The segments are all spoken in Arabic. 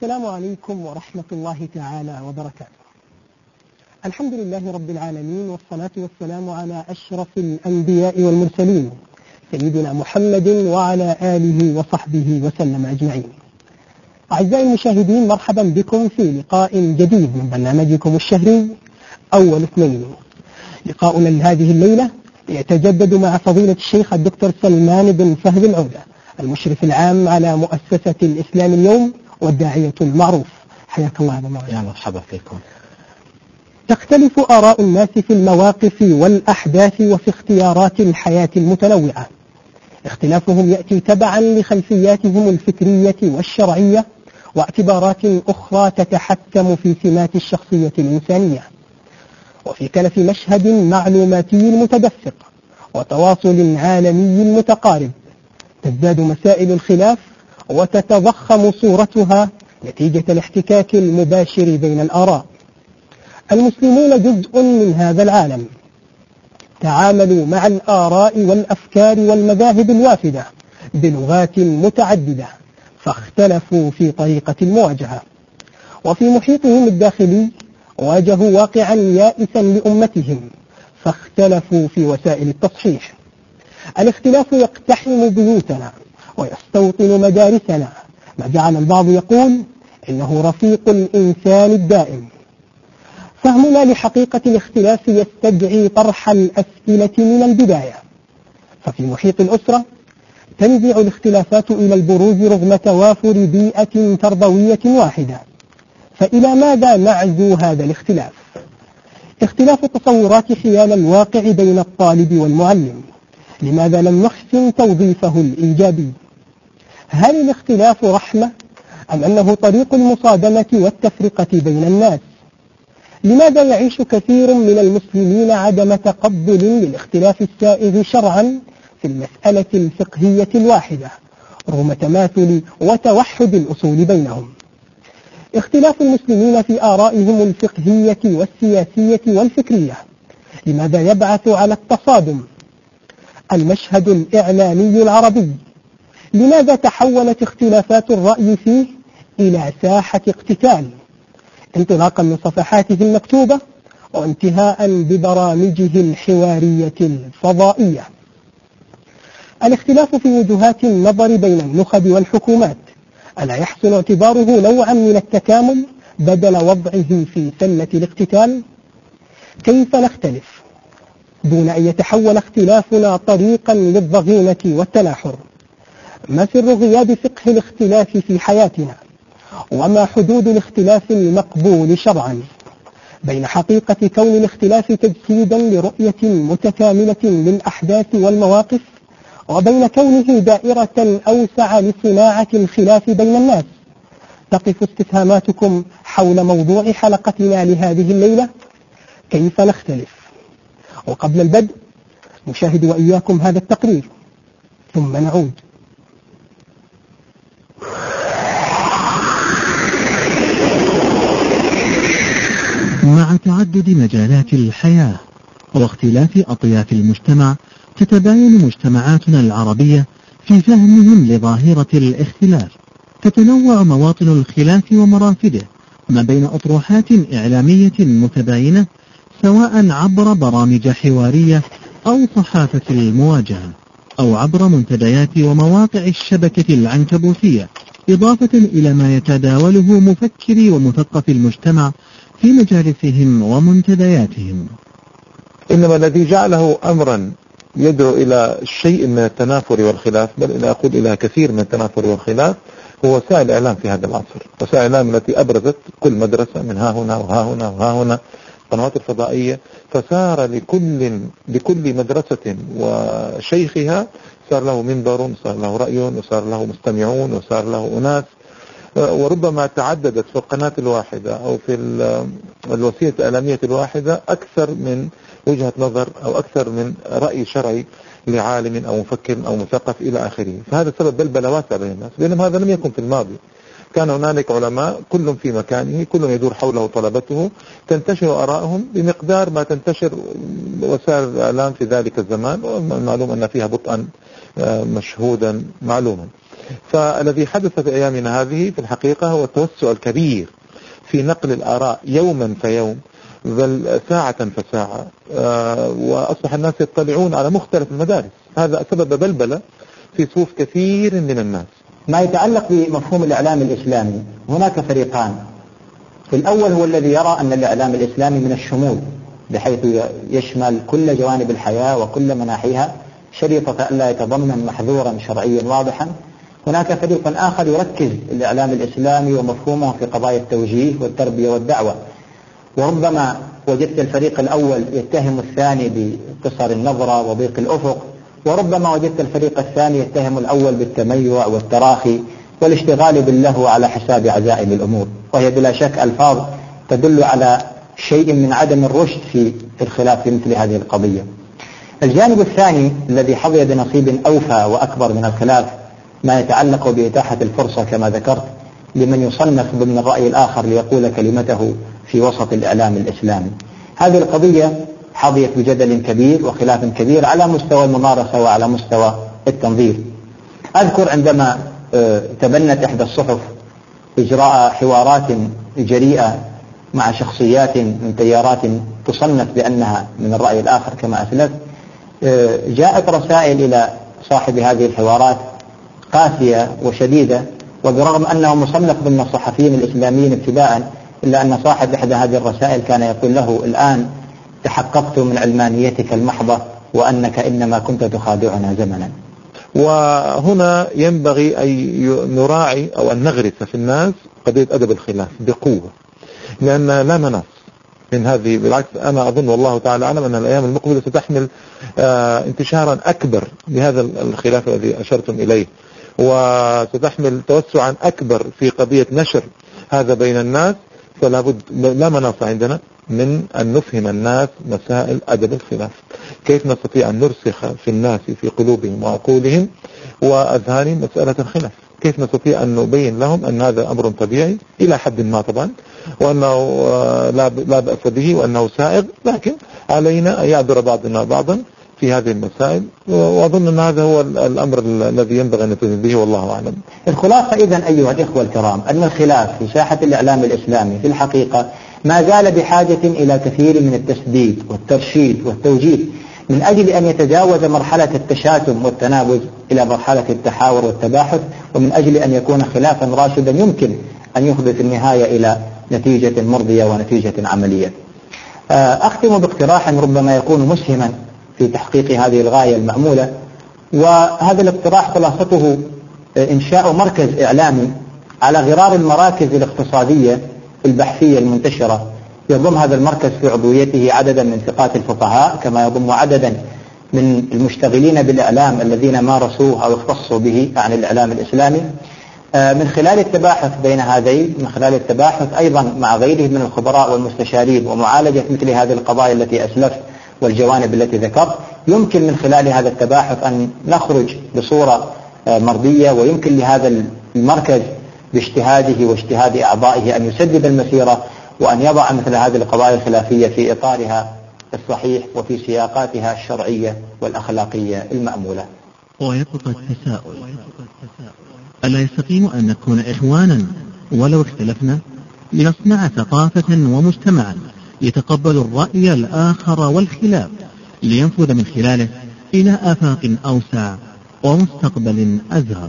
السلام عليكم ورحمة الله تعالى وبركاته. الحمد لله رب العالمين، والصلاة والسلام على أشرف الأنبياء والمرسلين سيدنا محمد وعلى آله وصحبه وسلم أجمعين. أعزائي المشاهدين، مرحبا بكم في لقاء جديد من برنامجكم الشهري أول اثنين. لقاؤنا لهذه الليلة يتجدد مع فضيلة الشيخ الدكتور سلمان بن فهد العودة، المشرف العام على مؤسسة الإسلام اليوم والداعية المعروف. حياك الله يا مولانا. يا مرحبا فيكم. تختلف آراء الناس في المواقف والأحداث وفي اختيارات الحياة المتنوعة. اختلافهم يأتي تبعا لخلفياتهم الفكرية والشرعية واعتبارات أخرى تتحكم في سمات الشخصية الإنسانية. وفي كلف مشهد معلوماتي متدفق وتواصل عالمي متقارب تزداد مسائل الخلاف وتتضخم صورتها نتيجة الاحتكاك المباشر بين الآراء. المسلمون جزء من هذا العالم، تعاملوا مع الآراء والأفكار والمذاهب الوافدة بلغات متعددة، فاختلفوا في طريقة المواجهة. وفي محيطهم الداخلي واجهوا واقعا يائسا لأمتهم، فاختلفوا في وسائل التصحيح. الاختلاف يقتحم بيوتنا ويستوطن مدارسنا، ما جعل البعض يقول إنه رفيق الإنسان الدائم. فهمنا لحقيقة الاختلاف يستدعي طرح الأسئلة من البداية. ففي محيط الأسرة تنزع الاختلافات إلى البروز رغم توافر بيئة تربوية واحدة، فإلى ماذا نعزو هذا الاختلاف؟ اختلاف التصورات حيال الواقع بين الطالب والمعلم، لماذا لم نحسن توظيفه الإيجابي؟ هل الاختلاف رحمة أم أنه طريق المصادمة والتفرقة بين الناس؟ لماذا يعيش كثير من المسلمين عدم تقبل للاختلاف السائغ شرعا في المسألة الفقهية الواحدة رغم تماثل وتوحد الأصول بينهم؟ اختلاف المسلمين في آرائهم الفقهية والسياسية والفكرية لماذا يبعث على التصادم؟ المشهد الإعلامي العربي لماذا تحولت اختلافات الرأي فيه إلى ساحة اقتتال، انطلاقا من صفحاته المكتوبة وانتهاء ببرامجه الحوارية الفضائية؟ الاختلاف في وجهات النظر بين النخب والحكومات ألا يحسن اعتباره نوعا من التكامل بدل وضعه في سلة الاقتتال؟ كيف نختلف دون أن يتحول اختلافنا طريقا للضغينة والتناحر؟ ما سر غياب فقه الاختلاف في حياتنا؟ وما حدود الاختلاف المقبول شرعا بين حقيقة كون الاختلاف تجسيدا لرؤية متكاملة للأحداث والمواقف وبين كونه دائرة أوسع لصناعة الخلاف بين الناس؟ تقف استفهاماتكم حول موضوع حلقتنا لهذه الليلة: كيف نختلف؟ وقبل البدء نشاهد وإياكم هذا التقرير ثم نعود. مع تعدد مجالات الحياة واختلاف أطياف المجتمع، تتباين مجتمعاتنا العربية في فهمهم لظاهرة الاختلاف. تتنوع مواطن الخلاف ومرافده ما بين أطروحات إعلامية متباينة، سواء عبر برامج حوارية أو صحافة المواجهة أو عبر منتديات ومواقع الشبكة العنكبوتية، إضافة إلى ما يتداوله مفكري ومثقف المجتمع في مجالسهم ومنتدياتهم. إنما الذي جعله أمرا يدعو إلى شيء من التنافر والخلاف، بل إلى أقول إلى كثير من التنافر والخلاف، هو وسائل الإعلام في هذا العصر. وسائل الإعلام التي أبرزت كل مدرسة من ها هنا وها هنا وها هنا، القنوات الفضائية، فصار لكل مدرسة وشيخها صار له منبر، وصار له رأي، وصار له مستمعون، وصار له أناس، وربما تعددت في القناة الواحدة أو في الوسيلة الإعلامية الواحدة أكثر من وجهة نظر أو أكثر من رأي شرعي لعالم أو مفكر أو مثقف إلى آخره. فهذا سبب بلبلة واسعة بين الناس، بينما هذا لم يكن في الماضي. كان هنالك علماء كل في مكانه، كل يدور حوله طلبته، تنتشر آرائهم بمقدار ما تنتشر وسائل الإعلام في ذلك الزمان، والمعلوم أن فيها بطئا مشهودا معلوما. فالذي حدث في أيامنا هذه في الحقيقة هو التوسع الكبير في نقل الآراء يوما فيوم، بل ساعة فساعة، وأصبح الناس يطلعون على مختلف المدارس. هذا سبب بلبلة في صفوف كثير من الناس. ما يتعلق بمفهوم الإعلام الإسلامي، هناك فريقان. الأول هو الذي يرى أن الإعلام الإسلامي من الشمول، بحيث يشمل كل جوانب الحياة وكل مناحيها، شريطة ألا يتضمن محذورا شرعيا واضحا. هناك فريق آخر يركز الإعلام الإسلامي ومفهومه في قضايا التوجيه والتربية والدعوة، وربما وجدت الفريق الأول يتهم الثاني بقصر النظرة وضيق الأفق، وربما وجدت الفريق الثاني يتهم الأول بالتميع والتراخي والاشتغال باللهو على حساب عزائم الأمور، وهي بلا شك ألفاظ تدل على شيء من عدم الرشد في الخلاف في مثل هذه القضية. الجانب الثاني الذي حظي بنصيب أوفى وأكبر من الخلاف ما يتعلق بإتاحة الفرصة كما ذكرت لمن يصنف ضمن الرأي الآخر ليقول كلمته في وسط الإعلام الإسلامي. هذه القضية حظيت بجدل كبير وخلاف كبير على مستوى الممارسة وعلى مستوى التنظير. أذكر عندما تبنت إحدى الصحف إجراء حوارات جريئة مع شخصيات من تيارات تصنف بأنها من الرأي الآخر كما أسلفت، جاءت رسائل إلى صاحب هذه الحوارات قاسية وشديدة، وبرغم أنه مصنف ضمن الصحفيين الإسلاميين ابتداء، إلا أن صاحب إحدى هذه الرسائل كان يقول له: الآن تحققت من علمانيتك المحضة وأنك إنما كنت تخادعنا زمنا. وهنا ينبغي أن نراعي أو أن نغرس في الناس قضية أدب الخلاف بقوة، لأن لا مناص من هذه. بالعكس أنا أظن والله تعالى أعلم أن الأيام المقبلة ستحمل انتشارا أكبر لهذا الخلاف الذي أشرتم إليه، وستحمل توسعا أكبر في قضية نشر هذا بين الناس. فلا بد، لا مناص عندنا من أن نفهم الناس مسائل أدب الخلاف. كيف نستطيع أن نرسخ في الناس في قلوبهم وعقولهم وأذهانهم مسألة الخلاف؟ كيف نستطيع أن نبين لهم أن هذا أمر طبيعي إلى حد ما طبعا، وأنه لا بأس به وأنه سائغ، لكن علينا أن يعذر بعضنا بعضا في هذه المسائل. وأظن أن هذا هو الأمر الذي ينبغي أن نلتزم به والله أعلم. الخلاصة إذن أيها الإخوة الكرام أن الخلاف في ساحة الإعلام الإسلامي في الحقيقة ما زال بحاجة إلى كثير من التسديد والترشيد والتوجيه من أجل أن يتجاوز مرحلة التشاتم والتنابز إلى مرحلة التحاور والتباحث، ومن أجل أن يكون خلافا راشدا يمكن أن يفضي في النهاية إلى نتيجة مرضية ونتيجة عملية. أختم باقتراح ربما يكون مسهما في تحقيق هذه الغاية المأمولة، وهذا الاقتراح خلاصته إنشاء مركز إعلامي على غرار المراكز الاقتصادية البحثية المنتشرة. يضم هذا المركز في عضويته عددا من ثقات الفقهاء، كما يضم عددا من المشتغلين بالإعلام الذين مارسوه أو اختصوا به عن الإعلام الإسلامي. من خلال التباحث بين هذين، من خلال التباحث أيضا مع غيره من الخبراء والمستشارين ومعالجة مثل هذه القضايا التي أسلفت والجوانب التي ذكرت، يمكن من خلال هذا التباحث أن نخرج بصورة مرضية، ويمكن لهذا المركز باجتهاده واجتهاد أعضائه أن يسدد المسيرة وأن يضع مثل هذه القضايا الخلافية في إطارها الصحيح وفي سياقاتها الشرعية والأخلاقية المأمولة. ويبقى التساؤل: ألا يستقيم أن نكون إخوانا ولو اختلفنا، لنصنع ثقافة ومجتمعا يتقبل الرأي الآخر والخلاف، لينفذ من خلاله إلى آفاق أوسع ومستقبل أزهر؟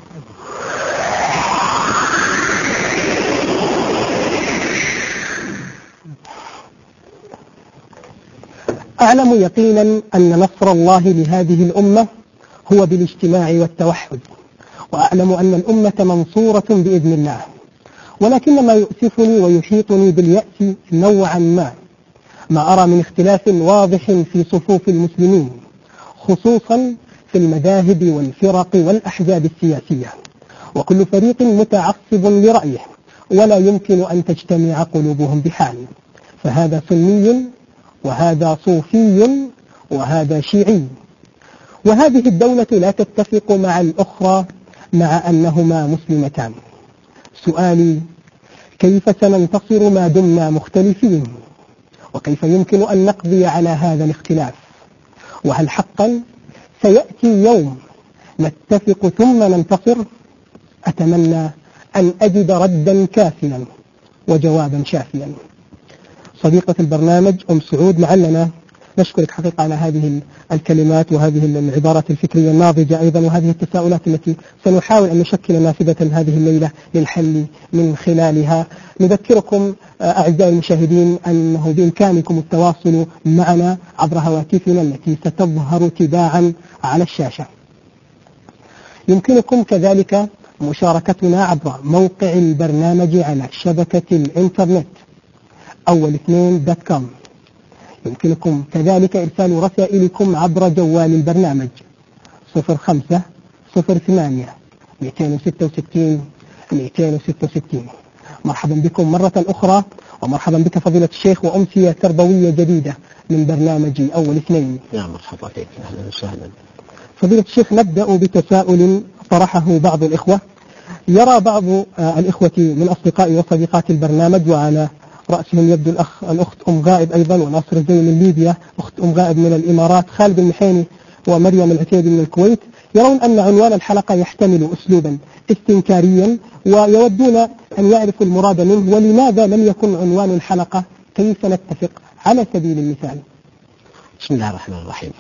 أعلم يقينا أن نصر الله لهذه الأمة هو بالاجتماع والتوحد، وأعلم أن الأمة منصورة بإذن الله، ولكن ما يؤسفني ويحيطني باليأس نوعا ما أرى من اختلاف واضح في صفوف المسلمين، خصوصا في المذاهب والفرق والأحزاب السياسية، وكل فريق متعصب لرأيه ولا يمكن أن تجتمع قلوبهم بحال، فهذا سني وهذا صوفي وهذا شيعي، وهذه الدولة لا تتفق مع الأخرى مع أنهما مسلمتان. سؤالي: كيف سننتصر ما دمنا مختلفين؟ وكيف يمكن أن نقضي على هذا الاختلاف؟ وهل حقا سيأتي يوم نتفق ثم ننتصر، أتمنى أن أجد ردا كافيا وجوابا شافيا. صديقة البرنامج أم سعود معلنا، نشكرك حقيقة على هذه الكلمات وهذه العبارات الفكرية الناضجة أيضا، وهذه التساؤلات التي سنحاول أن نشكل نافذة هذه الليلة للحل من خلالها. نذكركم أعزائي المشاهدين أنه بإمكانكم التواصل معنا عبر هواتفنا التي ستظهر تباعا على الشاشة. يمكنكم كذلك مشاركتنا عبر موقع البرنامج على شبكة الإنترنت أول2.com. يمكنكم كذلك إرسال رسائلكم عبر جوال البرنامج 05 08 266 266. مرحبا بكم مرة أخرى، ومرحبا بك فضيلة الشيخ، وأمسية تربوية جديدة من برنامج أول اثنين. يا مرحبا فيك، أهلا وسهلا. فضيلة الشيخ، نبدأ بتساؤل طرحه بعض الإخوة. يرى بعض الإخوة من أصدقاء وصديقات البرنامج، وعلى رأسهم يبدو الأخت أم غائب أيضا، وناصر الزين من ليبيا، أخت أم غائب من الإمارات، خالد المحيني ومريم العتيبي من الكويت، يرون أن عنوان الحلقة يحتمل أسلوبا استنكاريا، ويودون أن يعرفوا المراد منه، ولماذا لم يكن عنوان الحلقة كيف نتفق على سبيل المثال. بسم الله الرحمن الرحيم.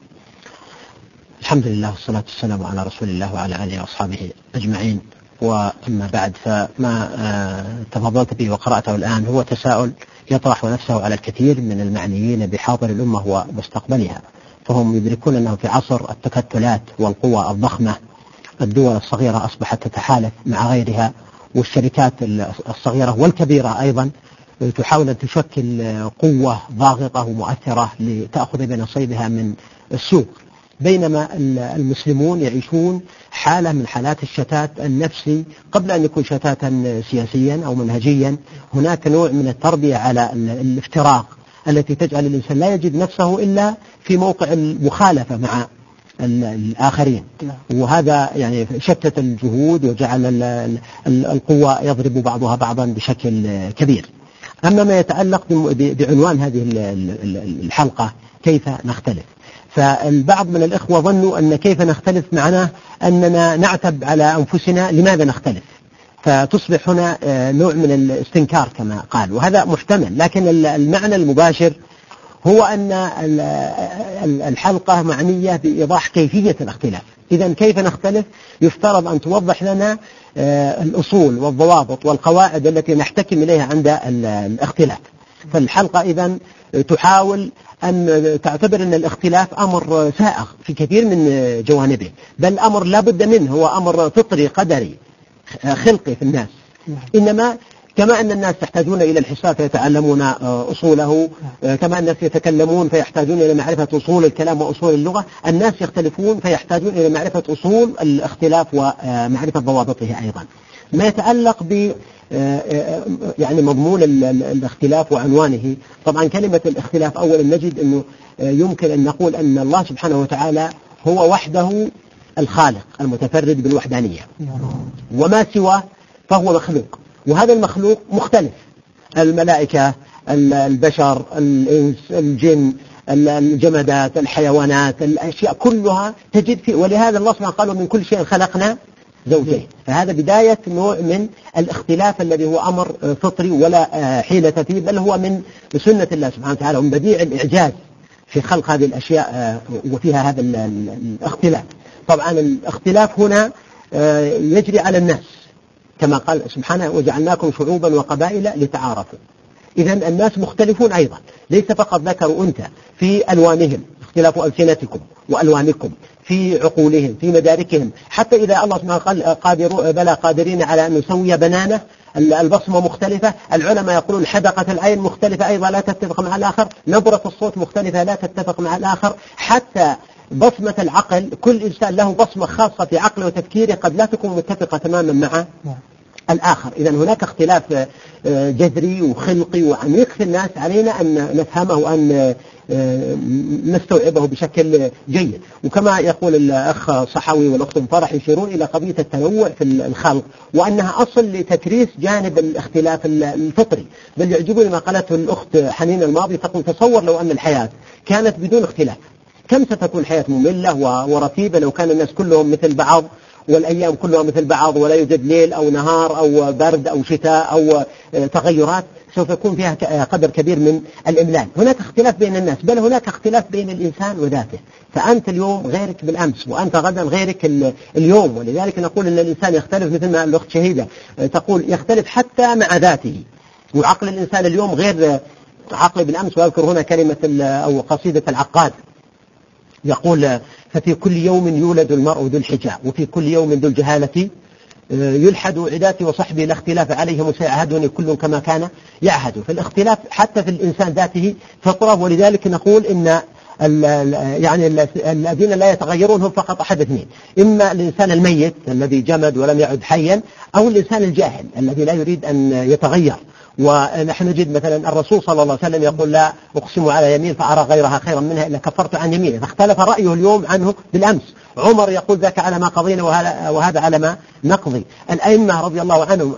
الحمد لله والصلاة والسلام على رسول الله وعلى آله وأصحابه أجمعين، وأما بعد، فما تفضلت به وقرأته الآن هو تساؤل يطرح نفسه على الكثير من المعنيين بحاضر الأمة ومستقبلها، فهم يدركون أنه في عصر التكتلات والقوى الضخمة الدول الصغيرة أصبحت تتحالف مع غيرها، والشركات الصغيرة والكبيرة أيضا تحاول أن تشكل قوة ضاغطة ومؤثرة لتأخذ بنصيبها من السوق، بينما المسلمون يعيشون حالة من حالات الشتات النفسي قبل أن يكون شتاتا سياسيا أو منهجيا. هناك نوع من التربية على الافتراق التي تجعل الإنسان لا يجد نفسه إلا في موقع المخالفة مع الآخرين، وهذا يعني شتت الجهود وجعل القوى يضرب بعضها بعضا بشكل كبير. أما ما يتعلق بعنوان هذه الحلقة كيف نختلف، فالبعض من الإخوة ظنوا أن كيف نختلف معناه أننا نعتب على أنفسنا لماذا نختلف، فتصبح هنا نوع من الاستنكار كما قال، وهذا محتمل، لكن المعنى المباشر هو أن الحلقة معنية بإيضاح كيفية الاختلاف. إذن كيف نختلف؟ يفترض أن توضح لنا الأصول والضوابط والقواعد التي نحتكم إليها عند الاختلاف. فالحلقة إذن تحاول أن تعتبر أن الاختلاف أمر سائغ في كثير من جوانبه، بل أمر لا بد منه، هو أمر فطري قدري خلقي في الناس. إنما كما أن الناس يحتاجون إلى الحساب فيتعلمون أصوله، كما الناس يتكلمون فيحتاجون إلى معرفة أصول الكلام وأصول اللغة، الناس يختلفون فيحتاجون إلى معرفة أصول الاختلاف ومعرفة ضوابطه أيضا. ما يتعلق ب يعني مضمون الاختلاف وعنوانه، طبعا كلمة الاختلاف أولا نجد أنه يمكن أن نقول أن الله سبحانه وتعالى هو وحده الخالق المتفرد بالوحدانية، وما سواه فهو مخلوق، وهذا المخلوق مختلف، الملائكة، البشر، الإنس، الجن، الجمادات، الحيوانات، الأشياء كلها تجد فيه، ولهذا الله سبحانه قال من كل شيء خلقنا زوجين. فهذا بداية نوع من الاختلاف الذي هو أمر فطري ولا حيلة فيه، بل هو من سنة الله سبحانه وتعالى، ومن بديع الإعجاز في خلق هذه الأشياء وفيها هذا الاختلاف. طبعا الاختلاف هنا يجري على الناس كما قال سبحانه وجعلناكم شعوبا وقبائل لتعارفوا. إذن الناس مختلفون أيضا، ليس فقط ذكر وأنثى، في ألوانهم، اختلاف ألسنتكم وألوانكم، في عقولهم، في مداركهم، حتى إذا الله سبحانه قال بلى قادرين على أن نسوي بنانه، البصمة مختلفة، العلماء يقولون حدقة العين مختلفة أيضا لا تتفق مع الآخر، نبرة الصوت مختلفة لا تتفق مع الآخر، حتى بصمة العقل، كل إنسان له بصمة خاصة في عقله وتفكيره قد لا تكون متفقة تماما مع الآخر. إذن هناك اختلاف جذري وخلقي وعميق في الناس، علينا أن نفهمه وأن نستوعبه بشكل جيد. وكما يقول الأخ صحوي والأخت فرح يشيرون إلى قضية التنوع في الخلق، وأنها أصل لتكريس جانب الاختلاف الفطري. بل يعجبني ما قالته الأخت حنين الماضي، تقول تصور لو أن الحياة كانت بدون اختلاف، كم ستكون حياة مملة ورتيبة لو كان الناس كلهم مثل بعض والأيام كلها مثل بعض ولا يوجد ليل أو نهار أو برد أو شتاء أو تغيرات، سوف يكون فيها قدر كبير من الإملال. هناك اختلاف بين الناس، بل هناك اختلاف بين الإنسان وذاته، فأنت اليوم غيرك بالأمس وأنت غدا غيرك اليوم. ولذلك نقول أن الإنسان يختلف، مثل ما الأخت شهيدة تقول يختلف حتى مع ذاته، وعقل الإنسان اليوم غير عقل بالأمس. وأذكر هنا كلمة أو قصيدة العقاد يقول: ففي كل يوم يولد المرء ذو الحجة، وفي كل يوم ذو الجهالة يلحد عداتي وصحبي لا اختلاف عليهم سيعهدني كل كما كان يعهد. فالاختلاف حتى في الإنسان ذاته فطرة. ولذلك نقول إن يعني الذين لا يتغيرون هم فقط أحد اثنين: إما الإنسان الميت الذي جمد ولم يعد حيا، أو الإنسان الجاهل الذي لا يريد أن يتغير. ونحن نجد مثلا الرسول صلى الله عليه وسلم يقول: لا أقسم على يمين فأرى غيرها خيرا منها إلا كفرت عن يمينه، فاختلف رأيه اليوم عنه بالأمس. عمر يقول: ذاك على ما قضينا وهذا على ما نقضي. الأئمة رضي الله عنهم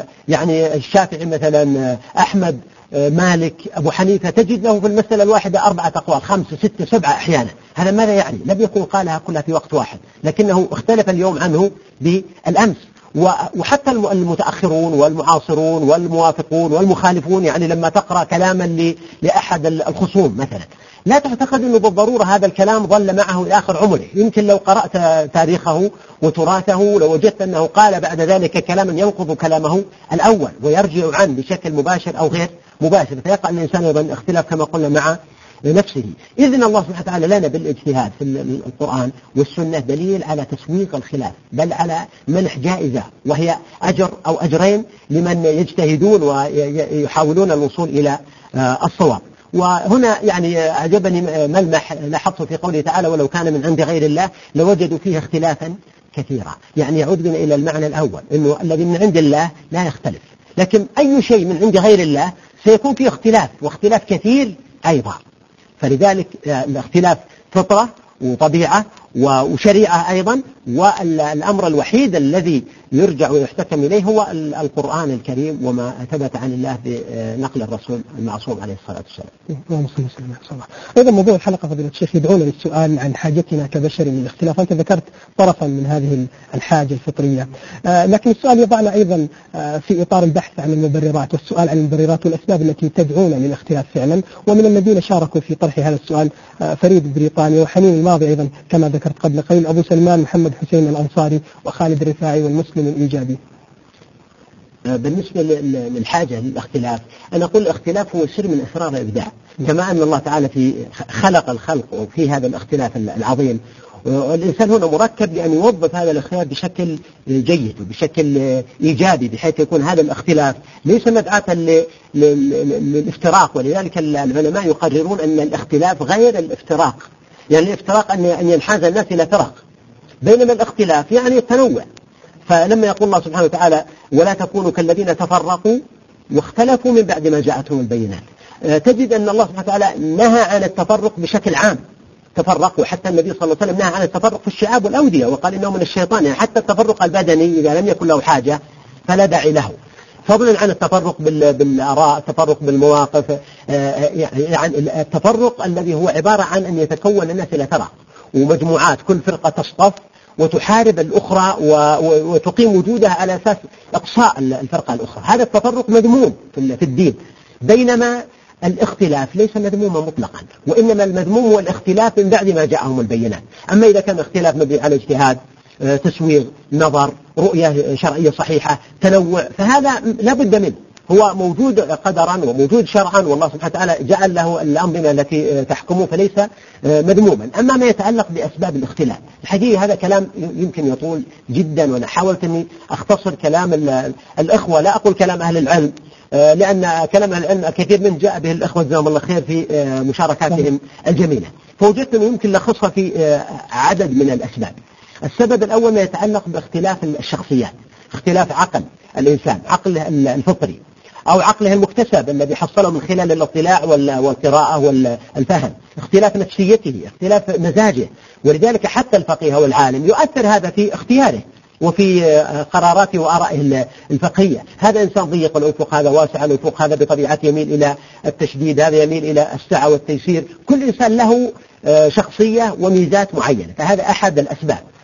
يعني الشافعي مثلا، أحمد، مالك، أبو حنيفة، تجد له في المسألة الواحدة 4 أقوال، 5 6 7 أحيانا. هذا ماذا يعني؟ لم يكن قالها كلها في وقت واحد، لكنه اختلف اليوم عنه بالأمس. وحتى المتأخرون والمعاصرون والموافقون والمخالفون، يعني لما تقرأ كلاما لأحد الخصوم مثلا لا تعتقد أنه بالضرورة هذا الكلام ظل معه إلى آخر عمره. يمكن لو قرأت تاريخه وتراثه لوجدت أنه قال بعد ذلك كلاما ينقض كلامه الأول ويرجع عنه بشكل مباشر أو غير مباشر، فيقع الإنسان أيضا اختلاف كما قلنا مع لنفسه. إذن الله سبحانه وتعالى لنا بالاجتهاد في القرآن والسنة دليل على تسويق الخلاف، بل على منح جائزة وهي أجر أو أجرين لمن يجتهدون ويحاولون الوصول إلى الصواب. وهنا يعني أعجبني ملمح لاحظته في قوله تعالى: ولو كان من عند غير الله لوجدوا فيه اختلافا كثيرا. يعني يعود بنا إلى المعنى الأول، إنه الذي من عند الله لا يختلف، لكن أي شيء من عند غير الله سيكون فيه اختلاف، واختلاف كثير أيضا. فلذلك الاختلاف فطرة وطبيعة وشريعة أيضا، والأمر الوحيد الذي يرجع ويحتكم إليه هو القرآن الكريم وما ثبت عن الله بنقل الرسول المعصوم عليه الصلاة والسلام. اللهم صل وسلم على الله. أيضا موضوع الحلقة فضيلة الشيخ يدعونا للسؤال عن حاجتنا كبشر للاختلاف. أنت ذكرت طرفا من هذه الحاجة الفطرية، لكن السؤال يضعنا أيضا في إطار البحث عن المبررات، والسؤال عن المبررات والأسباب التي تدعونا للاختلاف فعلا. ومن الذين شاركوا في طرح هذا السؤال فريد بريطاني، وحنين الماضي أيضا كما ذكرت قبل قليل، أبو سلمان محمد حسين الأنصاري، وخالد الرفاعي، والمسلم الإيجابي. بالنسبة للحاجة للاختلاف، أنا أقول الاختلاف هو سر من أسرار الإبداع، كما أن الله تعالى في خلق الخلق وفي هذا الاختلاف العظيم، والإنسان هنا مركب لأن يوظف هذا الاختلاف بشكل جيد وبشكل إيجابي، بحيث يكون هذا الاختلاف ليس مدعاة للافتراق. ولذلك العلماء يقررون أن الاختلاف غير الافتراق، يعني الافتراق أن ينحاز الناس إلى فرق، بينما الاختلاف يعني التنوع. فلما يقول الله سبحانه وتعالى: ولا تكونوا كالذين تفرقوا واختلفوا من بعد ما جاءتهم البينات، تجد أن الله سبحانه وتعالى نهى عن التفرق بشكل عام، تفرقوا. حتى النبي صلى الله عليه وسلم نهى عن التفرق في الشعاب والأودية وقال إنه من الشيطان، يعني حتى التفرق البدني إذا لم يكن له حاجة فلا داعي له، فضلا عن التفرق بالآراء، التفرق بالمواقف، يعني التفرق الذي هو عبارة عن أن يتكون الناس إلى فرق ومجموعات، كل فرقة تصطف وتحارب الأخرى وتقيم وجودها على أساس إقصاء الفرقة الأخرى. هذا التفرق مذموم في الدين، بينما الاختلاف ليس مذموما مطلقا، وإنما المذموم هو الاختلاف من بعد ما جاءهم البينات. أما إذا كان اختلاف مبني على اجتهاد، تسويغ، نظر، رؤية شرعية صحيحة، تنوع، فهذا لا بد منه، هو موجود قدرا وموجود شرعا، والله سبحانه وتعالى جعل له الأنظمة التي تحكمه، فليس مذموما. أما ما يتعلق بأسباب الاختلاف، الحقيقة هذا كلام يمكن يطول جدا، وأنا حاولت أني أختصر كلام الأخوة، لا أقول كلام أهل العلم، لأن كلام أهل العلم كثير من جاء به الأخوة جزاهم الله خير في مشاركاتهم الجميلة، فوجدت أنه يمكن لخصها في عدد من الأسباب. السبب الأول ما يتعلق باختلاف الشخصيات، اختلاف عقل الإنسان، عقله الفطري أو عقله المكتسب الذي حصله من خلال الاطلاع والقراءة والفهم، اختلاف نفسيته، اختلاف مزاجه. ولذلك حتى الفقيه والعالم يؤثر هذا في اختياره وفي قراراته وآرائه الفقهية. هذا إنسان ضيق الأفق، هذا واسع الأفق، هذا بطبيعته يميل إلى التشديد، هذا يميل إلى السعة والتيسير. كل إنسان له شخصية وميزات معينة، فهذا أحد الأسباب.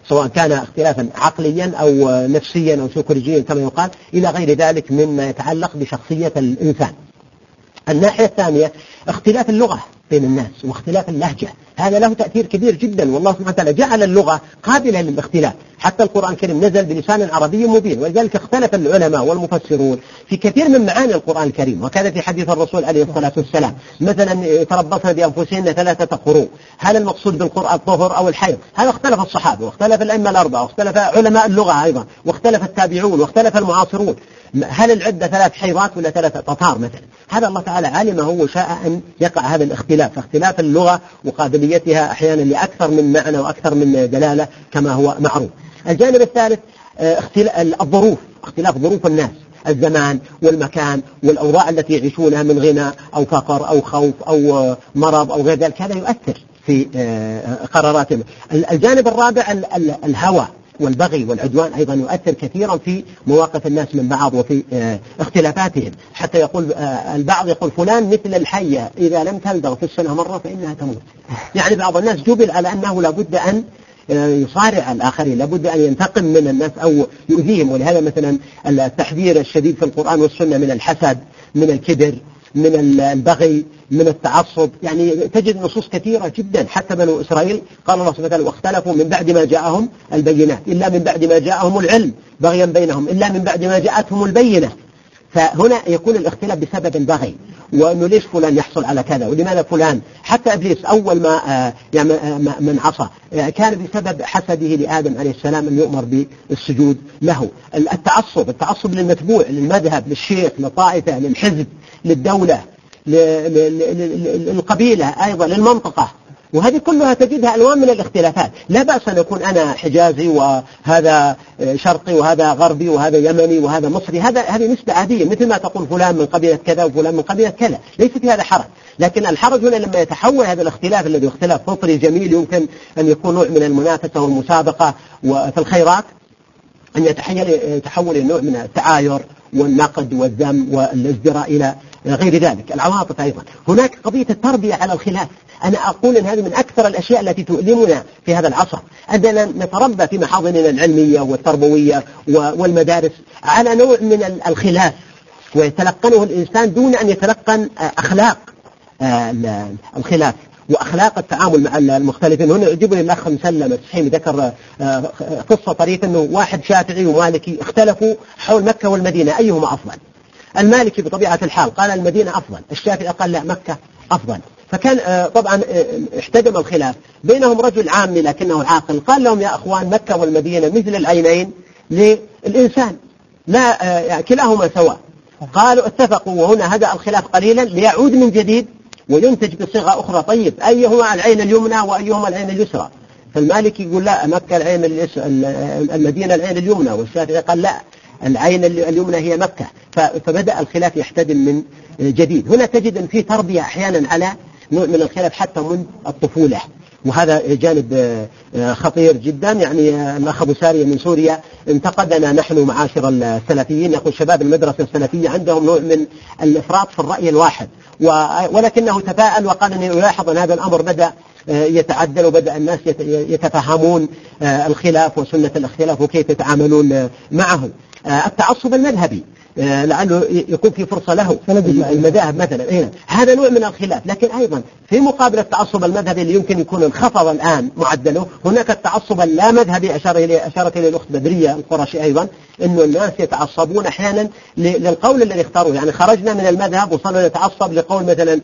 سواء كان اختلافا عقليا أو نفسيا أو سيكولوجيا كما يقال، إلى غير ذلك مما يتعلق بشخصية الإنسان. الناحية الثانية اختلاف اللغة بين الناس واختلاف اللهجة، هذا له تأثير كبير جدا، والله سبحانه وتعالى جعل اللغة قابلة للاختلاف، حتى القرآن الكريم نزل بلسان عربي مبين، ولذلك اختلف العلماء والمفسرون في كثير من معاني القرآن الكريم. وكذا في حديث الرسول عليه الصلاة والسلام، مثلا يتربصن بأنفسهن 3 قروء، هل المقصود بالقرآن الطهر أو الحيض؟ هذا اختلف الصحابة واختلف الأئمة الأربعة واختلف علماء اللغة أيضا واختلف التابعون واختلف المعاصرون، هل العدة 3 حيضات ولا 3 تطهار مثلا؟ هذا الله تعالى علمه وشاء أن يقع هذا الاختلاف، اختلاف اللغة وقابليتها أحيانا لأكثر من معنى وأكثر من دلالة كما هو معروف. الجانب الثالث الظروف، اختلاف ظروف الناس، الزمان والمكان والأوضاع التي يعيشونها من غنى أو فقر أو خوف أو مرض أو غير ذلك، هذا يؤثر في قراراتهم. الجانب الرابع الهوى والبغي والعدوان أيضا يؤثر كثيرا في مواقف الناس من بعض وفي اختلافاتهم، حتى يقول البعض يقول فلان مثل الحية إذا لم تلدغ في السنة مرة فإنها تموت. يعني بعض الناس جبل على أنه لابد أن يصارع الآخرين، لابد أن ينتقم من الناس أو يؤذيهم. ولهذا مثلا التحذير الشديد في القرآن والسنة من الحسد، من الكبر، من البغي، من التعصب، يعني تجد نصوص كثيرة جدا. حتى بنو إسرائيل قال الله سبحانه وتعالى واختلفوا من بعد ما جاءهم البينات إلا من بعد ما جاءهم العلم بغيا بينهم إلا من بعد ما جاءتهم البينة. فهنا يكون الاختلاف بسبب البغي، وأنه ليش فلان يحصل على كذا ولماذا فلان. حتى إبليس أول ما يعني من عصى كان بسبب حسده لآدم عليه السلام أن يؤمر بالسجود له. التعصب للمتبوع، للمذهب، للشيخ، للطائفة، للحزب، للدولة، للقبيلة، أيضا للمنطقة، وهذه كلها تجدها ألوان من الاختلافات. لا بأس أن يكون أنا حجازي وهذا شرقي وهذا غربي وهذا يمني وهذا مصري، هذه نسبة عادية، مثل ما تقول فلان من قبيلة كذا وفلان من قبيلة كذا، ليس في هذا حرج. لكن الحرج هنا لما يتحول هذا الاختلاف الذي هو اختلاف فطري جميل يمكن أن يكون نوع من المنافسة والمسابقة وفي الخيرات، أن يتحول إلى نوع من التعاير والنقد والذم والازدراء إلى غير ذلك. العواطف أيضا، هناك قضية التربية على الخلاف. أنا أقول أن هذه من أكثر الأشياء التي تؤلمنا في هذا العصر، أننا نتربى في محاضننا العلمية والتربوية والمدارس على نوع من الخلاف، ويتلقنه الإنسان دون أن يتلقن أخلاق الخلاف وأخلاق التعامل مع المختلفين. هنا يعجبني الأخ مسلم السحيمي ذكر قصة طريفة، أنه واحد شافعي ومالكي اختلفوا حول مكة والمدينة أيهما أفضل. المالكي بطبيعة الحال قال المدينة أفضل، الشافعي قال لا مكة أفضل. فكان طبعا احتدم الخلاف بينهم. رجل عامي لكنه عاقل قال لهم يا أخوان مكة والمدينة مثل العينين للإنسان، لا كلاهما سواء. قالوا اتفقوا، وهنا هدأ الخلاف قليلا ليعود من جديد وينتج بصيغة أخرى. طيب أيهما العين اليمنى وأيهما العين اليسرى؟ فالمالكي يقول لا مكة العين المدينة العين اليمنى، والشافعي قال لا العين اليمنى هي مكة. فبدأ الخلاف يحتدم من جديد. هنا تجد أن في تربية أحيانا على نوع من الخلاف حتى من الطفولة، وهذا جانب خطير جدا. يعني الأخ أبو سارية من سوريا انتقدنا نحن معاشر السلفيين، يقول شباب المدرسة السلفية عندهم نوع من الإفراط في الرأي الواحد، ولكنه تفاءل وقال أنه يلاحظ أن هذا الأمر بدأ يتعدل وبدأ الناس يتفهمون الخلاف وسنة الاختلاف وكيف يتعاملون معه. التعصب المذهبي لعله يكون في فرصة له، المذاهب مثلا هذا نوع من الخلاف. لكن أيضا في مقابل التعصب المذهبي اللي يمكن يكون انخفض الآن معدله، هناك التعصب اللا مذهبي أشارت إليه الأخت بدرية القرشي أيضا، إنه الناس يتعصبون أحيانا للقول الذي اختاروه. يعني خرجنا من المذهب وصلنا نتعصب لقول مثلا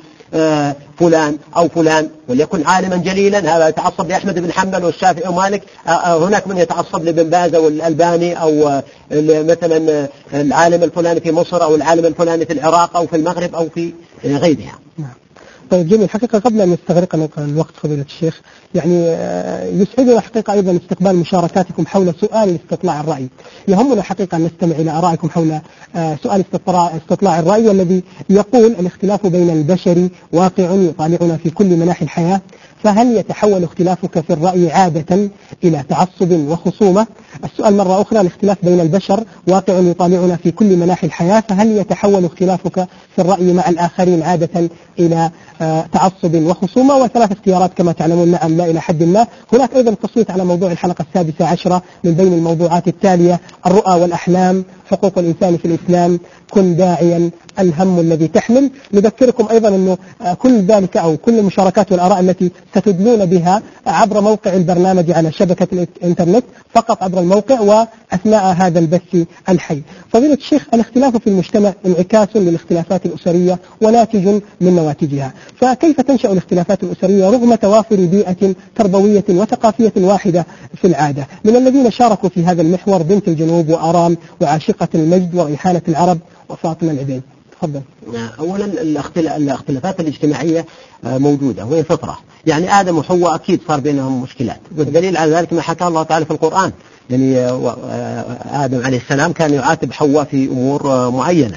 فلان أو فلان، وليكن عالما جليلا، هذا يتعصب لأحمد بن حنبل والشافعي ومالك. هناك من يتعصب لابن باز والألباني، أو مثلا العالم الفلاني في مصر أو العالم الفلاني في العراق أو في المغرب أو في غيرها. طيب جميل. حقيقة قبل أن نستغرق الوقت فضيلة الشيخ، يعني يسعدنا حقيقة أيضا استقبال مشاركاتكم حول سؤال استطلاع الرأي. يهمنا حقيقة أن نستمع إلى آرائكم حول سؤال استطلاع الرأي، والذي يقول الاختلاف بين البشر واقع يطالعنا في كل مناحي الحياة، فهل يتحول اختلافك في الرأي عادة إلى تعصب وخصومة؟ السؤال مرة أخرى، الاختلاف بين البشر واقع يطالعنا في كل مناحي الحياة، فهل يتحول اختلافك في الرأي مع الآخرين عادة إلى تعصب وخصومة، وثلاث اختيارات كما تعلمون نعم لا إلى حد ما. هناك أيضا تصويت على موضوع الحلقة 16 من بين الموضوعات التالية: الرؤى والأحلام، حقوق الإنسان في الإسلام، كن داعيا، الهم الذي تحمل. نذكركم أيضا أنه كل ذلك أو كل المشاركات والآراء التي ستدلون بها عبر موقع البرنامج على شبكة الإنترنت فقط عبر الموقع وأثناء هذا البث الحي. فضيلة الشيخ، الاختلاف في المجتمع انعكاس للاختلافات الأسرية وناتج من نواتجها، فكيف تنشأ الاختلافات الأسرية رغم توافر بيئة تربوية وثقافية واحدة في العادة؟ من الذين شاركوا في هذا المحور بنت الجنوب وآرام وعاشقة المجد وريحانة العرب وفاطمة العبيد. تفضل. أولا الاختلافات الاجتماعية موجودة وهي فطرة، يعني آدم وحواء أكيد صار بينهم مشكلات، والدليل على ذلك ما حكى الله تعالى في القرآن. يعني آدم عليه السلام كان يعاتب حواء في أمور معينة،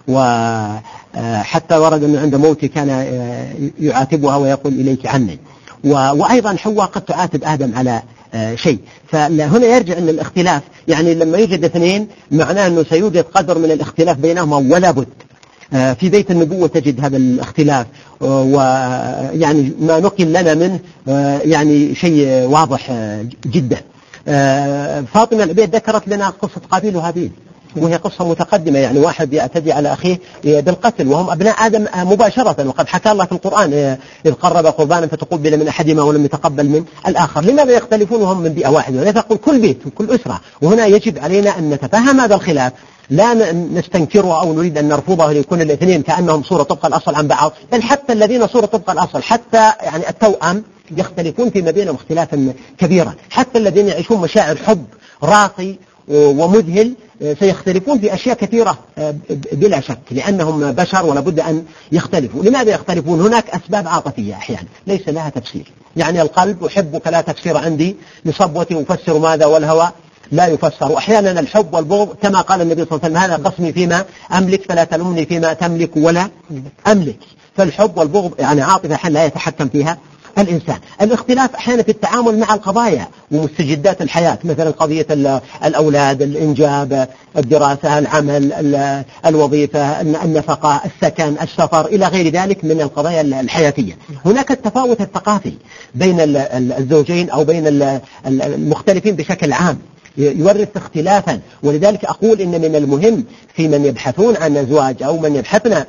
وحتى ورد أنه عند موته كان يعاتبها ويقول إليك عني، وأيضا حواء قد تعاتب آدم على شيء. فهنا يرجع أن الاختلاف يعني لما يوجد اثنين معناه أنه سيوجد قدر من الاختلاف بينهما ولا بد. في بيت النبوة تجد هذا الاختلاف، ويعني ما نقل لنا منه يعني شيء واضح جدا. فاطمة العبيد ذكرت لنا قصة قابيل وهابيل، وهي قصة متقدمة، يعني واحد يعتدي على أخيه بالقتل وهم أبناء آدم مباشرة، وقد حكى الله في القرآن إذ قرب قربانا فتقبل من أحدهما ولم يتقبل من الآخر. لماذا يختلفون وهم من بيئة واحدة؟ ولا تقول كل بيت وكل أسرة. وهنا يجب علينا أن نتفهم هذا الخلاف، لا نستنكره أو نريد أن نرفضه ليكون الاثنين كأنهم صورة طبق الأصل عن بعض، بل حتى الذين صورة طبق الأصل، حتى يعني التوأم يختلفون فيما بينهم اختلافا كبيرا، حتى الذين يعيشون مشاعر حب راقي ومذهل سيختلفون في أشياء كثيرة بلا شك، لأنهم بشر ولا بد أن يختلفوا. لماذا يختلفون؟ هناك أسباب عاطفية أحيانا ليس لها تفسير، يعني القلب أحبك لا تفسير عندي، لصبوتي أفسر ماذا والهوى لا يفسر. وأحيانا الحب والبغض كما قال النبي صلى الله عليه وسلم: هذا قسمي فيما أملك فلا تلومني فيما تملك ولا أملك. فالحب والبغض يعني عاطفة أحيانا لا يتحكم فيها الإنسان. الاختلاف أحيانا في التعامل مع القضايا ومستجدات الحياة، مثلا قضية الأولاد، الإنجاب، الدراسة، العمل، الوظيفة، النفقة، السكن، السفر، إلى غير ذلك من القضايا الحياتية. هناك التفاوت الثقافي بين الزوجين أو بين المختلفين بشكل عام يورث اختلافا، ولذلك أقول إن من المهم في من يبحثون عن أزواج أو من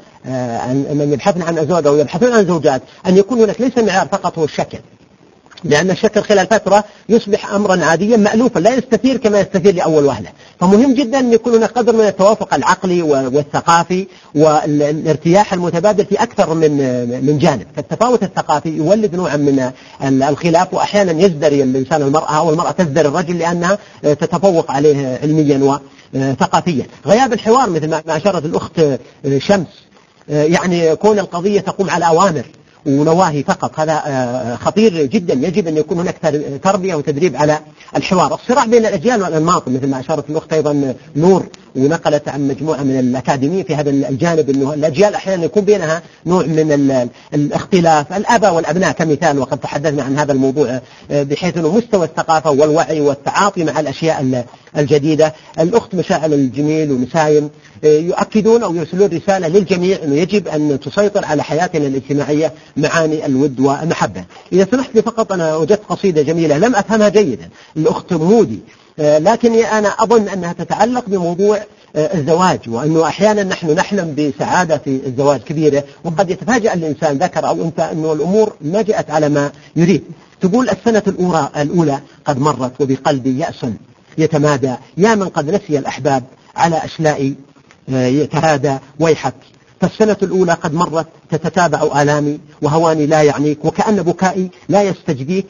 يبحثن عن أزواج أو يبحثون عن زوجات أن يكون هناك ليس معيار فقط هو الشكل، لأن الشكل خلال فترة يصبح أمرا عاديا مألوفا لا يستثير كما يستثير لأول وهلة. فمهم جدا أن يكون هناك قدر من التوافق العقلي والثقافي والارتياح المتبادل في أكثر من جانب. فالتفاوت الثقافي يولد نوعا من الخلاف، وأحيانا يزدري الإنسان المرأة أو المرأة تزدري الرجل لأنها تتفوق عليه علميا وثقافيا. غياب الحوار مثل ما أشارت الأخت شمس، يعني كون القضية تقوم على أوامر ونواهي فقط، هذا خطير جدا. يجب أن يكون هناك تربية وتدريب على الحوار. الصراع بين الأجيال والأنماط مثل ما أشارت الأخت أيضا نور، ونقلت عن مجموعة من الأكاديميين في هذا الجانب، أنه الأجيال أحيانا يكون بينها نوع من الاختلاف، الآباء والأبناء كمثال، وقد تحدثنا عن هذا الموضوع، بحيث أنه مستوى الثقافة والوعي والتعاطي مع الأشياء الجديدة. الأخت مشاعل الجميل ومسايم يؤكدون أو يرسلون رسالة للجميع أنه يجب أن تسيطر على حياتنا الاجتماعية معاني الود والمحبة. إذا سمحت لي فقط، أنا وجدت قصيدة جميلة لم أفهمها جيدا، الأخت مودي، لكن أنا أظن أنها تتعلق بموضوع الزواج، وأنه أحيانا نحن نحلم بسعادة في الزواج كبيرة، وقد يتفاجأ الإنسان ذكر أو أنثى أنه الأمور ما جاءت على ما يريد. تقول: السنة الأولى قد مرت وبقلبي يأس يتمادى، يا من قد نسي الأحباب على أشلائي يتهادى، ويحك. فالسنة الأولى قد مرت تتتابع آلامي، وهواني لا يعنيك، وكأن بكائي لا يستجديك،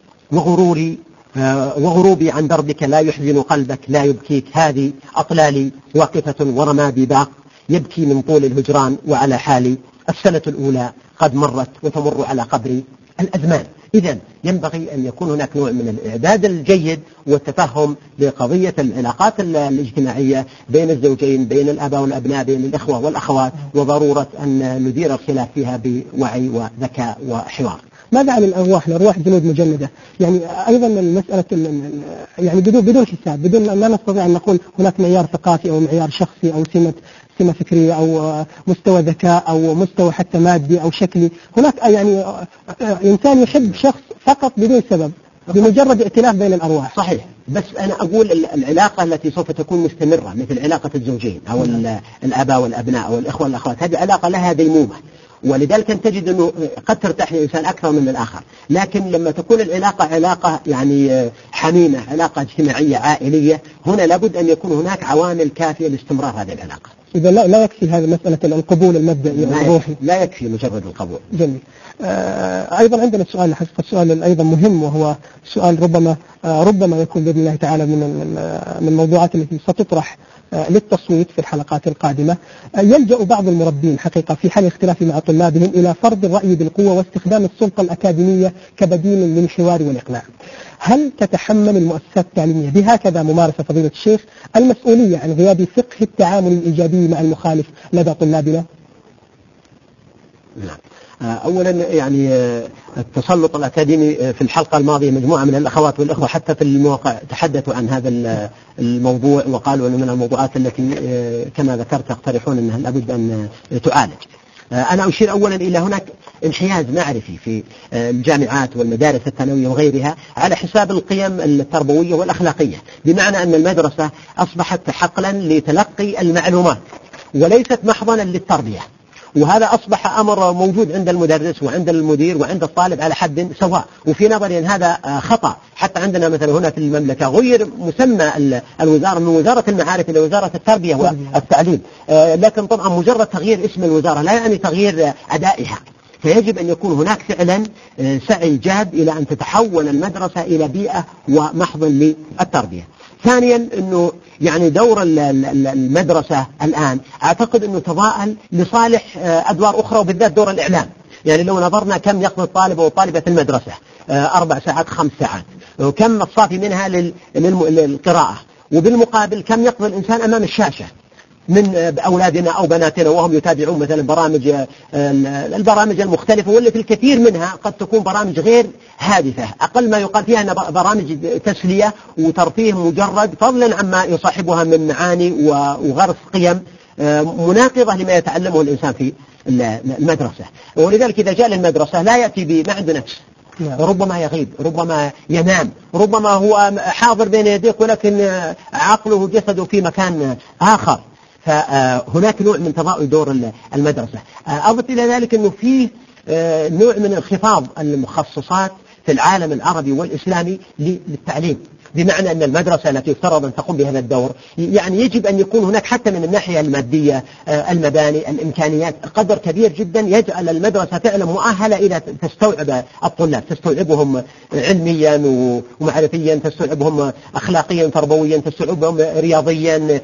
وغروبي عن دربك لا يحزن قلبك لا يبكيك. هذه أطلالي واقفة ورمادي باق، يبكي من طول الهجران وعلى حالي. السنة الأولى قد مرت وتمر على قبري الأزمان. إذن ينبغي أن يكون هناك نوع من الإعداد الجيد والتفهم لقضية العلاقات الاجتماعية بين الزوجين، بين الآباء والأبناء، بين الإخوة والأخوات، وضرورة أن ندير الخلاف فيها بوعي وذكاء وحوار. ماذا عن الأرواح جنود مجندة؟ يعني أيضا المسألة يعني بدون حساب، بدون لا نستطيع أن نقول هناك معيار ثقافي أو معيار شخصي أو سمة فكرية أو مستوى ذكاء أو مستوى حتى مادي أو شكلي. هناك يعني إنسان يحب شخص فقط بدون سبب بمجرد ائتلاف بين الأرواح. صحيح، بس أنا أقول العلاقة التي سوف تكون مستمرة مثل علاقة الزوجين أو الآباء والأبناء أو الإخوة والأخوات، هذه علاقة لها ديمومة، ولذلك تجد أنه قد ترتاح الإنسان أكثر من الآخر. لكن لما تكون العلاقة علاقة يعني حميمة، علاقة اجتماعية عائلية، هنا لابد أن يكون هناك عوامل كافية لاستمرار هذه العلاقة. إذا لا يكفي هذه مسألة القبول المبدئي الروحي، لا يكفي مجرد القبول. جميل. أيضا عندنا سؤال، حقيقة سؤال أيضا مهم، وهو سؤال ربما يكون بإذن الله تعالى من الموضوعات التي ستطرح للتصويت في الحلقات القادمة. يلجأ بعض المربين حقيقة في حال اختلاف مع طلابهم إلى فرض الرأي بالقوة واستخدام السلطة الأكاديمية كبديل للحوار والإقناع. هل تتحمل المؤسسات التعليمية بهكذا ممارسة فضيلة الشيخ المسؤولية عن غياب فقه التعامل الإيجابي مع المخالف لدى طلابنا؟ نعم. أولا يعني التسلط الأكاديمي في الحلقة الماضية مجموعة من الأخوات والأخوة حتى في المواقع تحدثوا عن هذا الموضوع، وقالوا أنه من الموضوعات التي كما ذكرت يقترحون أنها لابد أن تعالج. أنا أشير أولا إلى هناك انحياز معرفي في الجامعات والمدارس الثانوية وغيرها على حساب القيم التربوية والأخلاقية، بمعنى أن المدرسة أصبحت حقلا لتلقي المعلومات وليست محضنا للتربية، وهذا أصبح أمر موجود عند المدرس وعند المدير وعند الطالب على حد سواء. وفي نظري أن هذا خطأ. حتى عندنا مثلا هنا في المملكة غير مسمى الوزارة من وزارة المعارف إلى وزارة التربية والتعليم، لكن طبعا مجرد تغيير اسم الوزارة لا يعني تغيير أدائها. فيجب أن يكون هناك فعلا سعي جاد إلى أن تتحول المدرسة إلى بيئة ومحضن للتربية. ثانيا أنه يعني دور المدرسة الآن أعتقد أنه تضاءل لصالح أدوار أخرى، وبالذات دور الإعلام. يعني لو نظرنا كم يقضي الطالب أو الطالبة في المدرسة 4 ساعات 5 ساعات، وكم الصافي منها للقراءة، وبالمقابل كم يقضي الإنسان أمام الشاشة من أولادنا أو بناتنا وهم يتابعون مثلا البرامج المختلفة، والتي الكثير منها قد تكون برامج غير هادفة، أقل ما يقال فيها أن برامج تسلية وترفيه مجرد، فضلا عما يصاحبها من معاني وغرس قيم مناقضة لما يتعلمه الإنسان في المدرسة. ولذلك إذا جاء للمدرسة لا يأتي ما عنده نفس، ربما يغيب، ربما ينام، ربما هو حاضر بين يديك ولكن عقله وجسده في مكان آخر. فهناك نوع من تضاؤل دور المدرسة. أضف إلى ذلك أنه فيه نوع من انخفاض المخصصات في العالم العربي والإسلامي للتعليم، بمعنى أن المدرسة التي يفترض أن تقوم بهذا الدور يعني يجب أن يكون هناك حتى من الناحية المادية المباني الإمكانيات قدر كبير جدا يجعل المدرسة فعلا مؤهلة إلى تستوعب الطلاب، تستوعبهم علميا ومعرفيا، تستوعبهم أخلاقيا تربويا، تستوعبهم رياضيا،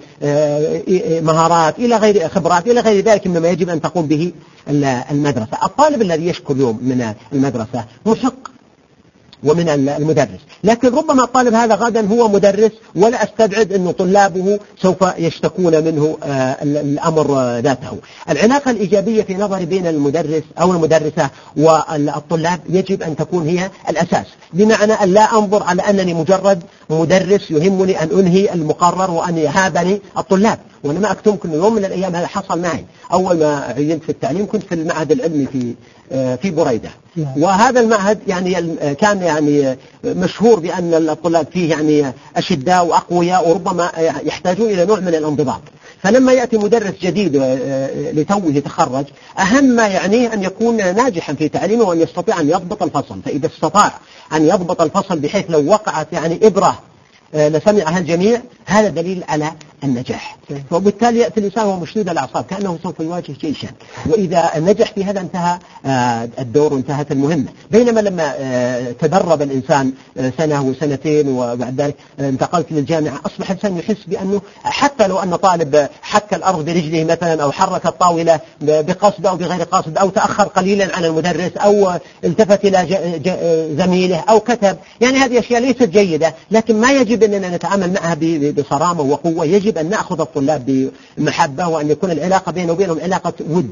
مهارات إلى غير خبرات إلى غير ذلك مما يجب أن تقوم به المدرسة. الطالب الذي يشكو اليوم من المدرسة محق ومن المدرس، لكن ربما الطالب هذا غدا هو مدرس، ولا أستبعد أن طلابه سوف يشتكون منه الأمر ذاته. العلاقة الإيجابية في نظري بين المدرس أو المدرسة والطلاب يجب أن تكون هي الأساس، بمعنى أن لا أنظر على أنني مجرد مدرس يهمني أن أنهي المقرر وأن يهابني الطلاب. وأنا ما أكتمكم يوم من الأيام هذا حصل معي، أول ما عينت في التعليم كنت في المعهد العلمي في بريدة، وهذا المعهد يعني كان يعني مشهور بأن الطلاب فيه يعني أشداء وأقوياء وربما يحتاجون إلى نوع من الانضباط. فلما يأتي مدرس جديد لتوه يتخرج، أهم ما يعنيه أن يكون ناجحا في تعليمه وأن يستطيع أن يضبط الفصل. فإذا استطاع أن يضبط الفصل بحيث لو وقعت يعني إبرة لسمعها الجميع، هذا دليل على النجاح. وبالتالي يأتي الإنسان وهو مشدود الأعصاب كأنه سوف يواجه جيشا، وإذا نجح في هذا انتهى الدور وانتهت المهمة. بينما لما تدرب الإنسان سنة وسنتين وبعد ذلك انتقلت للجامعة، أصبح الإنسان يحس بأنه حتى لو أن طالب حك الأرض برجله مثلا أو حرك الطاولة بقصد أو بغير قصد أو تأخر قليلا عن المدرس أو التفت إلى زميله أو كتب، يعني هذه أشياء ليست جيدة، لكن ما يجب أننا نتعامل معها بصرامة وقوة. يجب أن نأخذ الطلاب بمحبة وأن يكون العلاقة بينه وبينهم علاقة ود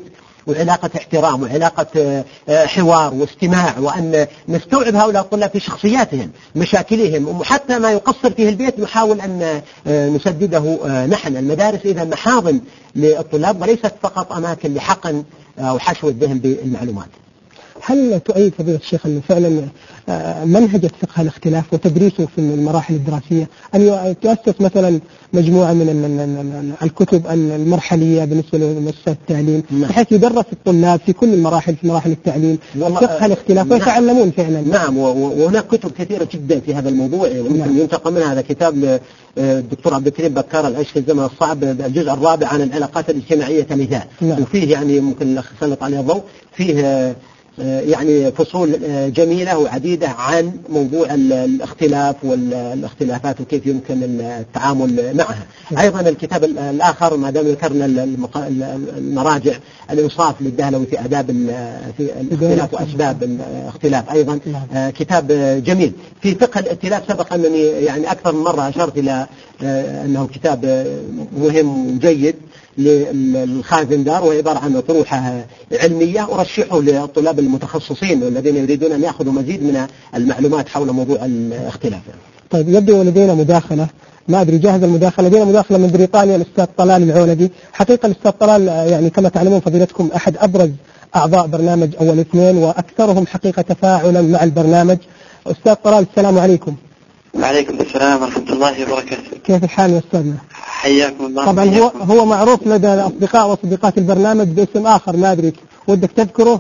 وعلاقة احترام وعلاقة حوار واستماع، وأن نستوعب هؤلاء الطلاب في شخصياتهم مشاكلهم، وحتى ما يقصر فيه البيت نحاول أن نسدده نحن. المدارس إذا محاضن للطلاب وليست فقط أماكن لحقن أو حشو الذهن بالمعلومات. هل تؤيد فضيلة الشيخ أن فعلا منهج فقه الاختلاف وتدريسه في المراحل الدراسية أن تؤسس مثلا مجموعة من الكتب المرحلية بالنسبة لمؤسسات التعليم بحيث يدرس الطلاب في كل المراحل، في مراحل التعليم فقه الاختلاف ويتعلمون فعلا؟ نعم، وهناك كتب كثيرة جدا في هذا الموضوع، وممكن ينتقى منها هذا كتاب الدكتور عبد الكريم بكار العيش في الزمن الصعب، الجزء الرابع عن العلاقات الاجتماعية كمثال، وفيه يعني ممكن نسلط عليه الضوء، فيه يعني فصول جميلة وعديدة عن موضوع الاختلاف والاختلافات وكيف يمكن التعامل معها. أيضا الكتاب الآخر ما دام ذكرنا المراجع، الإنصاف للدهلوي في آداب في الاختلاف وأسباب الاختلاف، أيضا كتاب جميل. في فقه الائتلاف سبق أنني يعني أكثر من مرة أشرت إلى أنه كتاب مهم وجيد للخازندار، وعبارة عن طروحة علمية أرشحه للطلاب المتخصصين والذين يريدون أن يأخذوا مزيد من المعلومات حول موضوع الاختلاف. طيب، يبدو لدينا مداخلة، ما أدري جاهز المداخلة. لدينا مداخلة من بريطانيا، الأستاذ طلال العولدي. حقيقة الأستاذ طلال يعني كما تعلمون فضيلتكم أحد أبرز أعضاء برنامج أول اثنين وأكثرهم حقيقة تفاعلا مع البرنامج. أستاذ طلال، السلام عليكم. وعليكم السلام ورحمة الله وبركاته. كيف الحال يا أستاذنا؟ حياكم الله. طبعا هو معروف لدى الأصدقاء وصديقات البرنامج باسم آخر، ما أدري ودك تذكره؟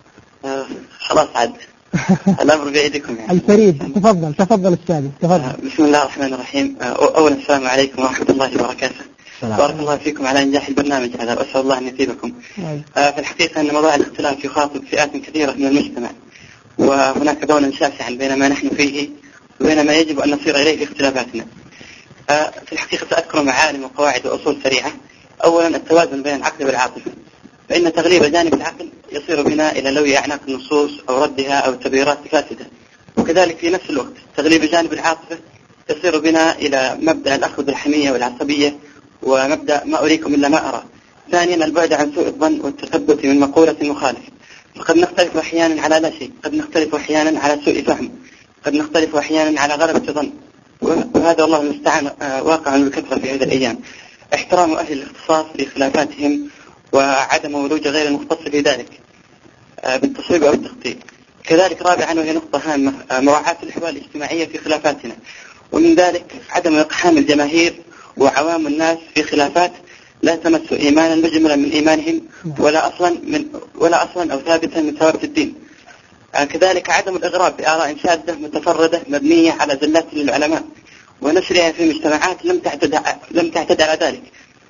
خلاص عاد الأمر بيدكم يعني. الفريد، تفضل أستاذي تفضل. بسم الله الرحمن الرحيم. أولا السلام عليكم ورحمة الله وبركاته. بارك الله فيكم على إنجاح البرنامج هذا، وأسأل الله أن يثيبكم. في الحقيقة أن موضوع الاختلاف يخاطب فئات كثيرة من المجتمع، وهناك بونا شاسعا بين ما نحن فيه وبين ما يجب أن نصير إليه في اختلافاتنا. في الحقيقة سأذكر معالم وقواعد وأصول سريعة. أولا التوازن بين العقل والعاطفة، فإن تغليب جانب العقل يصير بنا إلى لوي أعناق النصوص أو ردها أو تبريرات فاسدة، وكذلك في نفس الوقت تغليب جانب العاطفة يصير بنا إلى مبدأ الأخذ بالحمية والعصبية ومبدأ ما أريكم إلا ما أرى. ثانيا البعد عن سوء الظن والتثبت من مقولة مخالف، فقد نختلف أحيانا على لا شيء، قد نختلف أحيانا على سوء فهم، قد نختلف أحيانا على غلبة ظن، وهذا الله المستعان واقع بكثرة في هذه الأيام. احترام أهل الاختصاص في خلافاتهم وعدم ولوج غير المختص في ذلك بالتصويب أو التخطيط. كذلك رابعا وهي نقطة هامة، مراعاة الأحوال الاجتماعية في خلافاتنا، ومن ذلك عدم إقحام الجماهير وعوام الناس في خلافات لا تمس إيمانا مجملا من إيمانهم ولا أصلا أو ثابتا من ثوابت الدين. كذلك عدم الإغراب بآراء شاذة متفردة مبنية على زلات للعلماء ونشرها في مجتمعات لم تعتد على ذلك.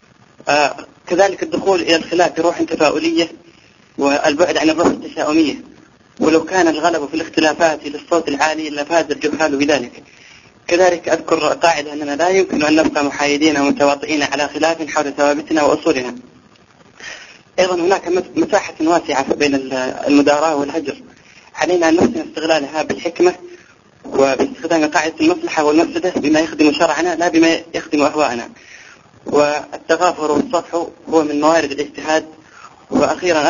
كذلك الدخول إلى الخلاف بروح تفاؤلية والبعد عن الروح التشاؤمية، ولو كان الغلب في الاختلافات للصوت العالي لفاز الجهال بذلك. كذلك أذكر قاعدة أننا لا يمكن أن نبقى محايدين ومتواطئين على خلاف حول ثوابتنا وأصولنا. أيضا هناك مساحة واسعة بين المداراة والهجر، علينا أن نحسن استغلالها بالحكمة وباستخدام قاعدة المصلحة والمفسدة بما يخدم شرعنا لا بما يخدم أهواءنا. والتغافر والصفح هو من موارد الاجتهاد. وأخيرا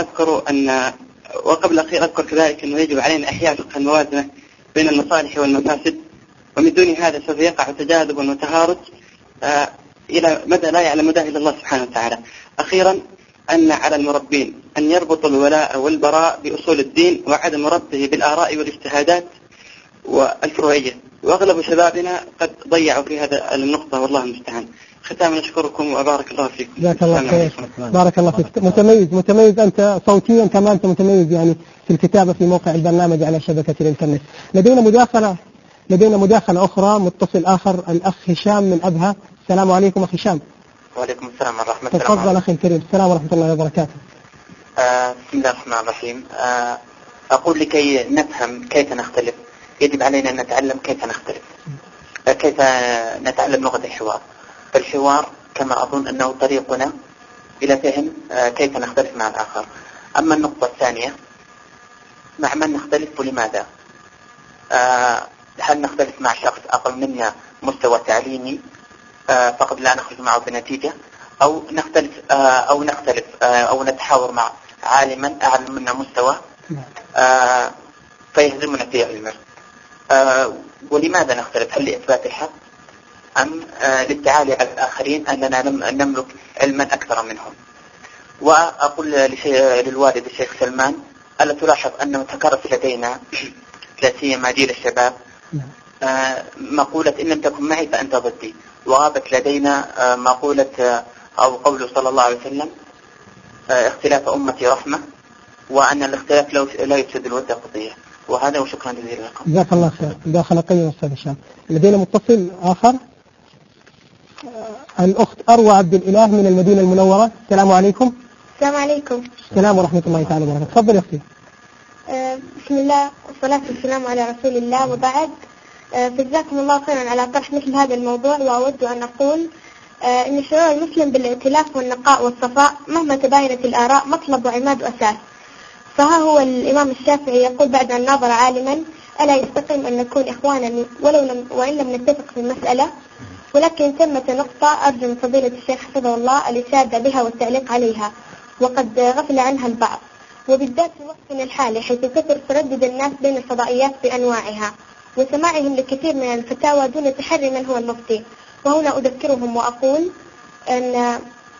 وقبل أخير أذكر كذلك أنه يجب علينا إحياء فقه الموازنة بين المصالح والمفاسد، ومن دون هذا سوف يقع تجاذب وتهارج إلى مدى لا يعلم ده إلا الله سبحانه وتعالى. أخيرا أن على المربين أن يربطوا الولاء والبراء بأصول الدين وعدم ربطه بالآراء والاجتهادات والفروعية، وأغلب شبابنا قد ضيعوا في هذا النقطة والله المستعان. ختاما نشكركم وبارك الله فيكم. جزاك الله خير. بارك الله فيك. متميز أنت صوتيا كمان، أنت متميز يعني في الكتابة في موقع البرنامج على شبكة الإنترنت. لدينا مداخلة أخرى، متصل آخر، الأخ هشام من أبها. السلام عليكم أخي هشام. وعليكم السلام ورحمة الله. تفضل أخي الكريم. السلام ورحمة الله وبركاته. بسم الله الرحمن الرحيم. أقول لكي نفهم كيف نختلف يجب علينا أن نتعلم كيف نختلف، كيف نتعلم لغة الحوار. فالحوار كما أظن أنه طريقنا إلى فهم كيف نختلف مع الآخر. أما النقطة الثانية، مع من نختلف ولماذا؟ هل نختلف مع شخص أقل منا مستوى تعليمي فقد لا نخرج معه بنتيجة، أو نختلف أو نتحاور مع عالما أعلم منا مستوى فيهزمنا في علمه. ولماذا نختلف؟ هل لإثبات الحق أم للتعالي على الآخرين أننا نملك علما أكثر منهم؟ وأقول للوالد الشيخ سلمان: ألا تلاحظ أنه تكرس لدينا لا سيما جيل الشباب مقولة إن لم تكن معي فأنت ضدي، وغابت لدينا مقولة أو قوله صلى الله عليه وسلم: اختلاف أمتي رحمة، وأن الاختلاف لا يفسد الود قضية. وهذا، وشكرا جزيلا لكم. جزاك الله خير. داخل قيم أستاذ هشام. لدينا متصل آخر، الأخت أروى عبد الإله من المدينة المنورة. السلام عليكم. السلام عليكم. السلام ورحمة الله تعالى وبركاته. تفضل يا أختي. بسم الله والصلاة والسلام على رسول الله، وبعد. فجزاكم الله خيرا على طرح مثل هذا الموضوع. وأود أن أقول إن شعور المسلم بالائتلاف والنقاء والصفاء مهما تباينت الآراء مطلب وعماد وأساس. فها هو الإمام الشافعي يقول بعد أن ناظر عالما: ألا يستقيم أن نكون إخوانا وإن لم نتفق في المسألة؟ ولكن ثمة نقطة أرجو من فضيلة الشيخ حفظه الله الإشادة بها والتعليق عليها، وقد غفل عنها البعض، وبالذات في وقتنا الحالي حيث كثر تردد الناس بين الفضائيات بأنواعها وسماعهم لكثير من الفتاوى دون تحري من هو المفتي. وهنا أذكرهم وأقول أن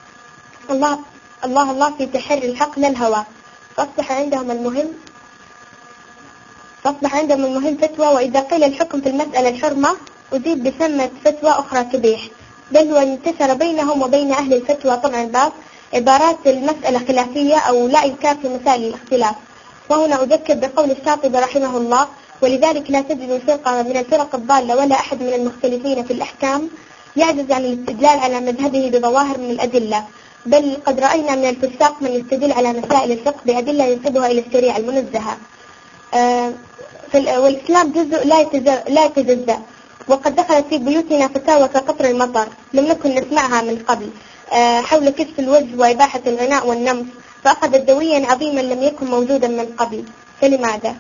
الله في تحري الحق لا الهوى، فأصبح عندهم المهم فتوى، وإذا قيل الحكم في المسألة الحرمة أجيب بسمة فتوى أخرى كبيح، بل وانتشر بينهم وبين أهل الفتوى طبعا بعض عبارات المسألة خلافية أو لا إنكار في مسائل الاختلاف. وهنا أذكر بقول الشاطبي رحمه الله: ولذلك لا تجد فرقة من الفرق الضالة ولا أحد من المختلفين في الأحكام يعجز عن الاستدلال على مذهبه بظواهر من الأدلة، بل قد رأينا من الفساق من يستدل على مسائل الفقه بأدلة ينسبها إلى الشريعة المنزهة. والإسلام جزء لا يتجزأ، وقد دخلت في بيوتنا فتاوى كقطر المطر لم نكن نسمعها من قبل حول كشف الوجه وإباحة الغناء والنمس، فأخذت دويا عظيما لم يكن موجودا من قبل، فلماذا؟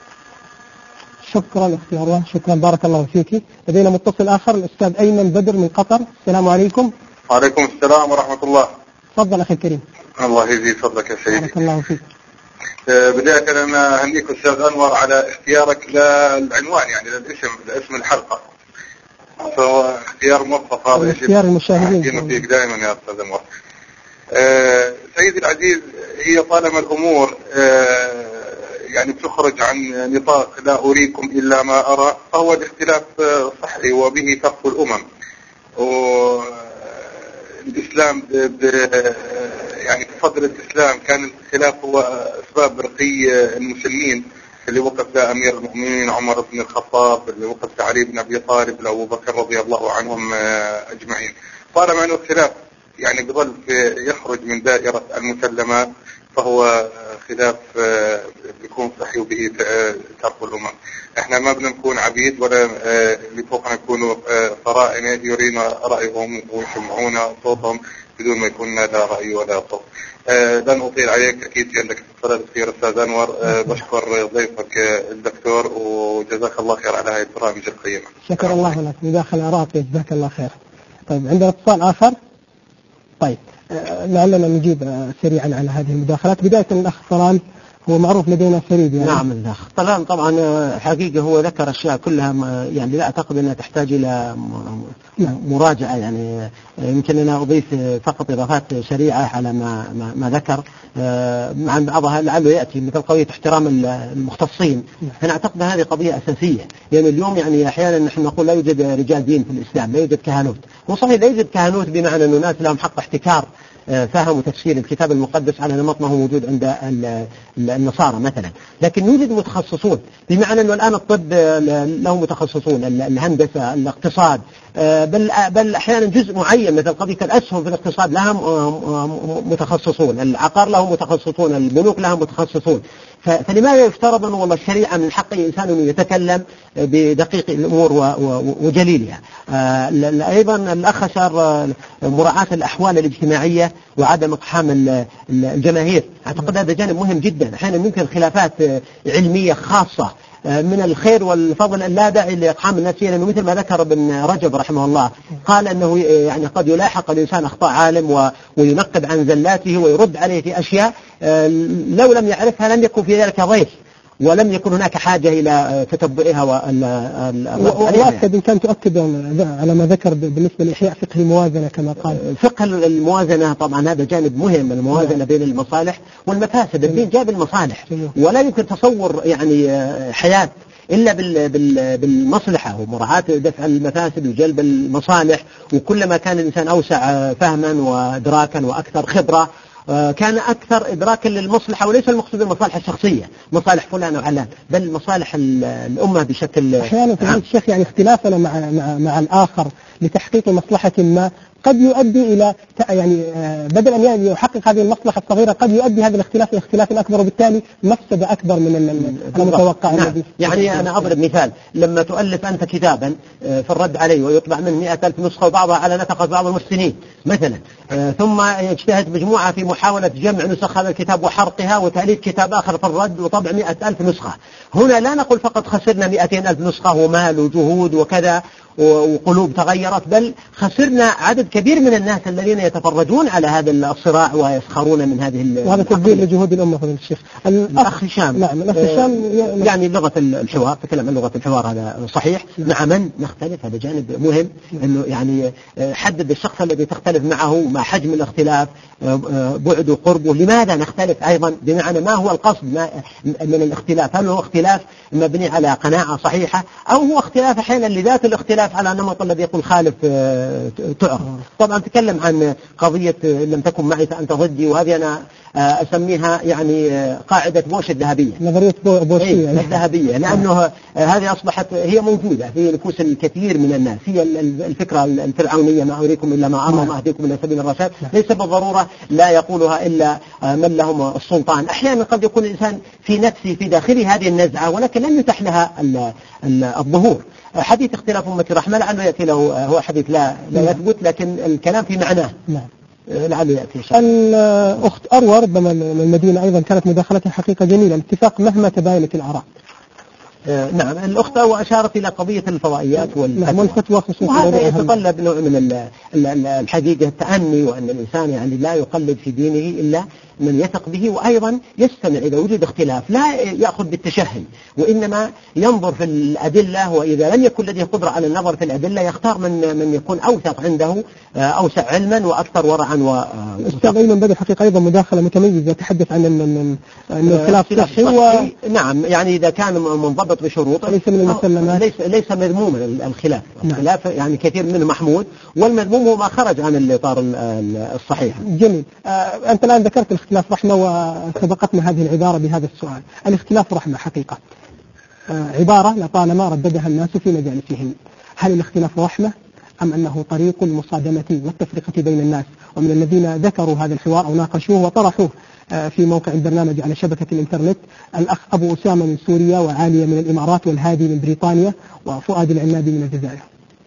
شكرا أختي أروى، شكرا، بارك الله فيك. لدينا متصل آخر، الأستاذ أيمن بدر من قطر. السلام عليكم. وعليكم السلام ورحمة الله. تفضل أخي الكريم. الله يزيد فضلك يا سيدي. بارك الله فيك. بداية أنا أهنيك أستاذ أنور على اختيارك للعنوان، يعني لاسم الحلقة، فهو اختيار موفق. هذا اختيار المشاهدين فيك دائما يا أستاذ أنور. سيدي العزيز، هي طالما الأمور يعني بتخرج عن نطاق لا أريكم إلا ما أرى، فهو الاختلاف صحي وبه تقوى الأمم. والإسلام يعني بفضل الإسلام كان الخلاف هو أسباب رقي المسلمين، اللي وقف له أمير المؤمنين عمر بن الخطاب، اللي وقف له علي بن أبي طالب، لأبو بكر رضي الله عنهم أجمعين. طالما أنه الخلاف يعني بظل يخرج من دائرة المسلمات، فهو خلاف بيكون صحي وبه تقوى الأمم. احنا ما بدنا نكون عبيد ولا اللي فوقنا يكونوا فرائنة يرينا رأيهم ويسمعونا صوتهم بدون ما يكون لا رأي ولا صوت. لن أطيل عليك، أكيد عندك اتصالات كثير أستاذ أنور. بشكر ضيفك الدكتور، وجزاك الله خير على هذه البرامج القيمة. شكر الله لك من داخل العراق، جزاك الله خير. طيب، عندنا اتصال آخر. طيب، لعلنا نجيب سريعا على هذه المداخلات. بداية الأخ طلال، هو معروف لدينا فريد يعني. نعم، الأخ طلال طبعا حقيقة هو ذكر أشياء كلها يعني لا أعتقد أنها تحتاج إلى مراجعة، يعني يمكن أن أضيف فقط إضافات سريعة على ما ذكر، مع بعضها لعله يأتي مثل قضية احترام المختصين. أنا أعتقد هذه قضية أساسية، يعني اليوم يعني أحيانا نحن نقول لا يوجد رجال دين في الإسلام، لا يوجد كهنوت. وصحيح لا يوجد كهنوت بمعنى أن الناس لهم حق احتكار فهم وتفسير الكتاب المقدس على نمط ما هو موجود عند النصارى مثلا، لكن يوجد متخصصون، بمعنى أنه الآن الطب له متخصصون، الهندسة، الاقتصاد، بل أحيانا جزء معين مثل قضية الأسهم في الاقتصاد لها متخصصون، العقار له متخصصون، البنوك لها متخصصون. فلماذا يفترض أن والله الشريعة من حق الإنسان أن يتكلم بدقيق الأمور وجليلها؟ أيضا الأخ أشار مراعاة الأحوال الاجتماعية وعدم إقحام الجماهير. أعتقد هذا جانب مهم جدا. أحيانا ممكن خلافات علمية خاصة من الخير والفضل أن لا داعي لإقحام الناس فيه، لأنه مثل ما ذكر ابن رجب رحمه الله قال أنه يعني قد يلاحق الإنسان أخطاء عالم وينقب عن زلاته ويرد عليه في أشياء لو لم يعرفها لم يكن في ذلك ضيف، ولم يكن هناك حاجة إلى تتبعها وأكد إن كان تؤكد على ما ذكر بالنسبة لإحياء فقه الموازنة كما قال. فقه الموازنة طبعا هذا جانب مهم، الموازنة بين المصالح والمفاسد. الدين جاب المصالح ولا يمكن تصور يعني حياة إلا بالمصلحة ومراعاة دفع المفاسد وجلب المصالح. وكلما كان الإنسان أوسع فهما وإدراكا وأكثر خبرة كان أكثر إدراكا للمصلحة، وليس المقصود المصالح الشخصية مصالح فلان وعلان، بل مصالح الأمة بشكل. أحيانا في الشيخ يعني اختلافنا مع الآخر لتحقيق مصلحة ما قد يؤدي إلى يعني بدل أن يحقق هذه المصلحة الصغيرة قد يؤدي هذا الاختلاف إلى اختلاف أكبر، وبالتالي مفسدة أكبر من المتوقع. نعم. يعني أنا أضرب مثال، لما تؤلف أنت كتابا في الرد عليه ويطبع منه 100,000 نسخة وبعضها على نفقة بعض المحسنين مثلا، ثم يجتهد مجموعة في محاولة جمع نسخ هذا الكتاب وحرقها وتأليف كتاب آخر في الرد وطبع 100,000 نسخة، هنا لا نقول فقط خسرنا 200,000 نسخة ومال وجهود وكذا وقلوب تغيرت، بل خسرنا عدد كبير من الناس الذين يتفرجون على هذا الصراع ويسخرون من هذه. وهذا تبديل لجهود الأمة فضيلة الشيخ. الأخ هشام. نعم الأخ هشام يعني لغة الحوار، تكلم عن لغة الحوار هذا صحيح. مع من نختلف هذا جانب مهم، إنه يعني حدد الشخص الذي تختلف معه، مع حجم الاختلاف، بعد وقربه، لماذا نختلف أيضا، بمعنى ما هو القصد من الاختلاف، هل هو اختلاف مبني على قناعة صحيحة أو هو اختلاف أحيانا لذات الاختلاف على نمط الذي يقول خالف تعرف. طبعا تكلم عن قضية لم تكن معي فأنت ضدي، وهذه أنا أسميها يعني قاعدة بوش الذهبية، نظرية بوش الذهبية، لأنه هذه أصبحت هي موجودة في نفوس الكثير من الناس. هي الفكرة الفرعونية، ما أريكم إلا ما أرى ما أهديكم إلى سبيل الرشاد، ليس بالضرورة لا يقولها إلا من لهم السلطان. أحيانا قد يكون الإنسان في نفسه في داخله هذه النزعة ولكن لم يتح لها الظهور. حديث اختلاف أمة رحمة لعله يأتي له، هو حديث لا يثبت لكن الكلام في معناه. لعله يأتي. الأخت أروى ربما من المدينة أيضا كانت مداخلتها حقيقة جميلة، الاتفاق مهما تباينت الآراء. نعم الأخت وأشارت إلى قضية الفضائيات والفتوى، وهذا يتطلب نوع من الحقيقة التأني، وأن الإنسان يعني لا يقلد في دينه إلا من يثق به، وأيضا يستمع إذا وجد اختلاف، لا يأخذ بالتشهي وإنما ينظر في الأدلة، وإذا لم يكن لديه قدرة على النظر في الأدلة يختار من يكون أوثق عنده، أوسع علما وأكثر ورعا. أستاذ أيمن بدر حقيقة أيضا مداخلة متميزة تحدث عن أن الخلاف صحي، نعم يعني إذا كان منضبط بشروط ليس من المسلمات، ليس مذموما الخلاف. الخلاف يعني كثير منه محمود، والمذموم هو ما خرج عن الإطار الصحيح. جميل. أنت الآن ذكرت الاختلاف رحمة، وسبقتنا هذه العبارة بهذا السؤال. الاختلاف رحمة حقيقة عبارة لطالما رددها الناس في مجالسهم. هل الاختلاف رحمة أم أنه طريق المصادمة والتفرقة بين الناس؟ ومن الذين ذكروا هذا الحوار أو ناقشوه وطرحوه في موقع البرنامج على شبكة الإنترنت الأخ أبو أسامة من سوريا، وعالية من الإمارات، والهادي من بريطانيا، وفؤاد العنابي من الجزائر.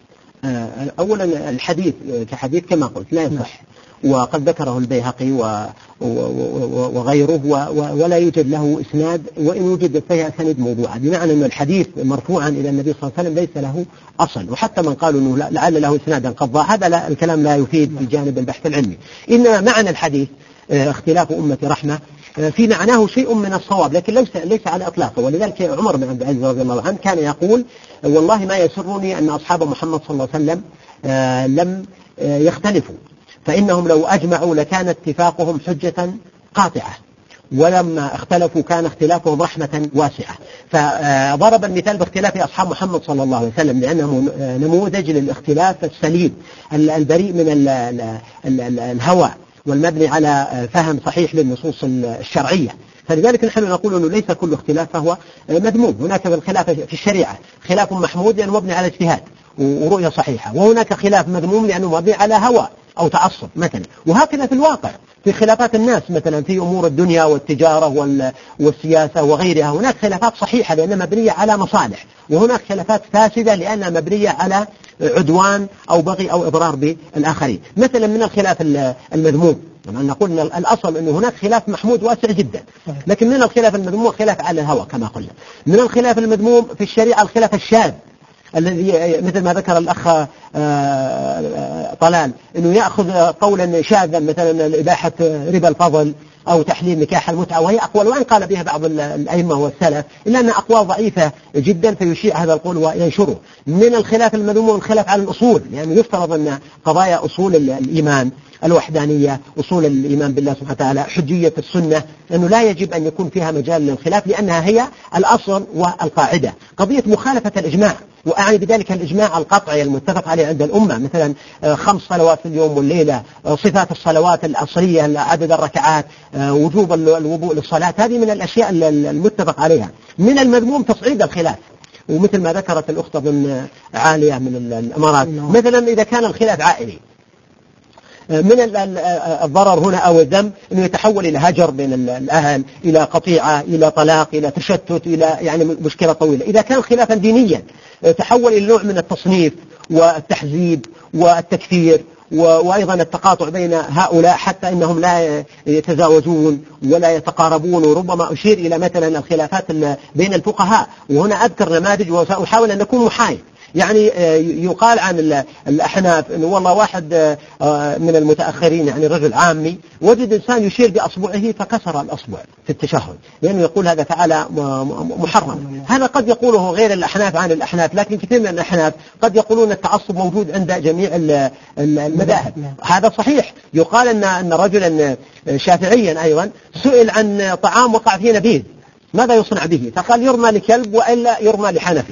أولا الحديث كحديث كما قلت لا يصح، وقد ذكره البيهقي وغيره، ولا يوجد له إسناد، وإن وجد فيها سند موضوع، بمعنى أن الحديث مرفوعا إلى النبي صلى الله عليه وسلم ليس له أصل. وحتى من قالوا أنه لعل له إسنادا قد ضاع، هذا الكلام لا يفيد في جانب البحث العلمي. إنما معنى الحديث اختلاف أمة رحمة في معناه شيء من الصواب، لكن ليس على إطلاقه. ولذلك عمر بن عبد العزيز رضي الله عنه كان يقول والله ما يسرني أن أصحاب محمد صلى الله عليه وسلم لم يختلفوا، فإنهم لو أجمعوا لكان اتفاقهم حجة قاطعة، ولما اختلفوا كان اختلافهم رحمة واسعة. فضرب المثال باختلاف أصحاب محمد صلى الله عليه وسلم لأنه نموذج للاختلاف السليم البريء من الهوى والمبني على فهم صحيح للنصوص الشرعية. فلذلك نحن نقول أنه ليس كل اختلاف فهو مذموم. هناك في الخلاف في الشريعة خلاف محمود لأنه مبني على اجتهاد ورؤية صحيحة، وهناك خلاف مذموم لأنه مبني على هوى أو تعصب مثلا. وهكذا في الواقع في خلافات الناس مثلا في أمور الدنيا والتجارة والسياسة وغيرها، هناك خلافات صحيحة لأنها مبنية على مصالح، وهناك خلافات فاسدة لأنها مبنية على عدوان أو بغي أو إضرار بالآخرين. مثلا من الخلاف المذموم طبعا نقول أن الأصل أنه هناك خلاف محمود واسع جدا، لكن من الخلاف المذموم خلاف على الهوى كما قلنا. من الخلاف المذموم في الشريعة الخلاف الشاذ الذي مثل ما ذكر الأخ طلال أنه يأخذ قولا شاذا مثلا إباحة ربا الفضل أو تحليل نكاح المتعة، وهي أقوال وإن قال بها بعض الأئمة والسلف إلا أن أقوال ضعيفة جدا فيشيع هذا القول وينشره. من الخلاف المذموم الخلاف على الأصول، يعني يفترض أن قضايا أصول الإيمان، الوحدانية، أصول الإيمان بالله سبحانه وتعالى، حجية السنة، أنه لا يجب أن يكون فيها مجال للخلاف لأنها هي الأصل والقاعدة. قضية مخالفة الإجماع، وأعني بذلك الإجماع القطعي المتفق عليه عند الأمة، مثلا 5 صلوات في اليوم والليلة، صفات الصلوات الأصلية، عدد الركعات، وجوب الوضوء للصلاة، هذه من الأشياء المتفق عليها. من المذموم تصعيد الخلاف، ومثل ما ذكرت الأخت بن عالية من الإمارات، مثلا إذا كان الخلاف عائلي، من الضرر هنا أو الذنب أنه يتحول إلى هجر بين الأهل، إلى قطيعة، إلى طلاق، إلى تشتت، إلى يعني مشكلة طويلة. إذا كان خلافا دينيا تحول إلى نوع من التصنيف والتحزيب والتكفير، وأيضا التقاطع بين هؤلاء حتى إنهم لا يتزاوجون ولا يتقاربون، وربما أشير إلى مثلا الخلافات بين الفقهاء، وهنا أذكر نماذج وسأحاول أن نكون محايد. يعني يقال عن الأحناف أنه والله واحد من المتأخرين يعني رجل عامي وجد إنسان يشير بأصبعه فكسر الأصبع في التشهد، لأنه يقول هذا تعالى محرم. هذا قد يقوله غير الأحناف عن الأحناف، لكن كثير من الأحناف قد يقولون التعصب موجود عند جميع المذاهب. هذا صحيح. يقال أن رجلا شافعيا أيضا سئل عن طعام وقع فيه نبيذ ماذا يصنع به؟ فقال يرمى لكلب وإلا يرمى لحنفي.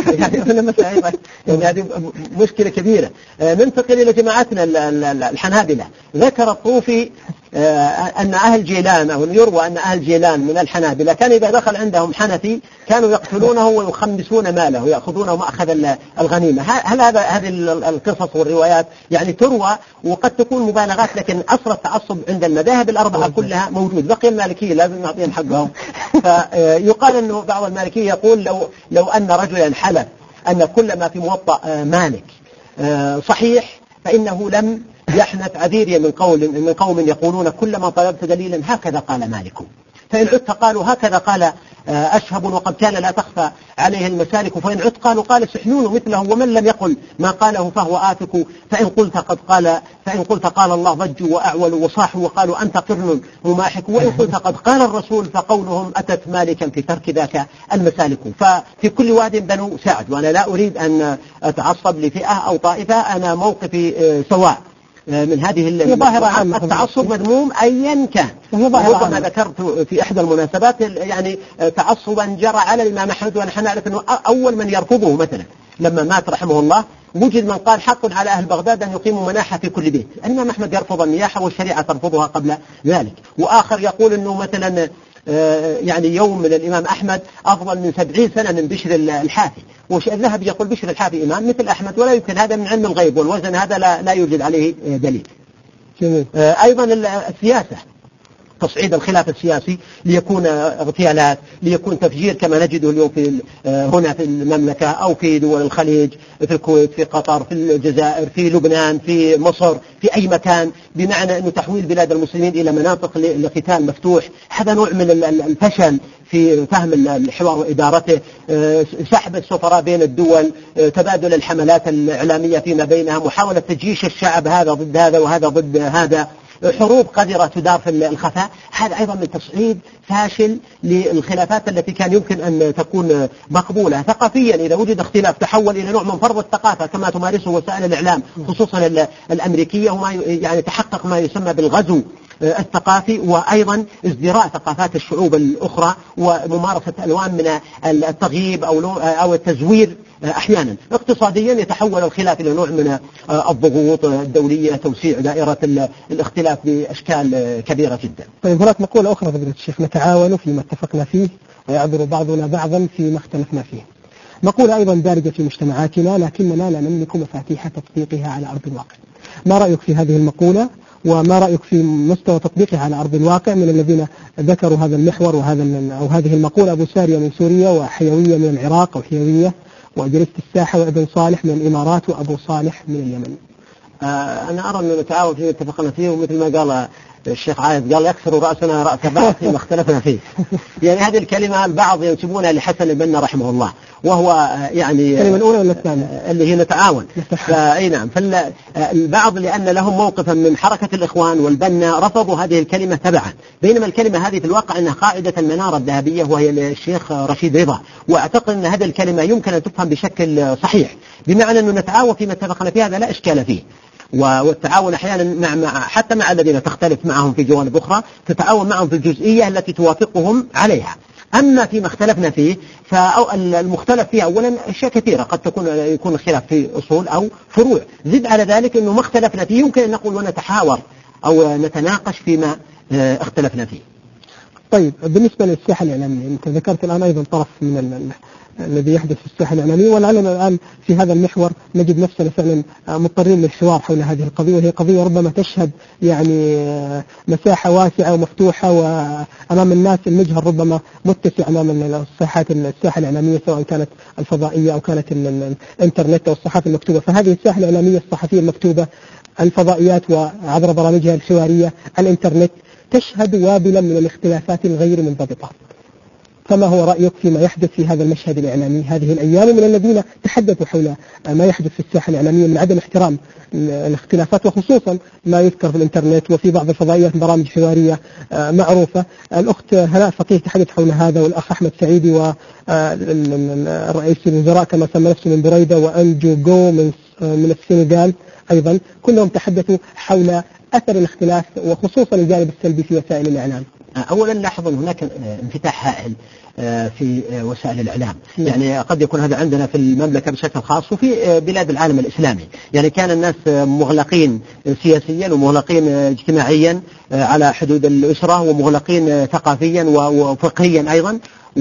يعني هذه مشكلة كبيرة. ننتقل إلى جماعتنا الحنابلة. ذكر الطوفي أن أهل جيلان، أو يروى أن أهل جيلان من الحنابلة كان إذا دخل عندهم حنفي كانوا يقتلونه ويخمسون ماله ويأخذونه مأخذ الغنيمة. هل هذه القصص والروايات يعني تروى وقد تكون مبالغات، لكن أصل التعصب عند المذاهب الأربعة كلها موجود. بقي المالكية لازم نعطيهم حقهم. فيقال أنه بعض المالكية يقول لو أن رجلا حلف أن كل ما في موطأ مالك صحيح فإنه لم يحنث عذيريا من قوم يقولون كل ما طلبت دليلا هكذا قال مالك، فإن عدت قالوا هكذا قال أشهب وقد كان لا تخفى عليه المسالك، فإن عدت قال سحنون مثله، ومن لم يقل ما قاله فهو آفك، فإن قلت قال الله ضجوا وأعولوا وصاحوا وقالوا أنت قرن مماحك، وإن قلت قد قال الرسول فقولهم أتت مالكا في ترك ذاك المسالك. ففي كل واد بنو سعد، وأنا لا أريد أن أتعصب لفئة أو طائفة، أنا موقفي سواء من هذه التعصب مذموم أيا كان. ربما ذكرت في إحدى المناسبات يعني تعصبا جرى على الإمام أحمد، ونحن نعرف أنه أول من يرفضه مثلا لما مات رحمه الله وجد من قال حق على أهل بغداد أن يقيموا مناحة في كل بيت. الإمام أحمد يرفض النياحة والشريعة ترفضها قبل ذلك. وآخر يقول أنه مثلا يعني يوم من الإمام أحمد أفضل من 70 سنة من بشر الحافي، والذهبي يقول بشر الحافي إمام مثل أحمد، ولا يمكن هذا من علم الغيب والوزن، هذا لا يوجد عليه دليل. أيضا السياسة، تصعيد الخلاف السياسي ليكون اغتيالات، ليكون تفجير كما نجده اليوم هنا في المملكة أو في دول الخليج، في الكويت، في قطر، في الجزائر، في لبنان، في مصر، في أي مكان، بمعنى أنه تحويل بلاد المسلمين إلى مناطق لقتال مفتوح. هذا نوع من الفشل في فهم الحوار وإدارته. سحب السفراء بين الدول، تبادل الحملات الإعلامية فيما بينها، محاولة تجيش الشعب هذا ضد هذا وهذا ضد هذا، حروب قذرة تدار في الخفاء. هذا أيضا من تصعيد فاشل للخلافات التي كان يمكن أن تكون مقبولة. ثقافيا إذا وجد اختلاف تحول إلى نوع من فرض الثقافة كما تمارسه وسائل الإعلام خصوصا الأمريكية، وما يعني تحقق ما يسمى بالغزو الثقافي، وأيضا ازدراء ثقافات الشعوب الأخرى وممارسة ألوان من التغييب أو التزوير. أحيانا اقتصاديا يتحول الخلاف إلى نوع من الضغوط الدولية، توسيع دائرة الاختلاف بأشكال كبيرة جدا. طيب هناك مقولة أخرى فضيلة الشيخ: نتعاون فيما اتفقنا فيه ويعذر بعضنا بعضا فيما اختلفنا فيه. مقولة أيضا دارجة في مجتمعاتنا لكننا لا نملك مفاتيح تطبيقها على أرض الواقع. ما رأيك في هذه المقولة، وما رأيك في مستوى تطبيقها على أرض الواقع من الذين ذكروا هذا المحور أو هذه المقولة؟ أبو سارية من سوريا، وحيوية من العراق أو حيوية، وجريدة الساحة، وابن صالح من الإمارات، وأبو صالح من اليمن. أنا أرى أن نتعاون فيما اتفقنا فيه، ومثل ما قال الشيخ عايد قال يكسر رأسنا رأس بعض فيما اختلفنا فيه. يعني هذه الكلمة البعض ينسبونها لحسن البنا رحمه الله، وهو يعني الكلمة الأولى ولا الثانية اللي هي نتعاون. فأي نعم، فالبعض لأن لهم موقفا من حركة الإخوان والبنا رفضوا هذه الكلمة تبعا، بينما الكلمة هذه في الواقع أنها قاعدة المنارة الذهبية وهي للشيخ رشيد رضا، وأعتقد أن هذه الكلمة يمكن أن تفهم بشكل صحيح، بمعنى أنه نتعاون فيما اتفقنا فيه، هذا لا إشكال فيه. والتعاون أحيانا حتى مع الذين تختلف معهم في جوانب أخرى تتعاون معهم في الجزئية التي توافقهم عليها. أما فيما اختلفنا فيه فالمختلف فيه أولا أشياء كثيرة، قد يكون الخلاف في أصول أو فروع، زد على ذلك أنه ما اختلفنا فيه يمكن أن نقول ونتحاور أو نتناقش فيما اختلفنا فيه. طيب بالنسبة للساحة الإعلامية، أنت ذكرت الآن أيضا طرف من الذي يحدث في الساحة الإعلامية، ولعلنا الآن في هذا المحور نجد نفسنا فعلا مضطرين للحوار حول هذه القضية، وهي قضية ربما تشهد يعني مساحة واسعة ومفتوحة، وأمام الناس المجهر ربما متسع أمام الساحة الإعلامية، سواء كانت الفضائية أو كانت الإنترنت أو الصحافة المكتوبة. فهذه الساحة الإعلامية الصحفية المكتوبة، الفضائيات وعبر برامجها الحوارية، الإنترنت، تشهد وابلا من الاختلافات الغير منضبطة. فما هو رأيك فيما يحدث في هذا المشهد الإعلامي هذه الأيام من الذين تحدثوا حول ما يحدث في الساحة الإعلامية من عدم احترام الاختلافات، وخصوصا ما يذكر في الإنترنت وفي بعض الفضائيات برامج حوارية معروفة؟ الأخت هناء فقيه تحدث حول هذا، والأخ أحمد سعيدي والرئيس الوزراء كما سمى نفسه من بريدة، وأنجو جو من السنغال أيضا، كلهم تحدثوا حول أثر الاختلاف وخصوصا الجانب السلبي في وسائل الإعلام. أولا لاحظ أن هناك انفتاح هائل في وسائل الإعلام، يعني قد يكون هذا عندنا في المملكة بشكل خاص وفي بلاد العالم الإسلامي. يعني كان الناس مغلقين سياسيا ومغلقين اجتماعيا على حدود الأسرة، ومغلقين ثقافيا وفقهيا أيضا،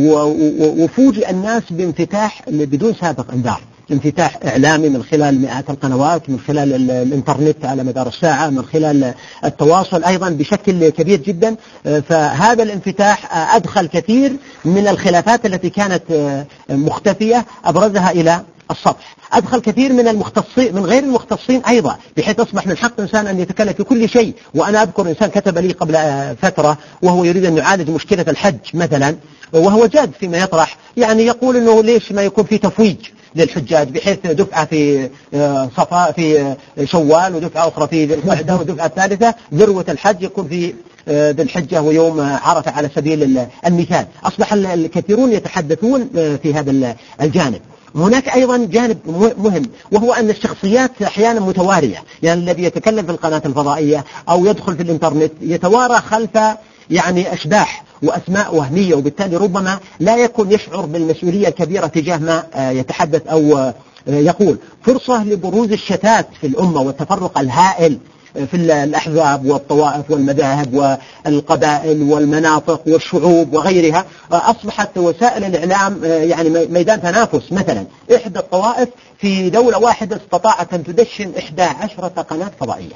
وفوجئ الناس بانفتاح بدون سابق انذار، انفتاح إعلامي من خلال مئات القنوات، من خلال الإنترنت على مدار الساعة، من خلال التواصل أيضا بشكل كبير جدا. فهذا الانفتاح أدخل كثير من الخلافات التي كانت مختفية، أبرزها إلى السطح، أدخل كثير من المختصين من غير المختصين أيضا، بحيث أصبح من حق إنسان أن يتكلم في كل شيء. وأنا أذكر إنسان كتب لي قبل فترة وهو يريد أن يعالج مشكلة الحج مثلا، وهو جاد فيما يطرح، يعني يقول إنه ليش ما يكون في تفويج للحجاج، بحيث دفعة في في شوال، ودفعة أخرى في ذي القعدة، ودفعة ثالثة ذروة الحج يكون في ذي الحجة ويوم عرفة على سبيل المثال. أصبح الكثيرون يتحدثون في هذا الجانب. هناك أيضا جانب مهم، وهو أن الشخصيات أحيانا متوارية، يعني الذي يتكلم في القناة الفضائية أو يدخل في الإنترنت يتوارى خلف يعني أشباح وأسماء وهمية، وبالتالي ربما لا يكون يشعر بالمسؤولية الكبيرة تجاه ما يتحدث أو يقول. فرصة لبروز الشتات في الأمة والتفرق الهائل في الأحزاب والطوائف والمذاهب والقبائل والمناطق والشعوب وغيرها. أصبحت وسائل الإعلام يعني ميدان تنافس. مثلا إحدى الطوائف في دولة واحدة استطاعت أن تدشن 11 قناة فضائية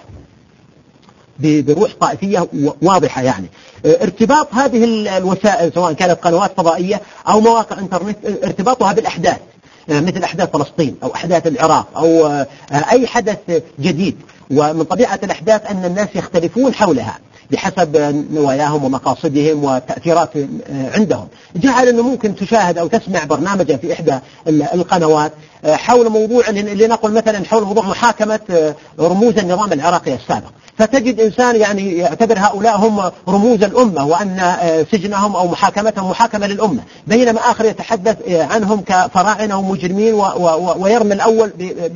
بروح طائفية واضحة. يعني ارتباط هذه الوسائل سواء كانت قنوات فضائية أو مواقع انترنت، ارتباطها بالأحداث مثل أحداث فلسطين أو أحداث العراق أو أي حدث جديد، ومن طبيعة الأحداث أن الناس يختلفون حولها بحسب نواياهم ومقاصدهم والتأثيرات عندهم، جعل أنه ممكن تشاهد أو تسمع برنامجا في إحدى القنوات حول موضوع لنقل مثلا حول موضوع محاكمة رموز النظام العراقي السابق، فتجد إنسان يعني يعتبر هؤلاء هم رموز الأمة، وأن سجنهم أو محاكمتهم محاكمة للأمة، بينما آخر يتحدث عنهم كفراعنة ومجرمين ويرمي الأول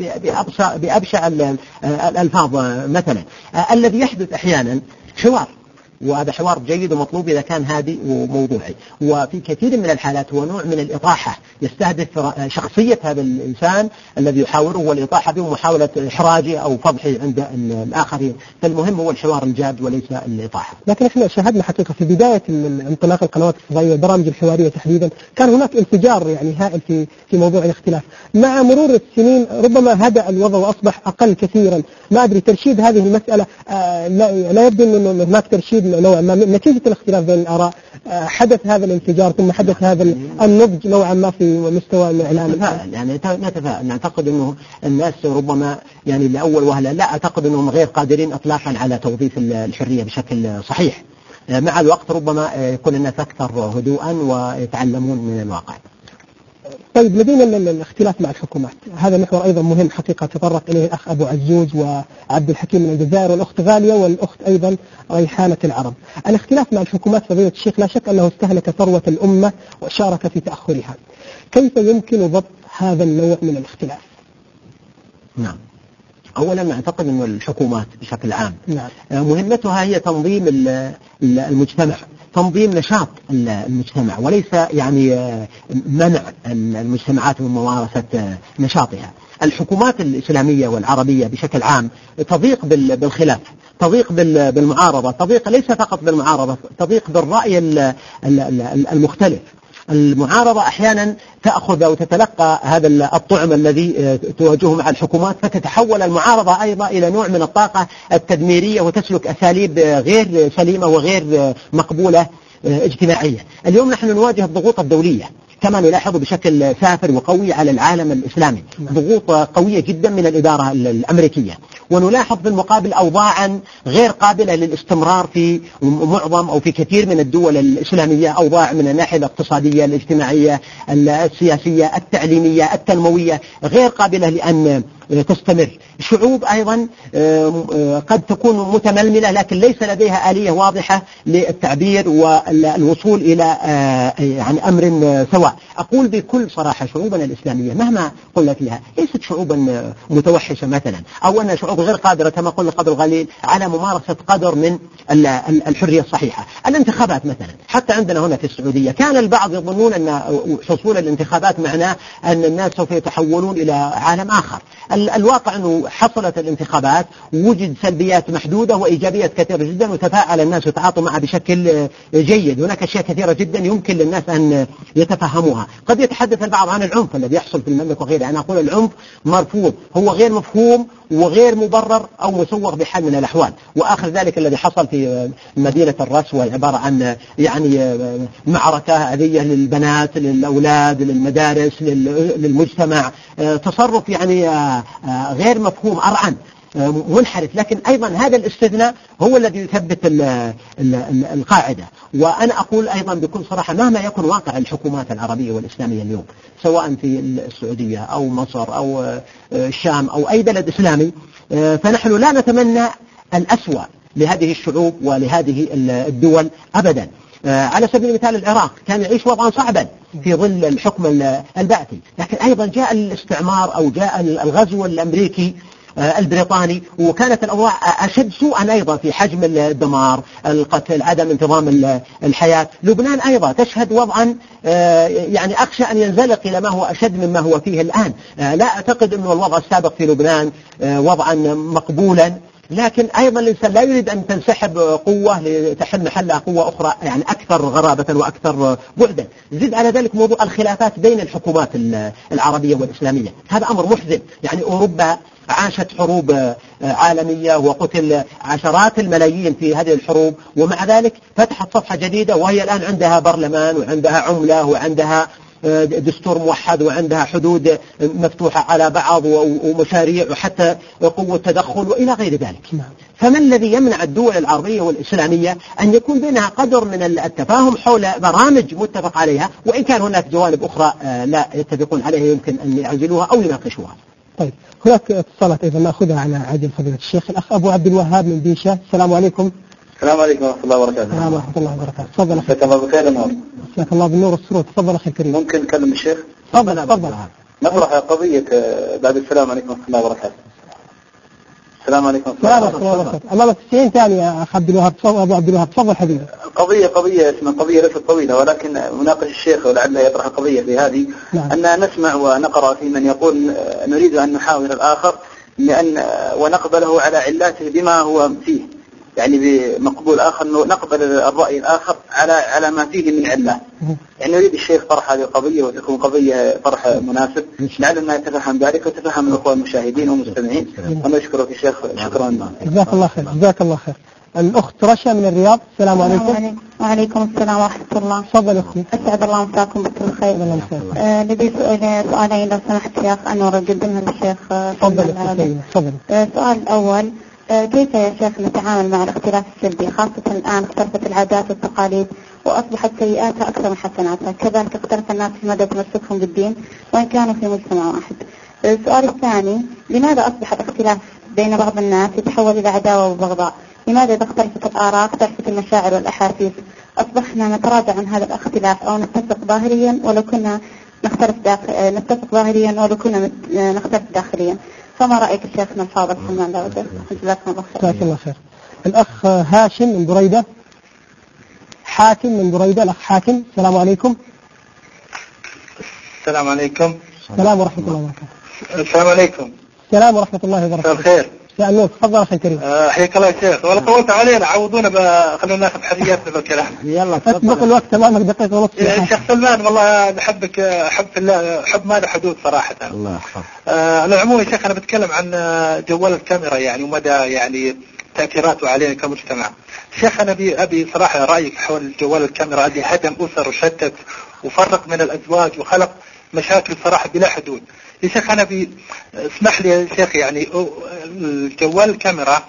بأبشع الألفاظ مثلا. الذي يحدث أحيانا حوار، وهذا حوار جيد ومطلوب إذا كان هادي وموضوعي، وفي كثير من الحالات هو نوع من الإطاحة يستهدف شخصية هذا الإنسان الذي يحاوره، والإطاحة به محاولة إحراجه أو فضحه عند الآخرين. فالمهم هو الحوار الجاد وليس الإطاحة. لكن احنا شاهدنا حقيقة في بداية انطلاق القنوات الفضائية والبرامج الحوارية تحديدا كان هناك انفجار يعني هائل في موضوع الاختلاف. مع مرور السنين ربما هدأ الوضع وأصبح أقل كثيرا. ما أدري ترشيد هذه المسألة لا يبدو أن هناك ترشيد نوعا ما نتيجة الاختلاف بين الآراء حدث هذا الانفجار ثم حدث هذا النضج نوعا ما في مستوى الإعلام. يعني نتفائل، نعتقد أنه الناس ربما يعني لأول وهلة لا أعتقد أنهم غير قادرين إطلاقا على توظيف الحرية بشكل صحيح. مع الوقت ربما يكون الناس أكثر هدوءا ويتعلمون من الواقع. طيب لدينا الاختلاف مع الحكومات، هذا محور أيضا مهم حقيقة تطرق إليه الأخ أبو عزوز وعبد الحكيم من الجزائر والأخت غالية والأخت أيضا ريحانة العرب. الاختلاف مع الحكومات فضيلة الشيخ لا شك أنه استهلك ثروة الأمة وشارك في تأخرها، كيف يمكن ضبط هذا النوع من الاختلاف؟ نعم، أولا أعتقد أن الحكومات بشكل عام مهمتها هي تنظيم المجتمع، تنظيم نشاط المجتمع، وليس يعني منع المجتمعات من ممارسة نشاطها. الحكومات الإسلامية والعربية بشكل عام تضيق بالخلاف، تضيق بالمعارضة، تضيق ليس فقط بالمعارضة، تضيق بالرأي المختلف. المعارضة أحيانا تأخذ أو تتلقى هذا الطعم الذي تواجهه مع الحكومات، فتتحول المعارضة أيضا إلى نوع من الطاقة التدميرية وتسلك أساليب غير سليمة وغير مقبولة اجتماعية. اليوم نحن نواجه الضغوط الدولية كما نلاحظ بشكل سافر وقوي على العالم الإسلامي، ضغوط قوية جدا من الإدارة الأمريكية، ونلاحظ في المقابل أوضاعا غير قابلة للاستمرار في معظم أو في كثير من الدول الإسلامية، أوضاع من الناحية الاقتصادية الاجتماعية السياسية التعليمية التنموية غير قابلة لأن تستمر. شعوب أيضا قد تكون متململة لكن ليس لديها آلية واضحة للتعبير والوصول إلى يعني أمر سواء. أقول بكل صراحة شعوبنا الإسلامية مهما قلنا فيها ليست شعوبا متوحشة مثلا، أو أن شعوب غير قادرة كما قلنا قبل قليل على ممارسة قدر من الحرية الصحيحة. الانتخابات مثلا حتى عندنا هنا في السعودية كان البعض يظنون أن حصول الانتخابات معناه أن الناس سوف يتحولون إلى عالم آخر. الواقع أنه حصلت الانتخابات ووجد سلبيات محدودة وإيجابيات كثيرة جدا وتفاعل الناس وتعاطوا معها بشكل جيد. هناك أشياء كثيرة جدا يمكن للناس أن يتفهموها. قد يتحدث البعض عن العنف الذي يحصل في المملكة وغيره، أنا أقول العنف مرفوض، هو غير مفهوم وغير مبرر أو مسوغ بحال من الأحوال. وآخر ذلك الذي حصل في مدينة الرأس وهي عبارة عن يعني معركة أذية للبنات للأولاد للمدارس للمجتمع، تصرف يعني غير مفهوم أرعن منحرف. لكن أيضا هذا الاستثناء هو الذي يثبت القاعدة. وأنا أقول أيضا بكل صراحة مهما يكون واقع الحكومات العربية والإسلامية اليوم سواء في السعودية أو مصر أو الشام أو أي بلد إسلامي، فنحن لا نتمنى الأسوأ لهذه الشعوب ولهذه الدول أبدا. على سبيل المثال العراق كان يعيش وضعا صعبا في ظل الحكم البعثي، لكن أيضا جاء الاستعمار أو جاء الغزو الأمريكي البريطاني وكانت الأوضاع أشد سوءا أيضا في حجم الدمار القتل عدم انتظام الحياة. لبنان أيضا تشهد وضعا يعني أخشى أن ينزلق إلى ما هو أشد مما هو فيه الآن. لا أعتقد أن الوضع السابق في لبنان وضعا مقبولا، لكن أيضا الإنسان لا يريد أن تنسحب قوة لتحل محلها قوة أخرى يعني أكثر غرابة وأكثر بعدا. زد على ذلك موضوع الخلافات بين الحكومات العربية والإسلامية، هذا أمر محزن. يعني أوروبا عاشت حروب عالمية وقتل عشرات الملايين في هذه الحروب، ومع ذلك فتحت صفحة جديدة وهي الآن عندها برلمان وعندها عملة وعندها دستور موحد وعندها حدود مفتوحة على بعض ومشاريع وحتى قوة تدخل وإلى غير ذلك. فما الذي يمنع الدول العربية والإسلامية أن يكون بينها قدر من التفاهم حول برامج متفق عليها، وإن كان هناك جوانب أخرى لا يتفقون عليها يمكن أن يعزلوها أو يناقشوها. طيب هناك اتصالات أيضا نأخذها على عجل فضيلة الشيخ. الأخ أبو عبد الوهاب من بيشة، السلام عليكم. السلام عليكم ورحمة الله وبركاته. السلام ورحمة الله وبركاته. تفضل أخي. مساك الله بالخير النور. مساك الله بالنور والسرور. تفضل أخي الكريم. ممكن نكلم الشيخ؟ تفضل. نطرح قضية بعد السلام عليكم ورحمة الله وبركاته. السلام عليكم ورحمة الله وبركاته. أمامك 90 ثانية يا أخ عبد الوهاب. أبو عبد الوهاب تفضل حبيبي. قضية اسمها قضية ليست طويلة، ولكن مناقش الشيخ ولعله يطرح القضية في هذه. أن نسمع ونقرأ في من يقول نريد أن نحاور الآخر لأن ونقبله على علاته بما هو فيه، يعني بمقبول آخر أنه نقبل الرأي الآخر على ما فيه من علة. يعني يريد الشيخ طرح هذه القضية وتكون قضية طرح مناسب، لعلنا يتفهم ذلك وتفهم الأخوة المشاهدين والمستمعين. ونشكرك الشيخ، شكرا. جزاك الله خير. جزاك الله خير. الأخت رشا من الرياض. السلام عليكم. وعليكم السلام ورحمة الله. تفضل أختي. أسعد الله مساكم بكل خير. لدي سؤالين لو سمحت شيخ أنور أقدمها للشيخ. تفضل أختي. تفضل. السؤال الأول، كيف يا شيخ نتعامل مع الاختلاف السلبي، خاصة الآن اختلفت العادات والتقاليد وأصبحت سيئاتها أكثر من حسناتها، كذلك اختلف الناس في مدى تمسكهم بالدين وإن كانوا في مجتمع واحد. السؤال الثاني، لماذا أصبح الاختلاف بين بعض الناس يتحول إلى عداوة وبغضاء؟ لماذا إذا اختلفت الآراء اختلفت المشاعر والأحاسيس أصبحنا نتراجع عن هذا الاختلاف أو نتفق ظاهريا ولو كنا نتفق ظاهريا ولو كنا نختلف داخليا؟ فما رأيك شيخنا الفاضل سلمان داود؟ جزاكم الله خير. جزاك الله خير. الأخ هاشم من بريدة. حاتم من بريدة. الأخ حاتم. السلام عليكم. السلام عليكم. السلام ورحمة الله وبركاته. السلام عليكم. السلام ورحمة الله وبركاته. الخير. يا نور، تفضل أخي الكريم. حياك الله يا شيخ. والله طولت علينا، عوضونا خلونا ناخذ حرياتنا بالكلام. يلا اسبق الوقت أمامك دقيقة ونص. يا شيخ سلمان والله بحبك حب في الله، حب ما له حدود صراحة. الله يحفظك. على العموم يا شيخ أنا بتكلم عن جوال الكاميرا يعني ومدى يعني تأثيراته علينا كمجتمع. شيخ أنا أبي صراحة رأيك حول جوال الكاميرا اللي هدم أسر وشتت وفرق من الأزواج وخلق مشاكل صراحة بلا حدود. يا شيخ أنا اسمح لي يا شيخ، يعني الجوال الكاميرا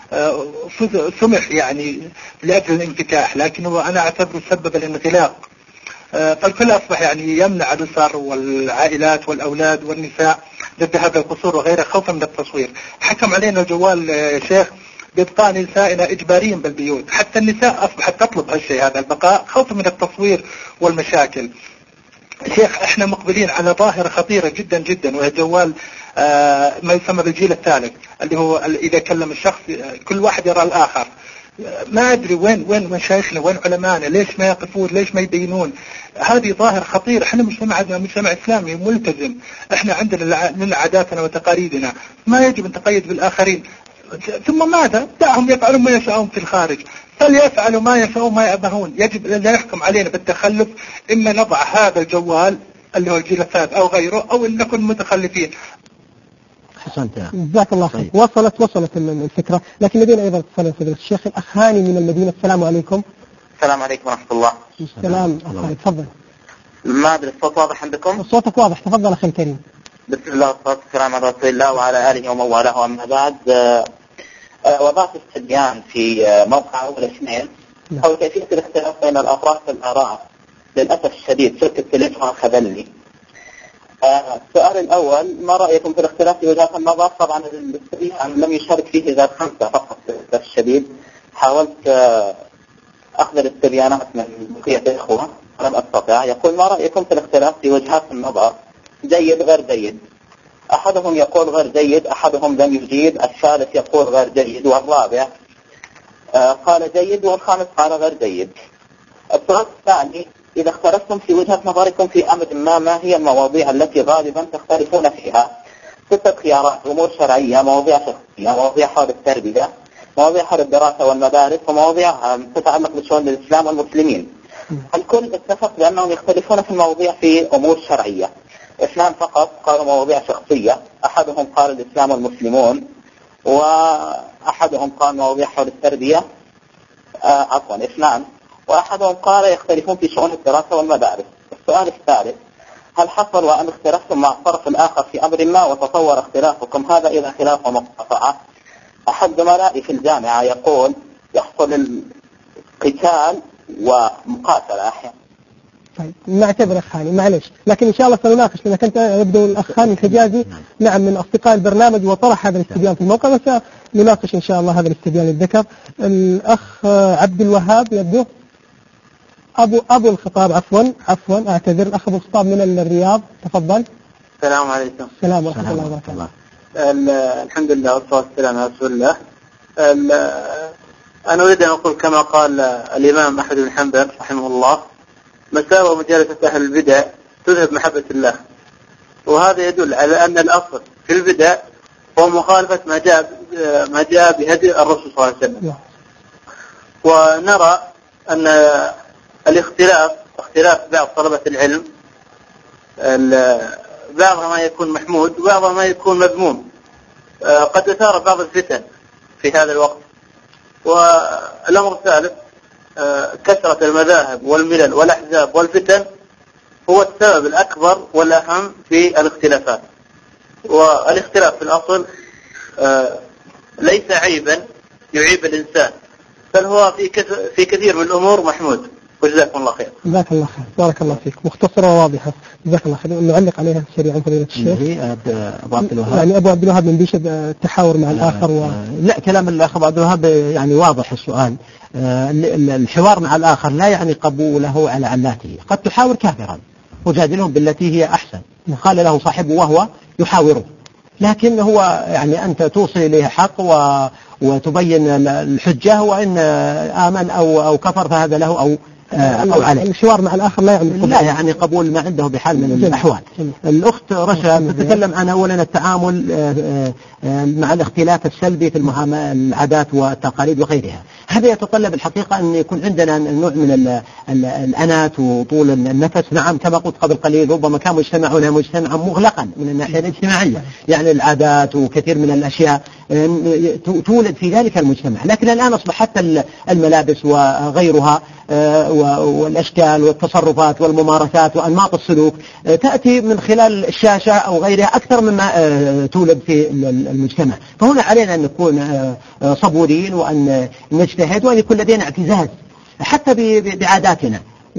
سمح يعني لأجل الانفتاح، لكنه أنا أعتبره سبب الانغلاق. فالكل أصبح يعني يمنع الأسر والعائلات والأولاد والنساء ضد هذا القصور وغيره خوفا من التصوير. حكم علينا الجوال يا شيخ بإبقاء نسائنا إجباريا بالبيوت، حتى النساء أصبحت تطلب هالشيء هذا البقاء خوفا من التصوير والمشاكل. شيخ احنا مقبلين على ظاهرة خطيرة جدا جدا، وهي جوال ما يسمى بالجيل الثالث، اللي هو إذا كلم الشخص كل واحد يرى الآخر. ما أدري وين مشايخنا وين علماءنا، ليش ما يقفون، ليش ما يبينون؟ هذه ظاهرة خطيرة. احنا مجتمع إسلامي ملتزم، احنا عندنا من عاداتنا وتقاليدنا، ما يجب أن تقيد بالآخرين. ثم ماذا؟ دعهم يفعلون ما يشاءون في الخارج، فليفعلوا ما يشاءون ما يأبهون. يجب أن لا يحكم علينا بالتخلف، إما نضع هذا الجوال اللي هو الجيل الثالث أو غيره، أو إن نكون متخلفين. حسنت. جزاك الله خير. وصلت الفكرة، لكن لدينا أيضا اتصال فضيلة الشيخ الأخ هاني من المدينة. السلام عليكم. السلام عليكم ورحمة الله. السلام. أخي تفضل. ما أدري الصوت واضح عندكم؟ صوتك واضح، تفضل أخي الكريم. بسم الله والصلاة والسلام على رسول الله وعلى آله ومن والاه، وأما بعد. وضعت استبيان في موقع أول اثنين حول كيفية الاختلاف بين الأطراف في الآراء. للأسف الشديد شركة التليفون خذلني. السؤال الأول، ما رأيكم في الاختلاف في وجهات النظر؟ طبعا الاستبيان لم يشارك فيه إذا 5 فقط للأسف الشديد. حاولت أخذ الاستبيانات من بقية الإخوة لم أستطع. يقول ما رأيكم في الاختلاف في وجهات النظر؟ جيد غير جيد. أحدهم يقول غير جيد، أحدهم لم يجيد، الثالث يقول غير جيد، والرابع قال جيد، والخامس قال غير جيد. السؤال الثاني، إذا اختلفتم في وجهة نظركم في أمر ما هي المواضيع التي غالبا تختلفون فيها؟ 6 خيارات: أمور شرعية، مواضيع شخصية، مواضيع حول التربية، مواضيع حول الدراسة والمدارس، ومواضيع تتعلق بشؤون الإسلام والمسلمين. الكل اتفق بأنهم يختلفون في المواضيع في أمور شرعية. 2 فقط قالوا مواضيع شخصية، أحدهم قال الإسلام والمسلمون، وأحدهم قال مواضيع حول التربية، 2، وأحدهم قال يختلفون في شؤون الدراسة والمدارس. السؤال الثالث، هل حصل وأن اختلفتم مع الطرف الآخر في أمر ما وتطور اختلافكم هذا إلى خلاف ومقاطعة؟ أحد زملائي في الجامعة يقول يحصل القتال ومقاتلة أحيانا. طيب نعتبر أخ هاني معلش، لكن إن شاء الله سنناقش، لأن كنت يبدو الأخ هاني الحجازي نعم من أصدقاء البرنامج وطرح هذا الاستبيان في الموقع، وسنناقش إن شاء الله هذا الاستبيان الذكر. الأخ عبد الوهاب يبدو أبو الخطاب، عفوا أعتذر، الأخ أبو الخطاب من الرياض، تفضل. السلام عليكم. السلام ورحمة الله وبركاته. الحمد لله والصلاة والسلام على رسول الله. أنا أريد أن أقول كما قال الإمام أحمد بن حنبل رحمه الله: مساوى مجالسة أهل البدع تذهب محبة الله. وهذا يدل على أن الأصل في البدع هو مخالفة ما جاء بهدي الرسول صلى الله عليه وسلم. ونرى أن اختلاف بعض طلبة العلم بعضها ما يكون محمود وبعضها ما يكون مذموم. قد تثار بعض الفتن في هذا الوقت. والأمر الثالث كثرة المذاهب والملل والأحزاب والفتن هو السبب الأكبر والأهم في الاختلافات. والاختلاف في الأصل ليس عيبا يعيب الإنسان، بل هو في كثير من الأمور محمود. وجزاكم الله خير. جزاك الله خير، بارك الله فيك، مختصرة وواضحة، جزاك الله خير. نعلق عليها سريعا فضيلة الشيخ. أبو عبد الوهاب، يعني أبو عبد الوهاب من بيشد التحاور مع الآخر لا، كلام الأخ أبو عبد الوهاب يعني واضح السؤال. الحوار مع الآخر لا يعني قبوله على علاته. قد تحاور كافرا وجادلهم بالتي هي أحسن، قال له صاحبه وهو يحاوره، لكن هو يعني أنت توصل إليه حق وتبين الحجة، وإن آمن أو كفر فهذا له أو عليه. الحوار مع الآخر لا يعني قبول ما عنده بحال من الأحوال. الأخت رشا تتكلم عن أولا التعامل مع الاختلاف السلبي في العادات والتقاليد وغيرها. هذا يتطلب الحقيقة أن يكون عندنا نوع من الأنات وطول النفس. نعم، كما قلت قبل قليل، ربما كان مجتمعنا مجتمعا مغلقا من الناحية الاجتماعية، يعني العادات وكثير من الأشياء تولد في ذلك المجتمع. لكن الآن أصبح حتى الملابس وغيرها والأشكال والتصرفات والممارسات وأنماط السلوك تأتي من خلال الشاشة أو غيرها أكثر مما تولد في المجتمع. فهنا علينا أن نكون صبورين وأن نجتهد وأن يكون لدينا اعتزاز حتى بعاداتنا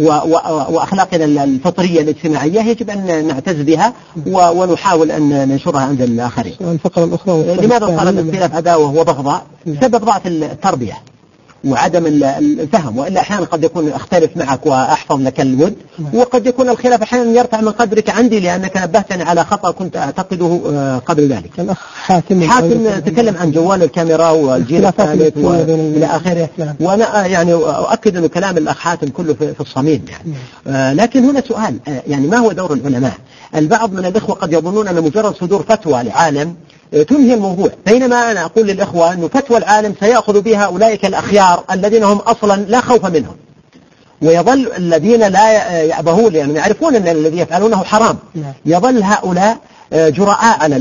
وأخلاقنا الفطرية الاجتماعية، يجب أن نعتز بها ونحاول أن ننشرها عند الآخرين. الفقرة الأخرى، لماذا صار الاختلاف عداوة وبغضاء؟ بسبب ضعف التربية وعدم الفهم. وإلا أحيانا قد يكون أختلف معك وأحفظ لك الود، وقد يكون الخلاف أحيانا يرفع من قدرك عندي لأنك نبهتني على خطأ كنت أعتقده قبل ذلك. الأخ حاتم تكلم عن جوال الكاميرا والجيل الثالث وإلى آخره، وأنا يعني أؤكد أن كلام الأخ حاتم كله في الصميم يعني. لكن هنا سؤال، يعني ما هو دور العلماء؟ البعض من الإخوة قد يظنون أن مجرد صدور فتوى لعالم تنهي الموضوع، بينما أنا أقول للإخوة أن فتوى العالم سيأخذ بها أولئك الأخيار الذين هم أصلا لا خوف منهم، ويظل الذين لا يعبهون لأنهم يعرفون أن الذي يفعلونه حرام، يظل هؤلاء جرعاء على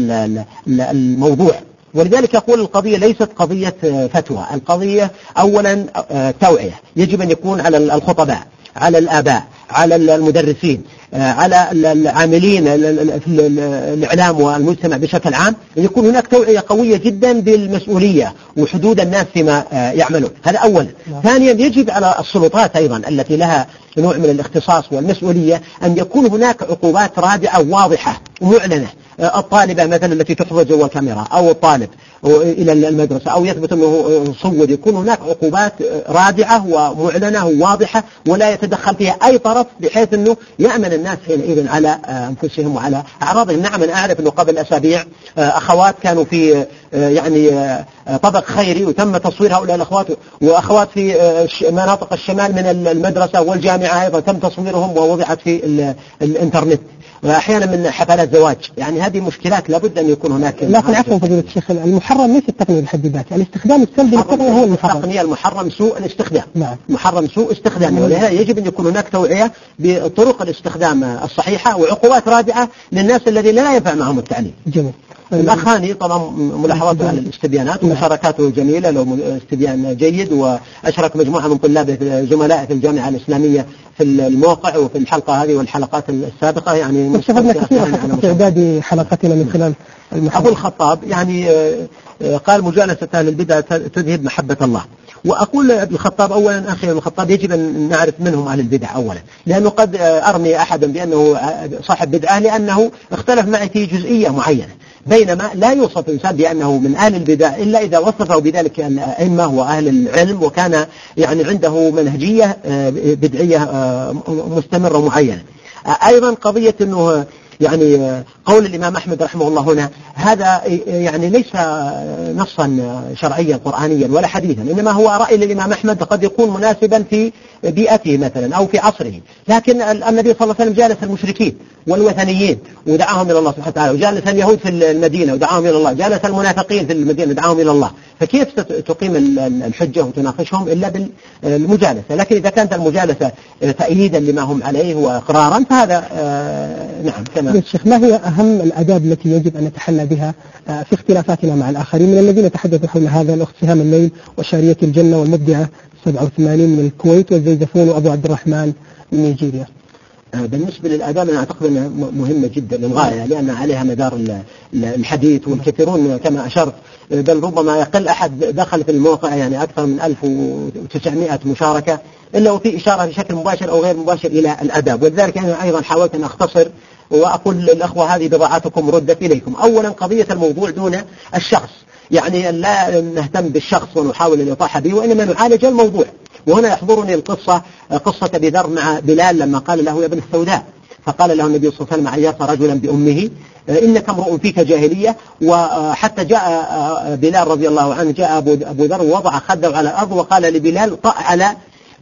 الموضوع. ولذلك أقول القضية ليست قضية فتوى، القضية أولا توعية. يجب أن يكون على الخطباء، على الآباء، على المدرسين، على العاملين في الإعلام والمجتمع بشكل عام، أن يكون هناك توعية قوية جدا بالمسؤولية وحدود الناس فيما يعملون. هذا أولا. ثانيا، يجب على السلطات أيضا التي لها نوع من الاختصاص والمسؤولية أن يكون هناك عقوبات رادعة واضحة ومعلنة. الطالبة مثلا التي تحضر جوال كاميرا أو الطالب إلى المدرسة أو يثبت أنه صور، يكون هناك عقوبات رادعة ومعلنة وواضحة ولا يتدخل فيها أي طرف، بحيث أنه يأمن الناس حينئذ على أنفسهم وعلى أعراضهم. نعم، أنا أعرف أنه قبل أسابيع أخوات كانوا في يعني طبق خيري وتم تصوير هؤلاء الأخوات وأخوات في مناطق الشمال من المدرسة والجامعة أيضا تم تصويرهم ووضعت في الإنترنت، وأحيانا من حفلات زواج. يعني هذه مشكلات لابد أن يكون هناك. لكن عفوا فضيلة الشيخ، المحرم ليس التقنية بحد ذاتها، الاستخدام السلبي للتقنية هو المحرم. التقنية المحرم سوء الاستخدام. نعم. محرم سوء استخدامه، ولهذا يجب أن يكون هناك توعية بطرق الاستخدام الصحيحة وعقوبات رادعة للناس الذين لا ينفع معهم التعليم. جميل. الأخ هاني طبعا ملاحظاته على الاستبيانات ومشاركاته جميلة، له استبيان جيد، وأشرك مجموعة من طلاب زملائه في الجامعة الإسلامية في الموقع وفي الحلقة هذه والحلقات السابقة. يعني استفدنا كثيرا في إعداد حلقتنا من خلال أبو الخطاب يعني قال مجالسة أهل البدع تذهب محبة الله. وأقول ابن الخطاب أولا، أخي ابن الخطاب يجب أن نعرف منهم أهل البدع أولا، لأنه قد أرمي أحدا بأنه صاحب بدعة لأنه اختلف معي في جزئية معينة، بينما لا يوصف الإنسان بأنه من أهل البدع إلا إذا وصفه بذلك الأئمة وأهل العلم وكان يعني عنده منهجية بدعية مستمرة معينة. أيضا قضية أنه يعني قول الإمام أحمد رحمه الله هنا هذا يعني ليس نصا شرعيا قرآنيا ولا حديثا، إنما هو رأي للإمام أحمد قد يكون مناسبا في بيئته مثلا أو في عصره. لكن النبي صلى الله عليه وسلم جالس المشركين والوثنيين ودعاهم إلى الله سبحانه وتعالى، وجالس اليهود في المدينة ودعاهم إلى الله، جالس المنافقين في المدينة ودعاهم إلى الله، فكيف تقيم الحجة وتناقشهم إلا بالمجالسة؟ لكن إذا كانت المجالسة تأييدا لما هم عليه وإقرارا فهذا نعم. كما شيخ، ما هي أهم الآداب التي يجب أن نتحلى بها في اختلافاتنا مع الآخرين؟ من الذين تحدثوا حول هذا الأخت سهام الليل وشارية الجنة والمبدعة 87 من الكويت والزيزفون وأبو عبد الرحمن من نيجيريا. بالنسبة للآداب أنا أعتقد أنها مهمة جدا للغاية، لأن عليها مدار الحديث، والكثيرون كما أشرت بل ربما يقل أحد دخل في الموقع يعني أكثر من 1900 مشاركة إلا وفي إشارة بشكل مباشر أو غير مباشر إلى الآداب. ولذلك أنا أيضا حاولت أن أختصر وأقول للأخوة هذه بضاعتكم ردت إليكم. أولا قضية الموضوع دون الشخص، يعني لا نهتم بالشخص ونحاول الإطاحة به، وإنما نعالج الموضوع. وهنا يحضرني القصة، قصة أبي ذر مع بلال لما قال له يا ابن السوداء، فقال له النبي صلى الله عليه وسلم عياط رجلا بأمه إنك امرؤ فيك جاهلية. وحتى جاء بلال رضي الله عنه، جاء أبو ذر ووضع خده على الأرض وقال لبلال طأ على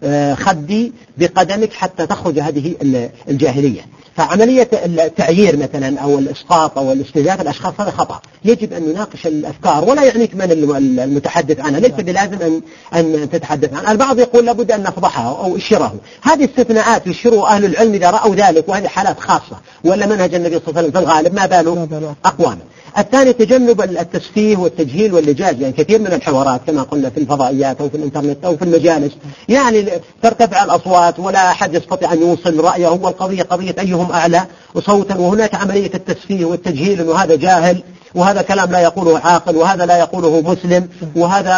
خدي بقدمك حتى تخرج هذه الجاهلية. فعملية التعيير مثلا أو الإسقاط أو الاستهزاء الأشخاص هذا خطأ، يجب أن نناقش الأفكار ولا يعنيك من المتحدث عنها، ليس بلازم أن تتحدث عنها. البعض يقول لابد أن نفضحه أو الشره، هذه استثناءات يشيروا أهل العلم إذا رأوا ذلك، وهذه حالات خاصة، ولا منهج النبي صلى الله عليه وسلم في الغالب ما باله أقواما. الثاني تجنب التسفيه والتجهيل واللجاج، يعني كثير من الحوارات كما قلنا في الفضائيات أو في الإنترنت أو في المجالس يعني ترتفع الأصوات ولا أحد يستطيع أن يوصل رأيه، هو القضية قضية أيهم أعلى صوتا، وهناك عملية التسفيه والتجهيل أنه هذا جاهل وهذا كلام لا يقوله عاقل وهذا لا يقوله مسلم وهذا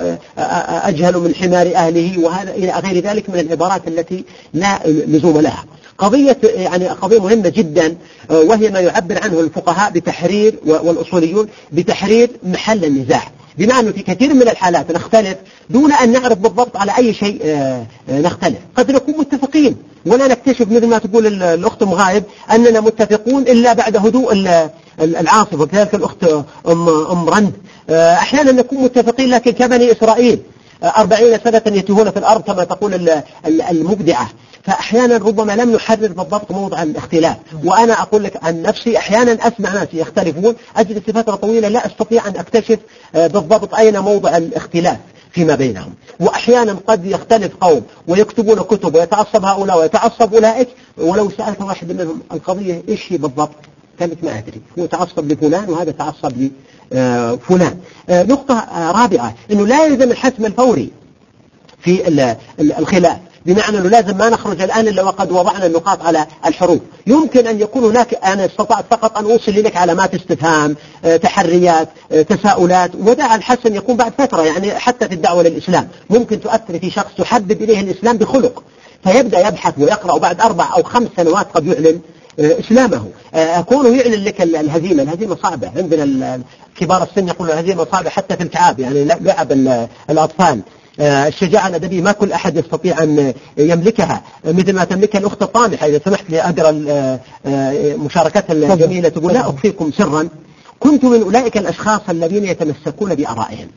أجهل من حمار أهله وهذا إلى غير ذلك من العبارات التي لا لزوم لها. قضية مهمة جدا، وهي ما يعبر عنه الفقهاء بتحرير والأصوليون بتحرير محل النزاع، بمعنى في كثير من الحالات نختلف دون أن نعرف بالضبط على أي شيء نختلف. قد نكون متفقين ولا نكتشف مثل ما تقول الأخت مغايب أننا متفقون إلا بعد هدوء العاصفة، وكذلك الأخت أم رند أحيانا نكون متفقين لكن كبني إسرائيل 40 سنة يتيهون في الأرض كما تقول المبدعة، فأحيانا ربما لم نحرر بالضبط موضع الاختلاف. وأنا أقول لك عن نفسي أحيانا أسمع ناس يختلفون أجلس فترة طويلة لا أستطيع أن أكتشف بالضبط أين موضع الاختلاف فيما بينهم. وأحيانا قد يختلف قوم ويكتبون كتب ويتعصب هؤلاء ويتعصب أولئك، ولو سألت واحد منهم القضية إيش هي بالضبط كانت ما أدري، هو تعصب لفلان وهذا تعصب لفلان. نقطة رابعة أنه لا يلزم الحسم الفوري في الخلاف، بمعنى أنه لازم ما نخرج الآن إلا وقد وضعنا النقاط على الحروف. يمكن أن يكون هناك أنا استطعت فقط أن أوصل لك علامات استفهام، تحريات، تساؤلات، ودع الحسم يكون بعد فترة. يعني حتى في الدعوة للإسلام ممكن تؤثر في شخص تحبب إليه الإسلام بخلق فيبدأ يبحث ويقرأ، وبعد 4 أو 5 سنوات قد يعلن إسلامه. كونه يعلن لك الهزيمة صعبة. عندنا كبار السن يقولوا الهزيمة صعبة حتى في الكعاب، يعني لعب الأطفال. الشجاعة الأدبية ما كل أحد يستطيع أن يملكها مثل ما تملكها الأخت الطامحة. إذا سمحت لي أقرأ مشاركتها الجميلة، تقول لا أخفيكم سرا كنت من أولئك الأشخاص الذين يتمسكون بآرائهم،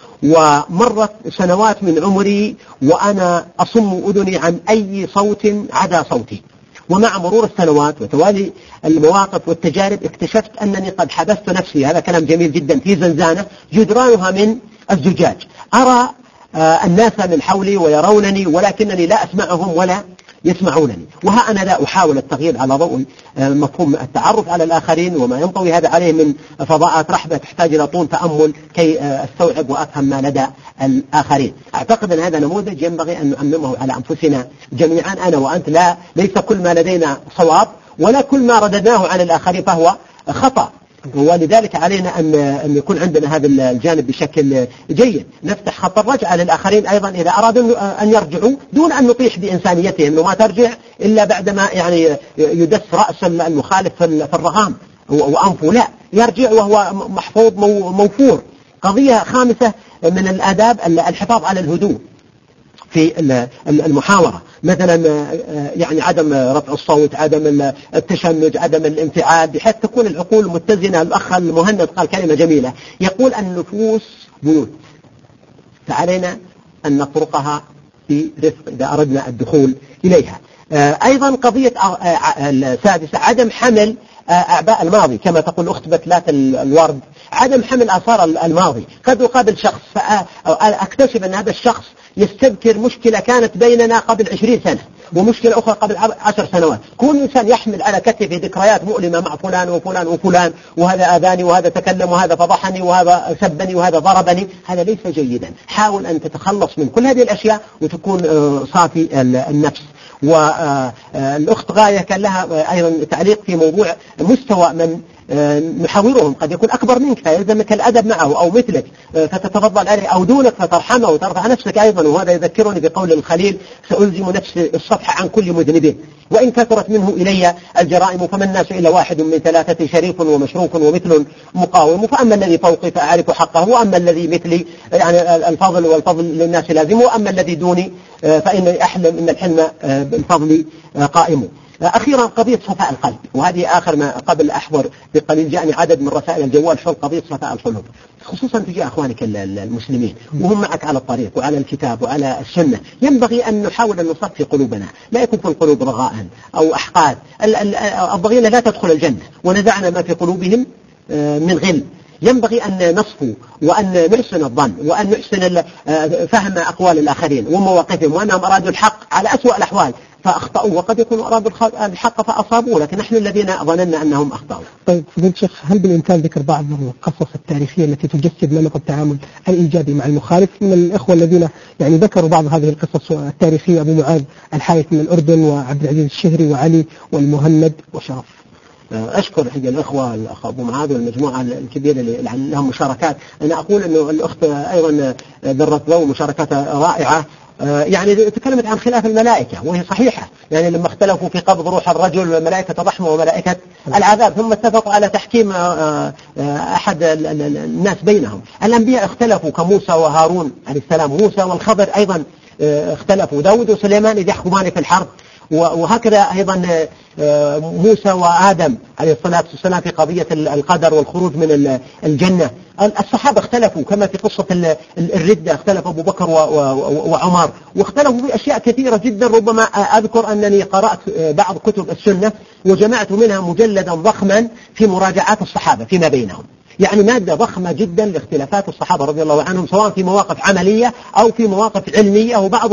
ومرت سنوات من عمري وأنا أصم أذني عن أي صوت عدا صوتي، ومع مرور السنوات وتوالي المواقف والتجارب اكتشفت أنني قد حبست نفسي، هذا كلام جميل جدا، في زنزانة جدرانها من الزجاج، أرى الناس من حولي ويرونني ولكنني لا أسمعهم ولا يسمعونني. وها أنا لا أحاول التغيير على ضوء مفهوم التعرف على الآخرين وما ينطوي هذا عليه من فضاءات رحبة تحتاج إلى طول تأمل كي أستوعب وأفهم ما لدى الآخرين. أعتقد أن هذا نموذج ينبغي أن نعممه على أنفسنا جميعا، أنا وأنت. ليس كل ما لدينا صواب ولا كل ما رددناه عن الآخرين فهو خطأ، ولذلك علينا أن يكون عندنا هذا الجانب بشكل جيد. نفتح خط الرجعة للآخرين أيضا إذا أرادوا أن يرجعوا دون أن نطيح بإنسانيتهم، إنه ما ترجع إلا بعدما يعني يدس رأس المخالف في الرغام وأنفه، لا يرجع وهو محفوظ موفور. قضية خامسة من الآداب الحفاظ على الهدوء في المحاورة، مثلا يعني عدم رفع الصوت، عدم التشنج، عدم الانفعال، بحيث تكون العقول متزنة. الأخ المهند قال كلمة جميلة، يقول النفوس بيوت، فعلينا أن نطرقها برفق إذا أردنا الدخول إليها. أيضا قضية السادسة عدم حمل أعباء الماضي، كما تقول أخت بتلات الورد، عدم حمل آثار الماضي. قد أقابل شخص فأكتشف أن هذا الشخص يستذكر مشكلة كانت بيننا قبل 20 سنة ومشكلة أخرى قبل 10 سنوات. كل إنسان يحمل على كتفه ذكريات مؤلمة مع فلان وفلان وفلان، وهذا آذاني وهذا تكلم وهذا فضحني وهذا سبني وهذا ضربني. هذا ليس جيدا. حاول أن تتخلص من كل هذه الأشياء وتكون صافي النفس. والأخت غاية كان لها أيضا تعليق في موضوع مستوى من نحاورهم، قد يكون أكبر منك فيلزمك الأدب معه أو مثلك فتتفضل عليه، أو دونك فترحمه وترفع نفسك أيضا. وهذا يذكرني بقول الخليل: سألزم نفسي الصفح عن كل مذنب، وإن كثرت منه إلي الجرائم فما الناس إلا واحد من ثلاثة، شريف ومشروف ومثل مقاوم. فأما الذي فوقي فأعرف حقه، وأما الذي مثلي يعني الفضل والفضل للناس لازم، وأما الذي دوني فإني أحلم إن الحلم بالفضل قائم. أخيرا قضية صفاء القلب، وهذه آخر ما قبل أحضر بقليل جاءني عدد من رسائل الجوال حول قضية صفاء القلوب، خصوصا تجاه أخوانك المسلمين وهم معك على الطريق وعلى الكتاب وعلى السنة. ينبغي أن نحاول أن نصفي قلوبنا، لا يكون في القلوب رغاء أو أحقاد. الضغينة لا تدخل الجنة، ونزعنا ما في قلوبهم من غل. ينبغي أن نصفو وأن نحسن الظن وأن نحسن فهم أقوال الآخرين ومواقفهم، وأنهم أرادوا الحق على أسوأ الأحوال فأخطأوا، وقد يكونوا أرادوا الحق فأصابوا، لكن نحن الذين ظننا أنهم أخطأوا. طيب فضيلة الشيخ، هل بالإمكان ذكر بعض القصص التاريخية التي تجسد نمط التعامل الإيجابي مع المخالف من الإخوة الذين يعني ذكروا بعض هذه القصص التاريخية؟ أبو معاذ الحايث من الأردن، وعبد العزيز الشهري، وعلي والمهند وشرف. أشكر حق الأخوة، الأخ أبو معاذ والمجموعة الكبيرة اللي لهم مشاركات. أنا أقول أنه الأخت أيضا ذرت ضوء مشاركات رائعة، يعني تكلمت عن خلاف الملائكة وهي صحيحة، يعني لما اختلفوا في قبض روح الرجل ملائكة الرحمة وملائكة العذاب، ثم اتفقوا على تحكيم أحد الناس بينهم. الأنبياء اختلفوا كموسى وهارون عليه السلام، موسى والخضر أيضا اختلفوا، داود وسليمان إذ يحكمان في الحرب، وهكذا أيضا موسى وآدم عليه الصلاة والسلام في قضية القدر والخروج من الجنة. الصحابة اختلفوا كما في قصة الردة، اختلف أبو بكر وعمر، واختلفوا في أشياء كثيرة جدا. ربما أذكر أنني قرأت بعض كتب السنة وجمعت منها مجلدا ضخما في مراجعات الصحابة فيما بينهم، يعني مادة ضخمة جدا لاختلافات الصحابة رضي الله عنهم، سواء في مواقف عملية أو في مواقف علمية، وبعض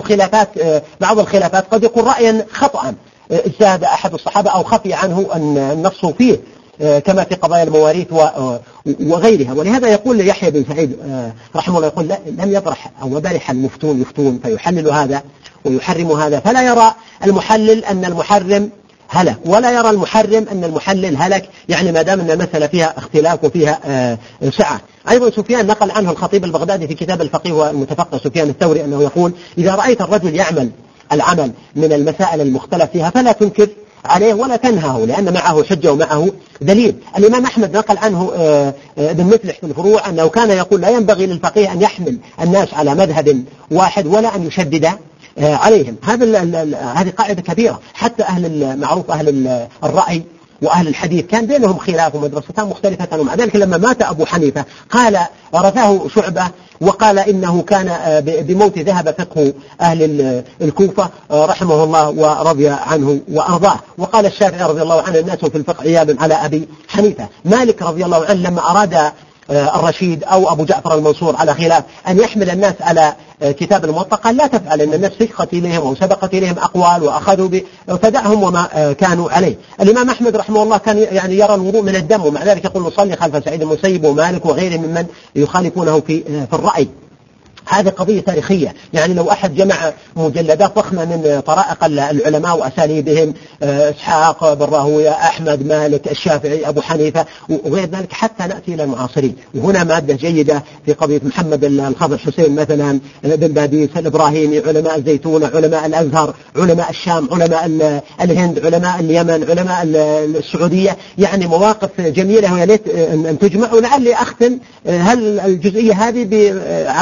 الخلافات قد يكون رأيا خطأ اجتهد أحد الصحابة أو خفي عنه النص فيه، كما في قضايا المواريث وغيرها. ولهذا يقول يحيى بن سعيد رحمه الله، يقول: لم يطرح أو برح المفتون يفتون فيحلل هذا ويحرم هذا، فلا يرى المحلل أن المحرم هلك، ولا يرى المحرم أن المحلل هلك، يعني ما دام أن المسألة فيها اختلاف وفيها سعة. أيضا سفيان نقل عنه الخطيب البغدادي في كتاب الفقيه والمتفقه سفيان الثوري أنه يقول: إذا رأيت الرجل يعمل العمل من المسائل المختلف فيها فلا تنكر عليه ولا تنهاه، لأن معه حجة ومعه دليل. الإمام أحمد نقل عنه ابن مفلح في الفروع أنه كان يقول: لا ينبغي للفقيه أن يحمل الناس على مذهب واحد ولا أن يشدد عليهم. هذه قاعدة كبيرة. حتى أهل معروف أهل الرأي وأهل الحديث كان بينهم خلاف ومدرستان مختلفتان، ومع ذلك لما مات أبو حنيفة قال رثاه شعبة وقال إنه كان بموت ذهب فقه أهل الكوفة رحمه الله ورضي عنه وأرضاه. وقال الشافعي رضي الله عنه: الناس في الفقه عيال على أبي حنيفة. مالك رضي الله عنه لما أراد الرشيد أو أبو جعفر المنصور على خلاف أن يحمل الناس على كتاب الموطأ قال: لا تفعل، أن الناس سبقت إليهم وسبقت إليهم أقوال وأخذوا فدعهم وما كانوا عليه. الإمام أحمد رحمه الله كان يعني يرى الوضوء من الدم، ومع ذلك يقول: نصلي خلف سعيد المسيب ومالك وغيره ممن يخالفونه في الرأي. هذه قضية تاريخية، يعني لو أحد جمع مجلدات ضخمة من طرائق العلماء وأساليبهم، إسحاق بن راهويه، أحمد، مالك، الشافعي، أبو حنيفة وغير ذلك، حتى نأتي إلى المعاصرين. وهنا مادة جيدة في قضية محمد الخضر حسين مثلا، بن باديس، الإبراهيمي، علماء الزيتون، علماء الأزهر، علماء الشام، علماء الهند، علماء اليمن، علماء السعودية، يعني مواقف جميلة ويا ليت أن تجمع. ولعلي أختم هل الجزئية هذه بعدد من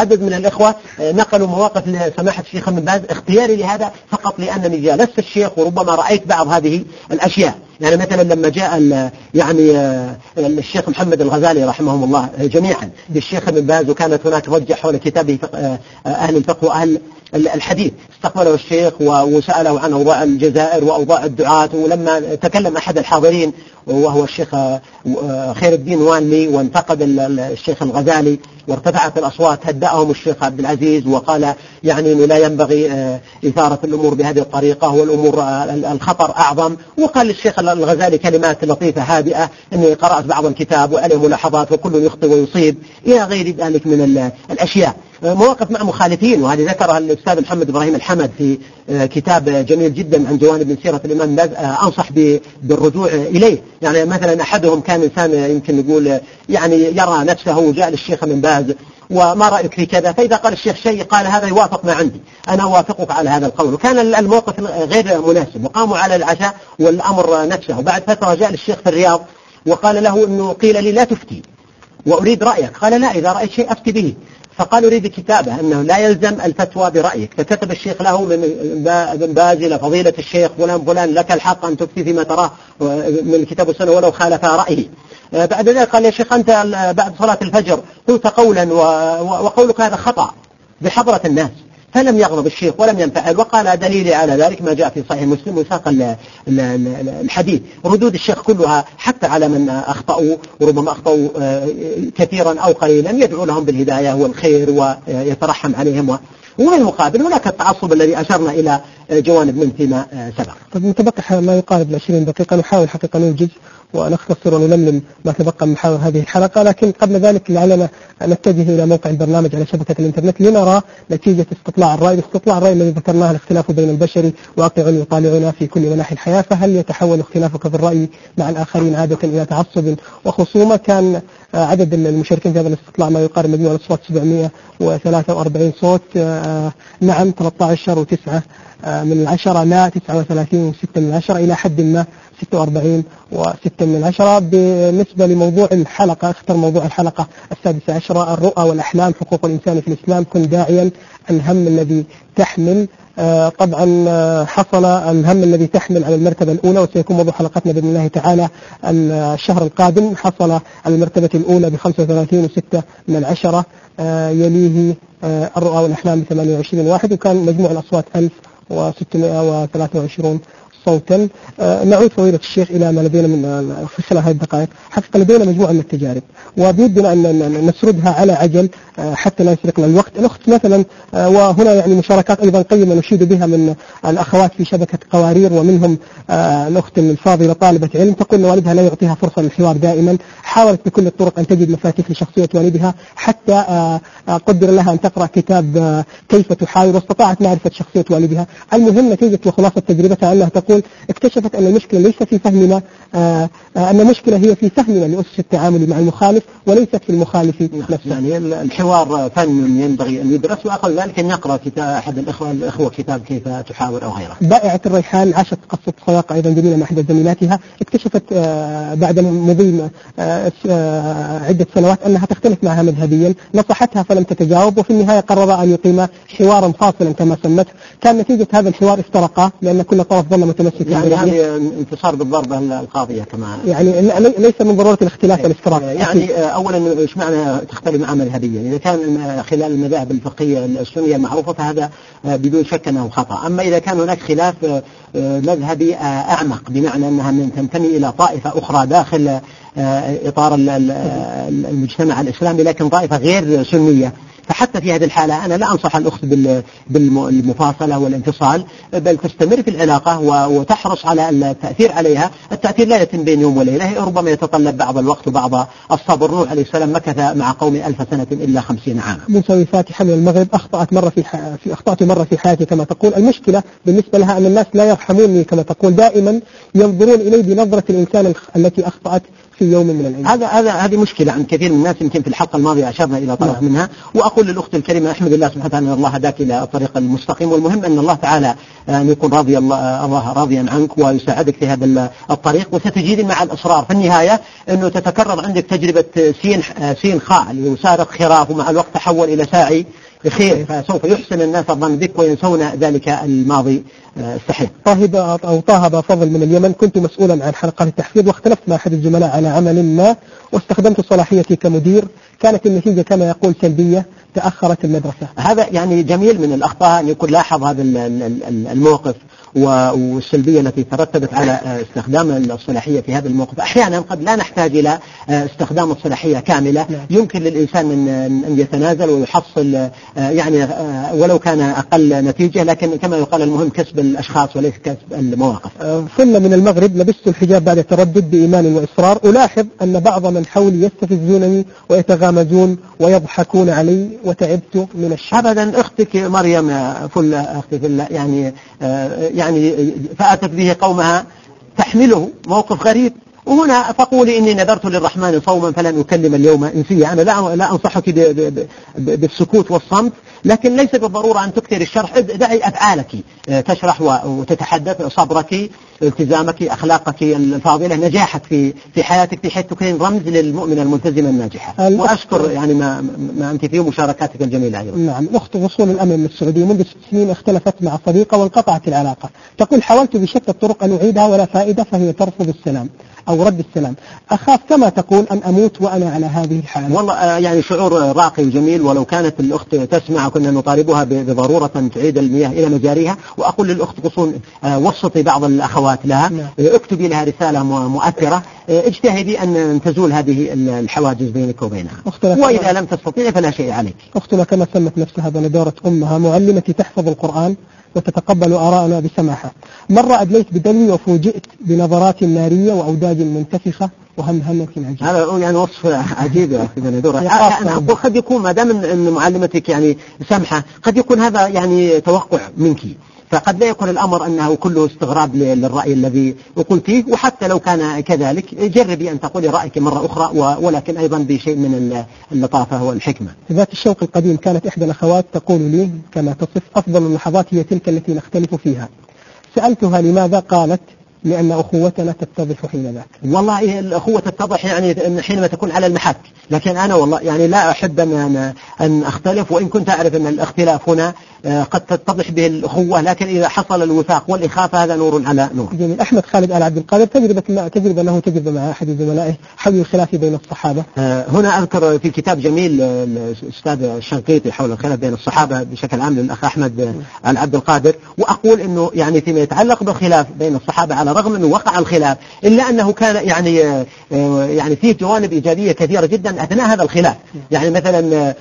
الإخوة نقلوا مواقف لسماحة الشيخ ابن باز. اختياري لهذا فقط لأنني جالست الشيخ وربما رأيت بعض هذه الأشياء. يعني مثلا لما جاء يعني الشيخ محمد الغزالي رحمهم الله جميعا للشيخ ابن باز، وكانت هناك ضجة حول كتابه أهل الفقه وأهل الحديث، استقبله الشيخ وسأله عن أوضاع الجزائر وأوضاع الدعاة. ولما تكلم أحد الحاضرين وهو الشيخ خير الدين والي وانتقد الشيخ الغزالي وارتفعت الأصوات، هدأهم الشيخ عبد العزيز وقال يعني أنه لا ينبغي إثارة الأمور بهذه الطريقة والأمور الخطر أعظم. وقال للشيخ الغزالي كلمات لطيفة هادئة أني قرأت بعض الكتاب وعليه ملاحظات وكل يخطئ ويصيب إلى غير ذلك من الأشياء. مواقف مع مخالفين، وهذه ذكرها الأستاذ محمد إبراهيم الحمد في كتاب جميل جدا عن جوانب من سيرة الإمام باز، أنصح بالرجوع إليه. يعني مثلا أحدهم كان إنسان يمكن نقول يعني يرى نفسه وجاء للشيخ من باز وما رأيك في كذا، فإذا قال الشيخ شيء قال هذا يوافق ما عندي، أنا أوافقك على هذا القول، وكان الموقف غير مناسب وقاموا على العشاء والأمر نفسه. وبعد فترة جاء للشيخ في الرياض وقال له أنه قيل لي لا تفتي وأريد رأيك، قال لا، إذا رأيت شيء أفتي به. فقال أريد كتابه أنه لا يلزم الفتوى برأيك، فكتب الشيخ له من باز إلى فضيلة الشيخ فلان فلان لك الحق أن تفتي فيما تراه من الكتاب والسنة ولو خالف رأيه. بعد ذلك قال يا شيخ أنت بعد صلاة الفجر قلت قولا وقولك هذا خطأ بحضرة الناس، فلم يغضب الشيخ ولم ينفعل، وقال دليلي على ذلك ما جاء في صحيح مسلم وساق الحديث. ردود الشيخ كلها حتى على من أخطأوا وربما أخطأوا كثيرا أو قليلا يدعو لهم بالهداية والخير ويترحم عليهم. وبالمقابل هناك التعصب الذي أشرنا إلى جوانب من فيما سبق. طيب متبقى ما يقارب 20 دقيقة، نحاول حقيقة ننجز ونختصر ونلملم ما تبقى من محاور هذه الحلقة، لكن قبل ذلك لعلنا نتجه إلى موقع البرنامج على شبكة الإنترنت لنرى نتيجة استطلاع الرأي. استطلاع الرأي الذي ذكرناه الاختلاف بين البشر واقع يطالعنا في كل مناحي الحياة، فهل يتحول اختلافك في الرأي مع الآخرين عادة إلى تعصب وخصومة؟ كان عدد المشاركين في هذا الاستطلاع ما يقارب مجموع الأصوات 743 صوت، نعم 13 و9 من 10، لا 39 و6 من 10، إلى حد ما 46 و6 من 10. بالنسبة لموضوع الحلقة، اختر موضوع الحلقة 16 الرؤى والأحلام حقوق الإنسان في الإسلام، كن داعيا الهم الذي تحمل. طبعا حصل الهم الذي تحمل على المرتبة الأولى، وسيكون موضوع حلقتنا بإذن الله تعالى الشهر القادم. حصل على المرتبة الأولى ب35 و6 من 10، يليه الرؤى والأحلام ب28 واحد، وكان مجموع الأصوات 1623 صوتا. نعود فضيلة الشيخ إلى ما لدينا من في خلال هذه الدقائق. حقيقة لدينا مجموعة من التجارب وبيدنا أن نسردها على عجل حتى لا يسرقنا الوقت. الأخت مثلا، وهنا يعني مشاركات أيضا قيمة نشيد بها من الأخوات في شبكة قوارير، ومنهم الأخت الفاضلة طالبة علم تقول أن والدها لا يعطيها فرصة للحوار دائما، حاولت بكل الطرق أن تجد مفاتيح لشخصية والدها حتى قدر لها أن تقرأ كتاب كيف تحاور، واستطاعت معرفة شخصية والدها. المهم نتيجة وخلاصة تجربتها أنها تقول اكتشفت أن المشكلة ليس في فهمنا، أن المشكلة هي في فهمنا لأسس التعامل مع المخالف وليست في المخالف نفسه. يعني الحوار فن ينبغي أن يدرس، وأقل ذلك أن يقرأ كتاب أحد الأخوة كتاب كيف تحاور أو غيره. بائعة الريحان عاشت قصة صداقة أيضا جميلة مع إحدى زميلاتها، اكتشفت بعد مضي عدة سنوات أنها تختلف معها مذهبيا، نصحتها فلم تتجاوب، وفي النهاية قرر أن يقيم حوارا فاصلا كما سمته. كان نتيجة هذا الحوار افترقا لأن كل طرف ظل متمسك. يعني هذه انتصار بالضربة القاضية كما يعني ليس من ضرورة الاختلاف والافتراق. يعني أولا إيش معنى تختلف مع مذهبيا؟ إذا كان خلال المذاهب الفقهية السنية المعروفة فهذا بدون شك أنه خطأ. أما إذا كان هناك خلاف مذهبي أعمق بمعنى أنها تنتمي إلى طائفة أخرى داخل إطار المجتمع الإسلامي لكن طائفة غير سنية، فحتى في هذه الحالة أنا لا أنصح الأخت بالمفاصلة والانفصال، بل تستمر في العلاقة وتحرص على التأثير عليها. التأثير لا يتم بين يوم وليلة، ربما يتطلب بعض الوقت وبعض الصبر. نوح عليه السلام مكث مع قوم 1000 سنة إلا 50 عاما. بنسوي فاتحة من المغرب، أخطأت مرة في حياتي كما تقول. المشكلة بالنسبة لها أن الناس لا يرحموني كما تقول، دائما ينظرون إلي بنظرة الإنسان التي أخطأت في يوم من الأيام. هذه مشكلة عند كثير من الناس، يمكن في الحلقة الماضية أشرنا إلى طرف منها. وأقول للأخت الكريمة أحمد الله سبحانه وتعالى أن الله هداك إلى الطريق المستقيم، والمهم أن الله تعالى أن يكون الله راضيا عنك ويساعدك في هذا الطريق، وستجدين مع الإصرار في النهاية أنه تتكرر عندك تجربة سين خاء اللي هو سارق خراف، ومع الوقت تحول إلى ساعي خير، فسوف يحسن الناس الظن بك وينسون ذلك الماضي السحيق. طه أبا فضل من اليمن: كنت مسؤولا عن حلقات التحفيظ واختلفت مع أحد الزملاء على عمل ما واستخدمت صلاحيتي كمدير، كانت النتيجة كما يقول سلبية، تأخرت المدرسة. هذا يعني جميل من الأخطاء أن يكون لاحظ هذا الموقف والسلبية التي ترتبت على استخدام الصلاحية في هذا الموقف. أحيانا قد لا نحتاج إلى استخدام الصلاحية كاملة، يمكن للإنسان أن يتنازل ويحصل يعني ولو كان أقل نتيجة، لكن كما يقال المهم كسب الأشخاص وليس كسب المواقف. ثم من المغرب: لبست الحجاب بعد تردد بإيمان وإصرار، ألاحظ أن بعض من حولي يستفزونني ويتغامزون ويضحكون علي وتعبت من الشر. أبدا، أختك مريم فل أختي فل يعني فأتت به قومها تحمله، موقف غريب. وهنا فقولي إني نذرت للرحمن صوما فلن أكلم اليوم إنسيا. أنا لا أنصحك بالسكوت والصمت، لكن ليس بالضرورة أن تكثر الشرح. دعي أفعالك تشرح وتتحدث، صبرك، التزامك، أخلاقك الفاضلة، نجاحك في حياتك بحيث تكون رمز للمؤمن الملتزم الناجح. وأشكر يعني ما أنت فيه مشاركاتك الجميلة أيضا. نعم. الأخت وصول الأمن من السعودية: منذ 6 سنين اختلفت مع صديقة وانقطعت العلاقة. تقول: حاولت بشتى الطرق أن أعيدها ولا فائدة، فهي ترفض السلام أو رد السلام. أخاف كما تقول أن أموت وأنا على هذه الحالة. والله يعني شعور راقي وجميل، ولو كانت الأخت تسمع كنا نطالبها بضرورة تعيد المياه إلى مجاريها. وأقول للأخت قصون وسطي بعض الأخوات لها، اكتبي لها رسالة مؤثرة، اجتهدي أن تزول هذه الحواجز بينك وبينها، وإذا لم تستطيع فلا شيء عليك. أختنا كما سمت نفسها بندورة أمها: معلمتي تحفظ القرآن وتتقبل آراءنا بسماحة. مرة أدليت بدلوي وفوجئت بنظرات نارية وأوداج منتفخة وهمهمة عجيبة. هذا يعني وصف عجيب يا أخي بندورة. قد يكون ما دام أن معلمتك يعني سمحة، قد يكون هذا يعني توقع منك، فقد لا يكون الأمر أنه كله استغراب للرأي الذي قلتيه. وحتى لو كان كذلك جربي أن تقولي رأيك مرة أخرى، ولكن أيضا بشيء من اللطافة والحكمة. ذات الشوق القديم: كانت إحدى الأخوات تقول لي كما تصف: أفضل اللحظات هي تلك التي نختلف فيها. سألتها لماذا؟ قالت: لأن أخوتنا تتضح حين ذاك. والله الأخوة تتضح يعني حينما تكون على المحك، لكن أنا والله يعني لا أحب أن أختلف، وإن كنت أعرف أن الاختلاف هنا قد تتضح به الأخوة، لكن إذا حصل الوفاق والإخافة هذا نور على نور. جميل. أحمد خالد آل عبد القادر: تجربة له تجربة مع أحد زملائه حول الخلاف بين الصحابة. هنا أذكر في كتاب جميل الأستاذ الشنقيطي حول الخلاف بين الصحابة بشكل عام للأخ أحمد آل عبد القادر، وأقول أنه يعني فيما يتعلق بالخلاف بين الصحابة على الرغم أنه وقع الخلاف إلا أنه كان يعني فيه جوانب إيجابية كثيرة جدا أثناء هذا الخلاف. يعني مثلا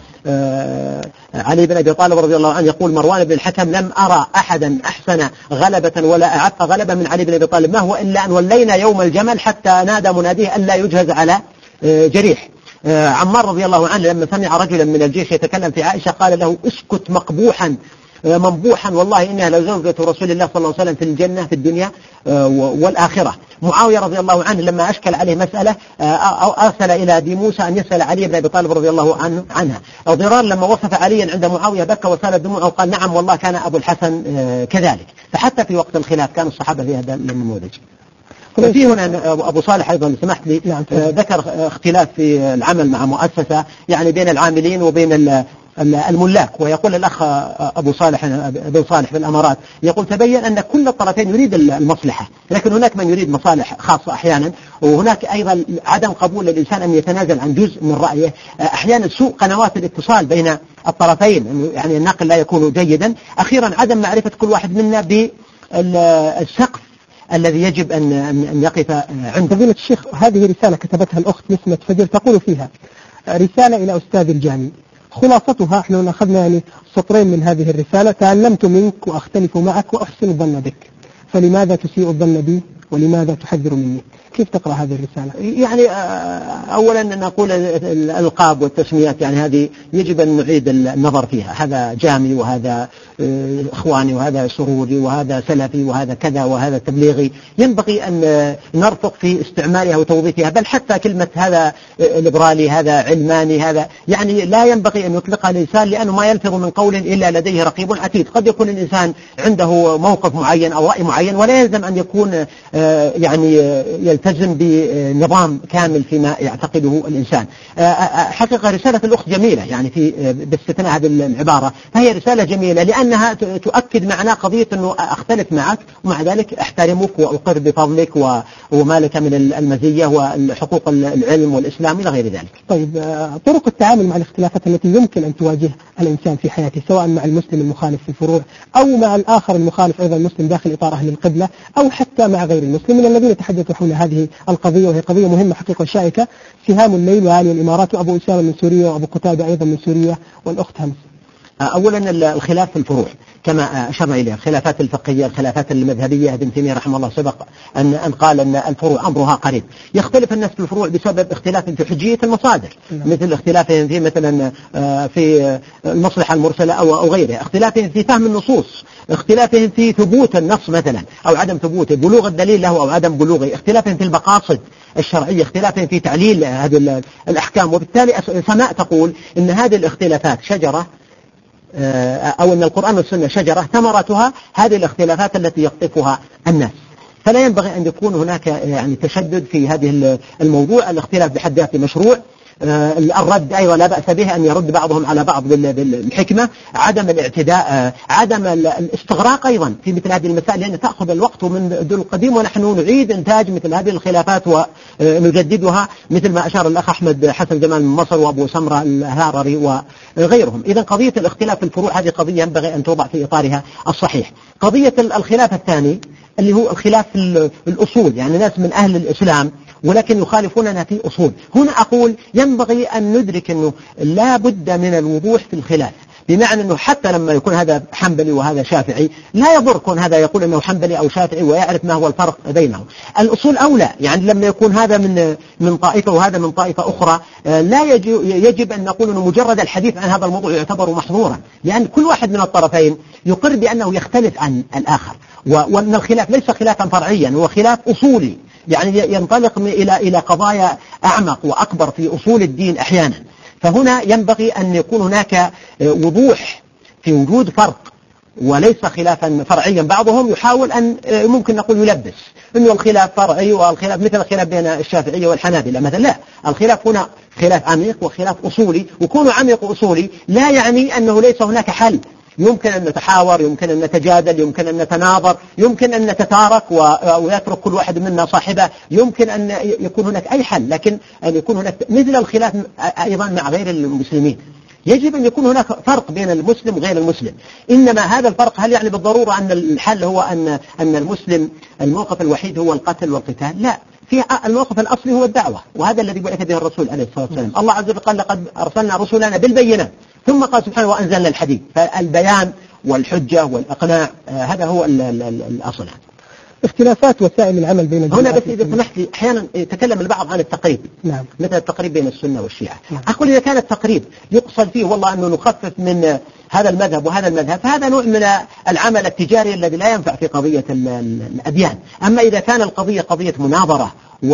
علي بن أبي طالب رضي الله عنه يقول: مروان بن الحكم: لم أرى أحدا أحسن غلبة ولا أعف غلبة من علي بن أبي طالب، ما هو إلا أن ولينا يوم الجمل حتى نادى مناديه ألا يجهز على جريح. عمار رضي الله عنه لما سمع رجلا من الجيش يتكلم في عائشة قال له: اسكت مقبوحا منبوحا، والله إنها لزوجة رسول الله صلى الله عليه وسلم في الجنة في الدنيا والآخرة. معاوية رضي الله عنه لما أشكل عليه مسألة أرسل إلى أبي موسى أن يسأل علي بن أبي طالب رضي الله عنها. ضرار لما وصف عليا عند معاوية بكى وسال دموعه وقال: نعم والله كان أبو الحسن كذلك. فحتى في وقت الخلاف كان الصحابة في هذا النموذج. في هنا أبو صالح أيضا سمحت لي ذكر اختلاف في العمل مع مؤسسة يعني بين العاملين وبين الملاك، ويقول الأخ أبو صالح بن صالح بالأمارات يقول: تبين أن كل الطرفين يريد المصلحة، لكن هناك من يريد مصالح خاصة أحيانا، وهناك أيضا عدم قبول للإنسان أن يتنازل عن جزء من رأيه. أحيانا سوء قنوات الاتصال بين الطرفين، يعني الناقل لا يكون جيدا. أخيرا عدم معرفة كل واحد منا بالسقف الذي يجب أن يقف عنده. فضيلة الشيخ، هذه رسالة كتبتها الأخت نسمة فجر تقول فيها: رسالة إلى أستاذ الجامي، خلاصتها احنا أخذنا يعني سطرين من هذه الرسالة: تعلمت منك وأختلف معك وأحسن الظن بك، فلماذا تسيء الظن بي ولماذا تحذر مني؟ كيف تقرأ هذه الرسالة؟ يعني أولا نقول الألقاب والتسميات يعني هذه يجب أن نعيد النظر فيها. هذا جامي وهذا إخواني وهذا سروري وهذا سلفي وهذا كذا وهذا تبليغي، ينبغي أن نرفق في استعمالها وتوظيفها. بل حتى كلمة هذا ليبرالي هذا علماني هذا يعني لا ينبغي أن يطلقها الإنسان، لأنه ما يلفظ من قول إلا لديه رقيب عتيد. قد يكون الإنسان عنده موقف معين أو رأي معين، ولا يلزم أن يكون يعني يلتزم بنظام كامل فيما يعتقده الإنسان. حقيقة رسالة الأخت جميلة يعني في باستثناء هذه العبارة، فهي رسالة جميلة لأنها تؤكد معنى قضية أنه أختلف معك ومع ذلك أحترمك وأقر بفضلك وما لك من المزية وحقوق العلم والإسلام إلى غير ذلك. طيب طرق التعامل مع الاختلافات التي يمكن أن تواجه الإنسان في حياته سواء مع المسلم المخالف في الفروع أو مع الآخر المخالف أيضا المسلم داخل إطار أهل القبلة أو حتى مع غير المسلم، من الذين تحدثوا حول هذه القضية وهي قضية مهمة حقيقة شائكة، سهام الليل وعالي الإمارات وأبو أسامة من سوريا وأبو قتادة أيضا من سوريا والأخت همس. أولا الخلاف في الفروع كما أشرنا إليها، الخلافات الفقهية، الخلافات المذهبية. ابن تيمية رحمه الله سبق أن قال أن الفروع أمرها قريب. يختلف الناس في الفروع بسبب اختلاف في حجية المصادر، مثل اختلافهم في مثلا في المصلحة المرسلة أو غيرها، اختلافهم في فهم النصوص، اختلافهم في ثبوت النص مثلا أو عدم ثبوته، بلوغ الدليل له أو عدم بلوغه، اختلافهم في المقاصد الشرعية، اختلافهم في تعليل هذه الأحكام. وبالتالي سماء تقول إن هذه الاختلافات شجرة أو أن القرآن والسنة شجرة ثمرتها هذه الاختلافات التي يقطفها الناس. فلا ينبغي أن يكون هناك يعني تشدد في هذه الموضوع. الاختلاف بحد ذاته مشروع، الرد أيضا لا بأس به أن يرد بعضهم على بعض بالحكمة، عدم الاعتداء، عدم الاستغراق أيضا في مثل هذه المسائل، لأن تأخذ الوقت من الدول القديم ونحن نعيد إنتاج مثل هذه الخلافات ونجددها، مثل ما أشار الأخ أحمد حسن جمال من مصر وأبو سمرة الهارري وغيرهم. إذا قضية الاختلاف في الفروع هذه قضية ينبغي أن توضع في إطارها الصحيح. قضية الخلاف الثاني اللي هو الخلاف في الأصول، يعني ناس من أهل الإسلام ولكن يخالفوننا في أصول. هنا أقول ينبغي أن ندرك أنه لا بد من الوضوح في الخلاف، بمعنى أنه حتى لما يكون هذا حنبلي وهذا شافعي لا يضر كون هيا يقول أنه حنبلي أو شافعي ويعرف ما هو الفرق بينهم. الأصول أولى، يعني لما يكون هذا من طائفة وهذا من طائفة أخرى لا يجب أن نقول أنه مجرد الحديث عن هذا الموضوع يعتبر محظورا، لأن كل واحد من الطرفين يقر بأنه يختلف عن الآخر، وأن الخلاف ليس خلافا فرعيا، هو خلاف أصولي، يعني ينطلق إلى قضايا أعمق وأكبر في أصول الدين أحيانا. فهنا ينبغي أن يكون هناك وضوح في وجود فرق وليس خلافا فرعيا. بعضهم يحاول أن ممكن نقول يلبس أنه الخلاف فرعي والخلاف مثل الخلاف بين الشافعية والحنابلة مثلا. لا، الخلاف هنا خلاف عميق وخلاف أصولي، وكونه عميق وأصولي لا يعني أنه ليس هناك حل. يمكن أن نتحاور، يمكن أن نتجادل، يمكن أن نتناظر، يمكن أن نتتارك ويترك كل واحد منا صاحبه، يمكن أن يكون هناك أي حل، لكن أن يكون هناك مثل الخلاف أيضا مع غير المسلمين. يجب أن يكون هناك فرق بين المسلم وغير المسلم، إنما هذا الفرق هل يعني بالضرورة أن الحل هو أن المسلم الموقف الوحيد هو القتل والقتال؟ لا، في الموقف الأصلي هو الدعوة، وهذا الذي بعث به الرسول عليه الصلاة والسلام. الله عز وجل قال لقد أرسلنا رسلنا بالبينات، ثم قال سبحانه وأنزلنا الحديد. فالبيان والحجة والإقناع هذا هو الأصل. اختلافات وسائل العمل بين الجماعات. هنا بس إذا سمحت لي أحيانا يتكلم البعض عن التقريب، نعم، مثل التقريب بين السنة والشيعة. نعم. أقول إذا كان التقريب يقصد فيه والله أنه نخفف من هذا المذهب وهذا المذهب، فهذا نوع من العمل التجاري الذي لا ينفع في قضية الأديان. أما إذا كان القضية قضية مناظرة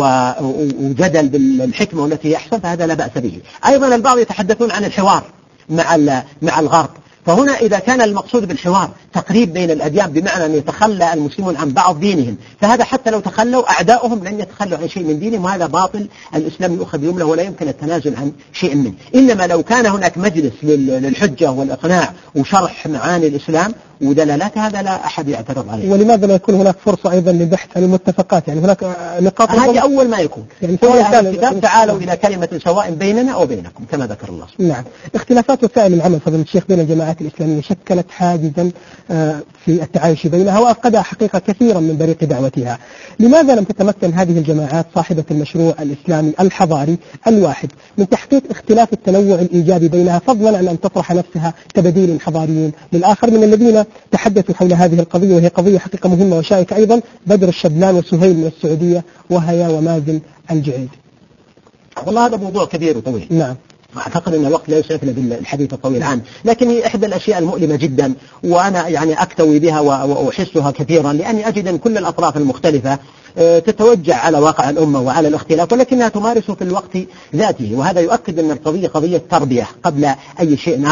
وجدل بالحكمة والتي هي أحسن فهذا لا بأس به. أيضا البعض يتحدثون عن الحوار مع الغرب، فهنا إذا كان المقصود بالحوار تقريب بين الأديان بمعنى أن يتخلى المسلمون عن بعض دينهم، فهذا حتى لو تخلوا أعداؤهم لن يتخلوا عن شيء من دينهم، وهذا باطل. الإسلام يؤخذ بيمنه ولا يمكن التنازل عن شيء منه. إنما لو كان هناك مجلس للحجة والإقناع وشرح معاني الإسلام ودلالات، هذا لا أحد يعترض عليه. ولماذا لا يكون هناك فرصة أيضا للبحث عن المتفقات؟ يعني هناك نقاط، هذه أول ما يكون يعني الكتاب تعالوا إلى كلمة سواء بيننا أو بينكم كما ذكر الله. نعم. اختلافات وسائل العمل فضيلة الشيخ بين الجماعات الإسلامية شكلت حاجزا في التعايش بينها وأفقدها حقيقة كثيرا من بريق دعوتها. لماذا لم تتمكن هذه الجماعات صاحبة المشروع الإسلامي الحضاري الواحد من تحقيق اختلاف التنوع الإيجابي بينها، فضلا عن أن تطرح نفسها كبديل حضاري للآخر؟ من الذين تحدثوا حول هذه القضية، وهي قضية حقيقة مهمة وشائكة أيضا، بدر الشبلان وسهيل من السعودية وهيا ومازن الجعيد. والله هذا موضوع كبير وطويل. نعم. أعتقد أن الوقت لا يسعفنا بالحديث الطويل عنه، لكن هي إحدى الأشياء المؤلمة جدا، وأنا يعني أكتوي بها وأحسها كثيرا، لأني أجد أن كل الأطراف المختلفة تتوجع على واقع الأمة وعلى الاختلاف، ولكنها تمارسه في الوقت ذاته. وهذا يؤكد أن القضية قضية تربية قبل أي شيء آخر.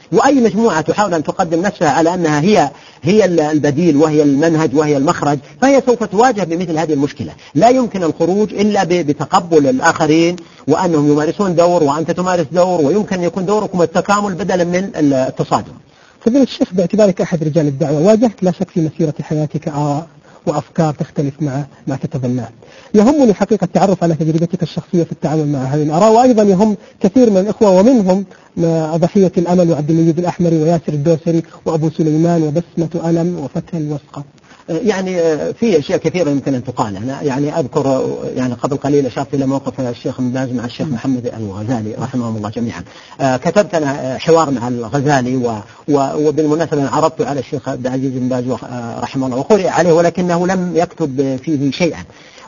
وأي مجموعة تحاول أن تقدم نفسها على أنها هي البديل وهي المنهج وهي المخرج، فهي سوف تواجه بمثل هذه المشكلة. لا يمكن الخروج إلا بتقبل الآخرين وأنهم يمارسون دور وأنت تمارس دور، ويمكن أن يكون دوركم التكامل بدلا من التصادم. فضيلة الشيخ، باعتبارك أحد رجال الدعوة واجهت لا شك في مسيرة حياتك آراء وأفكار تختلف مع ما تتبناه. يهمني حقيقة التعرف على تجربتك الشخصية في التعامل مع هذه الآراء، وأيضا يهم كثير من الإخوة ومنهم ضحية الأمل وعبد المجيد الأحمري وياسر الدوسري وأبو سليمان وبسمة ألم وفتح الوسقة. يعني في أشياء كثيرة يمكن أن تقال. أنا يعني أذكر يعني قبل قليل أشرت إلى موقف الشيخ بن باز مع الشيخ محمد الغزالي رحمهم الله جميعا. كتبت أنا حوار مع الغزالي وبالمناسبة أنا عرضت على الشيخ عبد العزيز بن باز رحمه الله وقرئ عليه، ولكنه لم يكتب فيه شيئا.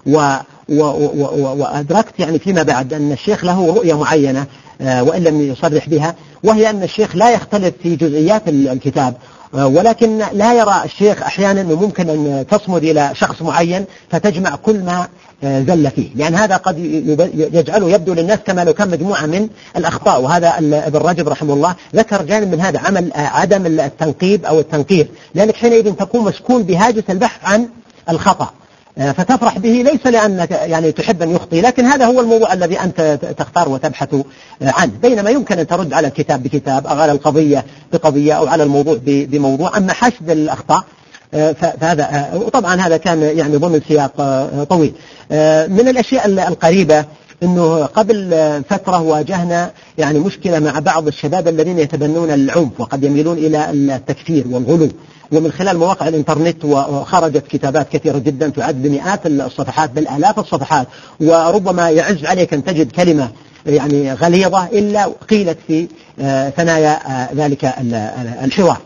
وأدركت يعني فيما بعد أن الشيخ له رؤية معينة وإن لم يصرح بها، وهي أن الشيخ لا يختلف في جزئيات الكتاب، ولكن لا يرى الشيخ أحيانا أنه ممكن أن تصمد إلى شخص معين فتجمع كل ما زل فيه، لأن هذا قد يجعله يبدو للناس كما لو كان مجموعة من الأخطاء. وهذا ابن رجب رحمه الله ذكر جانب من هذا، عمل عدم التنقيب أو التنقير، لأنك حينئذ تكون مسكون بهاجس البحث عن الخطأ، فتفرح به ليس لأنك يعني تحب أن يخطي، لكن هذا هو الموضوع الذي أنت تختار وتبحث عنه، بينما يمكن أن ترد على الكتاب بكتاب أو على القضية بقضية أو على الموضوع بموضوع. أما حشد الأخطاء فهذا، وطبعا هذا كان يعني ضمن سياق طويل. من الأشياء القريبة أنه قبل فترة واجهنا يعني مشكلة مع بعض الشباب الذين يتبنون العنف وقد يميلون إلى التكفير والغلو، ومن خلال مواقع الإنترنت وخرجت كتابات كثيرة جدا تعد بمئات الصفحات بل آلاف الصفحات، وربما يعز عليك أن تجد كلمة يعني غليظة إلا قيلت في ثنايا ذلك الحوار.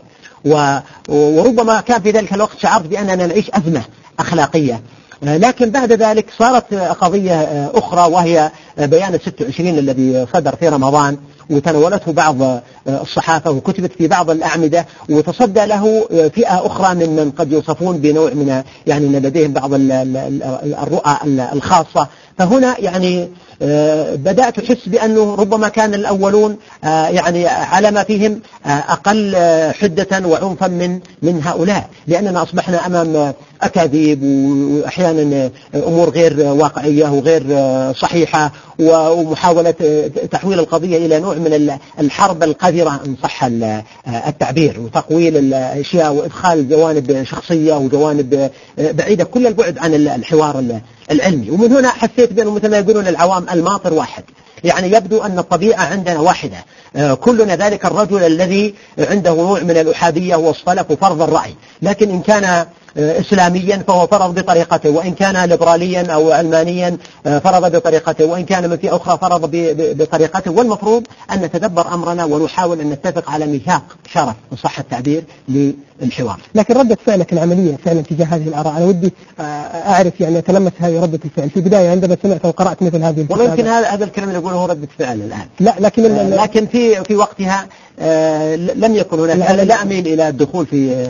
وربما كان في ذلك الوقت شعرت بأننا نعيش أزمة أخلاقية، لكن بعد ذلك صارت قضية أخرى وهي بيان 26 الذي صدر في رمضان وتناولته بعض الصحافة وكتبت في بعض الأعمدة، وتصدى له فئة أخرى من قد يوصفون بنوع من يعني أن لديهم بعض الرؤى الخاصة. فهنا يعني بدأت أحس بأنه ربما كان الأولون يعني على ما فيهم أقل حدة وعنفا من هؤلاء، لأننا أصبحنا أمام أكاذيب وأحيانا أمور غير واقعية وغير صحيحة، ومحاولة تحويل القضية إلى نوع من الحرب القذرة إن صح التعبير، وتقويل الأشياء وإدخال جوانب شخصية وجوانب بعيدة كل البعد عن الحوار العلمي. ومن هنا حسيت بأنه مثل ما يقولون العوام الماطر واحد، يعني يبدو أن الطبيعة عندنا واحدة، كلنا ذلك الرجل الذي عنده نوع من الأحادية والصلف وفرض الرأي، لكن إن كان إسلاميا فهو فرض بطريقته، وإن كان ليبراليا أو علمانيا فرض بطريقته، وإن كان من فئة أخرى فرض بطريقته. والمفروض أن نتدبر أمرنا ونحاول أن نتفق على ميثاق شرف إن صح التعبير للحوار. لكن ردة فعلك العملية فعلا تجاه هذه الآراء أنا ودي أعرف يعني أتلمس هذه ردة الفعل في البداية عندما سمعت وقرأت مثل هذه الكتابة. ويمكن هذا الكلام اللي يقوله هو ردة فعل الآن. لا لكن في وقتها لم يكن هناك. أنا لا أميل إلى الدخول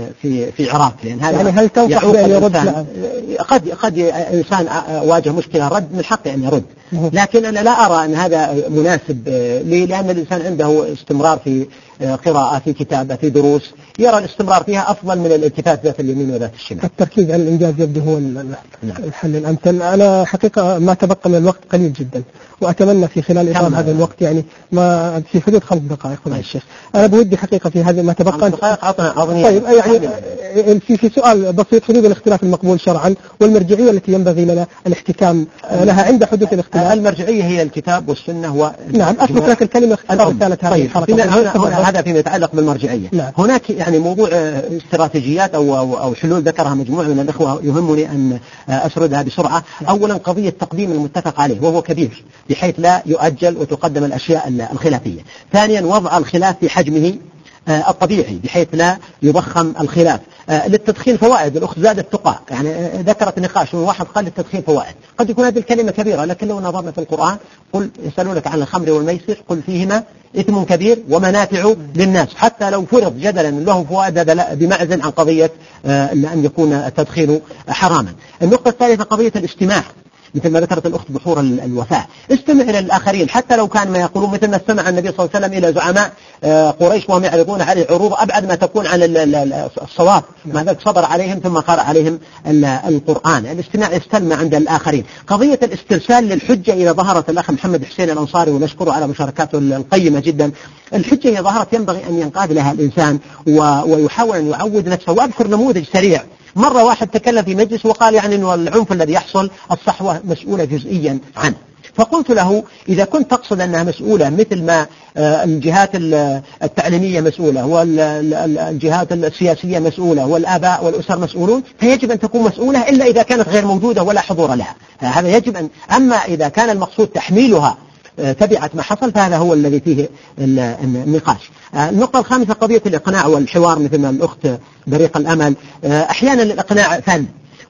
في عراق، لأن هذا يعني هل تنصح بأن يرد؟ قد إنسان واجه مشكلة رد من حقه أن يرد، لكن أنا لا أرى أن هذا مناسب لي، لأن الإنسان عنده استمرار في قراءة في كتابة في دروس، يرى الاستمرار فيها أفضل من الالتفات ذات اليمين وذات الشمال. التركيز على الإنجاز يبدو هو الحل الأمثل. أنا حقيقة ما تبقى من الوقت قليل جدا، وأتمنى في خلال إطار هذا الوقت يعني ما في حدود 5 دقائق فضيلة الشيخ. أنا بودي حقيقة في هذا ما تبقى 5 دقائق طيب يعني في سؤال بسيط، حدود الاختلاف المقبول شرعا والمرجعية التي ينبغي لنا الاحتكام لها عند حدوث الاختلاف. المرجعية هي الكتاب والسنة نعم أترك لك الكلمة رسالة هذه الحلقة. هذا فيما يتعلق بالمرجعية. نعم. هناك يعني موضوع استراتيجيات أو حلول ذكرها مجموعة من الإخوة يهمني أن أسردها بسرعة. أولا قضية تقديم المتفق عليه وهو كبير بحيث لا يؤجل وتقدم الأشياء الخلافية. ثانيا وضع الخلاف في حجمه الطبيعي بحيث لا يضخم الخلاف. للتدخين فوائد، الأخت زادت تقى يعني ذكرت نقاش واحد قال للتدخين فوائد، قد يكون هذه الكلمة كبيرة، لكن لو نظرنا في القرآن قل يسألونك عن الخمر والميسر قل فيهما إثم كبير ومنافع للناس، حتى لو فرض جدلا له فوائد هذا بمعزل عن قضية أن يكون التدخين حراما. النقطة الثالثة قضية الاستماع، مثل ما ذكرت الأخت بحور الوفاء. استمع إلى الآخرين حتى لو كان ما يقولون، مثل ما استمع النبي صلى الله عليه وسلم إلى زعماء قريش وهم يعرضون عليه عروض أبعد ما تكون عن الصواب، مع ذلك صبر عليهم ثم قرأ عليهم القرآن. الاستماع يستلم عند الآخرين. قضية الاسترسال للحجة إذا ظهرت، الأخ محمد حسين الأنصاري ونشكره على مشاركاته القيمة جدا، الحجة إذا ظهرت ينبغي أن ينقاد لها الإنسان ويحاول أن يعود نفسه. وأذكر نموذج سريع، مرة واحد تكلم في مجلس وقال يعني أن العنف الذي يحصل الصحوة مسؤولة جزئيا عنه، فقلت له إذا كنت تقصد أنها مسؤولة مثل ما الجهات التعليمية مسؤولة والجهات السياسية مسؤولة والآباء والأسر مسؤولون، فيجب أن تكون مسؤولة إلا إذا كانت غير موجودة ولا حضور لها. هذا يجب أن، أما إذا كان المقصود تحميلها تبعت ما حصل فهذا هو الذي فيه النقاش. النقطة الخامسة قضية الإقناع والحوار، مثل ما الأخت بريق الأمل. أحيانا الإقناع فن،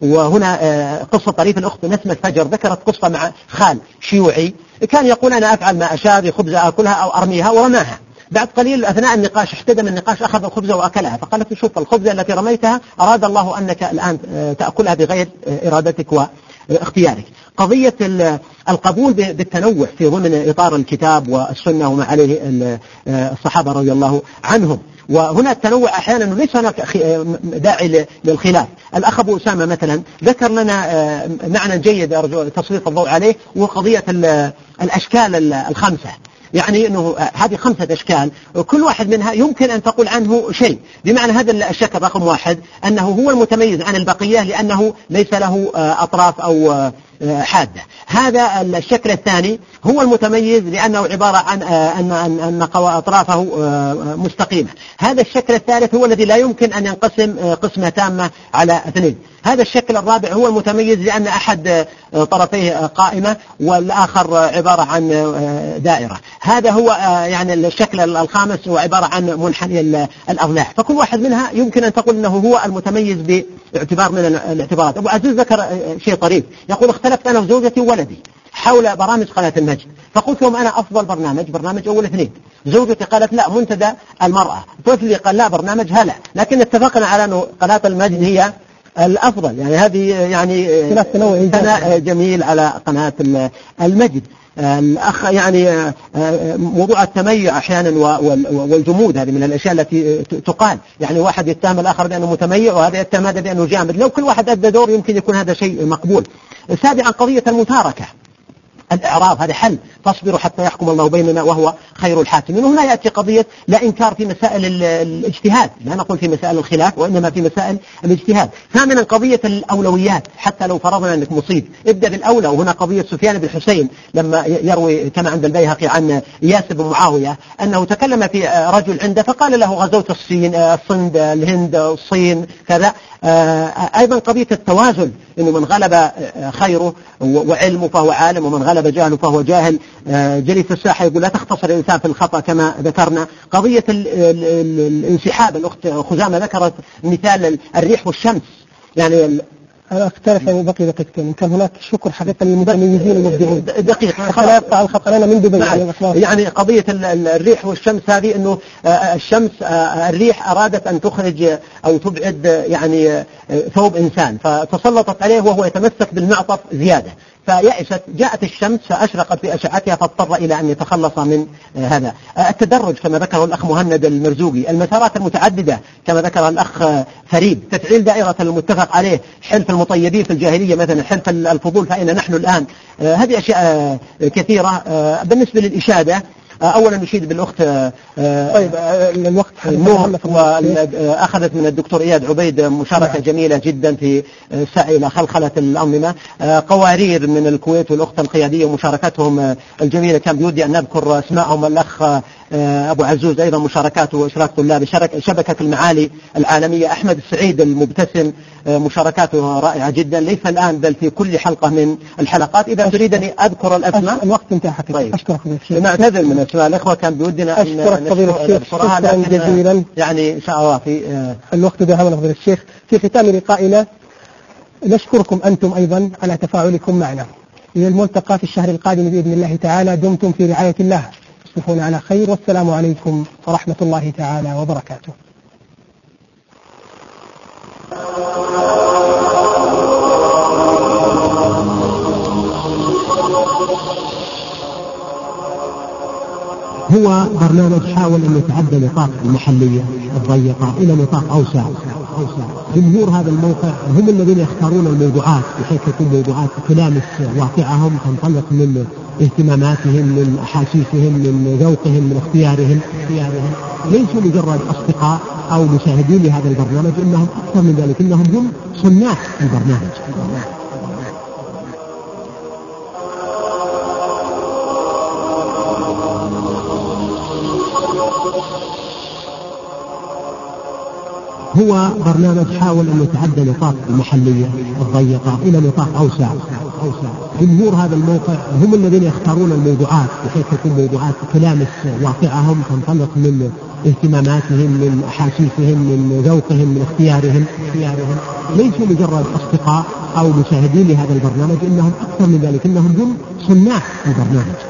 وهنا قصة طريف الأخت نسمة فجر ذكرت قصة مع خال شيوعي كان يقول أنا أفعل ما أشاء بخبزة أكلها أو أرميها ورماها. بعد قليل أثناء النقاش احتدم النقاش، أخذ الخبزة وأكلها، فقالت شوف الخبزة التي رميتها أراد الله أنك الآن تأكلها بغير إرادتك واختيارك. قضية القبول بالتنوع في ضمن إطار الكتاب والسنة وما عليه الصحابة رضي الله عنهم. وهنا التنوع أحيانا ليس هناك داعي للخلاف. الأخ أبو أسامة مثلا ذكر لنا معنى جيد أرجو تسليط الضوء عليه، وقضية الأشكال الخمسة. يعني أنه هذه 5 أشكال كل واحد منها يمكن أن تقول عنه شيء، بمعنى هذا الشكل رقم 1 أنه هو المتميز عن البقية لأنه ليس له أطراف أو حادة. هذا الشكل الثاني هو المتميز لأنه عبارة عن أن أطرافه مستقيمة. هذا الشكل الثالث هو الذي لا يمكن أن ينقسم قسمة تامة على 2. هذا الشكل الرابع هو المتميز لأن أحد طرفيه قائمة والآخر عبارة عن دائرة. هذا هو يعني الشكل الخامس هو عبارة عن منحني الأضلاع. فكل واحد منها يمكن أن تقول أنه هو المتميز باعتبار من الاعتبارات. أبو عزيز ذكر شيء طريف، يقول اختلفت أنا وزوجتي وولدي حول برامج قناة المجد، فقلت لهم أنا أفضل برنامج أول 2. زوجتي قالت لا منتدى المرأة، طفلي قال لا برنامج هلا، لكن اتفقنا على أنه قناة المجد هي الأفضل. يعني هذه يعني ثناء جميل على قناة المجد. الأخ يعني موضوع التميع أحيانا والجمود هذه من الأشياء التي تقال، يعني واحد يتهم الآخر بأنه متميع وهذا يتهم هذا بأنه جامد، لو كل واحد أدى دور يمكن يكون هذا شيء مقبول. 7 قضية المتاركة، الإعراض، هذا حل، تصبروا حتى يحكم الله بيننا وهو خير الحاكمين. وهنا يأتي قضية لا إنكار في مسائل الاجتهاد، لا نقول في مسائل الخلاف وإنما في مسائل الاجتهاد. 8 قضية الأولويات، حتى لو فرضنا أنك مصيب ابدأ بالأولى. وهنا قضية سفيان بن حسين لما يروي كما عند البيهقي عن إياس بن معاوية أنه تكلم في رجل عنده فقال له غزوت الصين، الصند، الهند، الصين كذا. أيضا قضية التوازن، إنه من غلب خيره وعلمه فهو عالم ومن غلب جهله فهو جاهل. جليس الساحة يقول لا تختصر الإنسان في الخطأ كما ذكرنا. قضية الانسحاب، الأخت خزامة ذكرت مثال الريح والشمس. يعني أنا أختلف عن بقي دقيقتين، كان هناك شكر حقيقة للمتميزين المبدعين. دقيقة الخطأ من دبي يعني قضية الريح والشمس هذه أنه الشمس الريح أرادت أن تخرج أو تبعد يعني ثوب إنسان فتسلطت عليه وهو يتمسك بالمعطف زيادة، فيأست، جاءت الشمس فأشرقت بأشعتها فاضطر إلى أن يتخلص من هذا. التدرج كما ذكره الأخ مهند المرزوقي، المسارات المتعددة كما ذكر الأخ فريد، تفعيل دائرة المتفق عليه، حلف المطيبين في الجاهلية مثلا، حلف الفضول فأين نحن الآن. هذه أشياء كثيرة. بالنسبة للإشادة أولا نشيد بالأخت طيب الوقت نور، وأخذت من الدكتور إياد عبيد مشاركة جميلة جدا في السعي إلى خلخلة الأنظمة. قوارير من الكويت والأخت القيادية ومشاركتهم الجميلة، كان بودي أن نذكر اسمائهم. الأخ أبو عزوز أيضا مشاركاته وإشراك طلاب شبكة المعالي العالمية. أحمد السعيد المبتسم مشاركاته رائعة جدا، ليس الآن بل في كل حلقة من الحلقات. إذا تريدني أذكر الأسماء الوقت انتهى حقيقة. طيب. أشكرك نعتذر من أسماء الإخوة، كان بودنا أشكرك فضيلة الشيخ شكرا جزيلا. يعني إن شاء الله في الوقت ذهب فضيلة الشيخ. في ختام لقائنا نشكركم أنتم أيضا على تفاعلكم معنا. إلى الملتقى في الشهر القادم بإذن الله تعالى. دمتم في رعاية الله، تصبحون على خير، والسلام عليكم ورحمة الله تعالى وبركاته. هو برنامج حاول أن يتعدى نطاق المحلية الضيقة إلى نطاق أوسع. جمهور هذا الموقع هم الذين يختارون الموضوعات بحيث تكون موضوعات تلامس واقعهم، تنطلق من اهتماماتهم، من أحاسيسهم، من ذوقهم، من اختيارهم. ليسوا مجرد أصدقاء أو مشاهدين لهذا البرنامج، إنهم أكثر من ذلك، إنهم هم صناع البرنامج. هو برنامج حاول أن يتعدى نطاق المحلية الضيقة إلى نطاق أوسع. جمهور هذا الموقع هم الذين يختارون الموضوعات بحيث تكون موضوعات تلامس واقعهم، تنطلق من اهتماماتهم، من أحاسيسهم، من ذوقهم، من اختيارهم. ليسوا مجرد أصدقاء أو مشاهدين لهذا البرنامج، إنهم أكثر من ذلك، إنهم هم صناع البرنامج.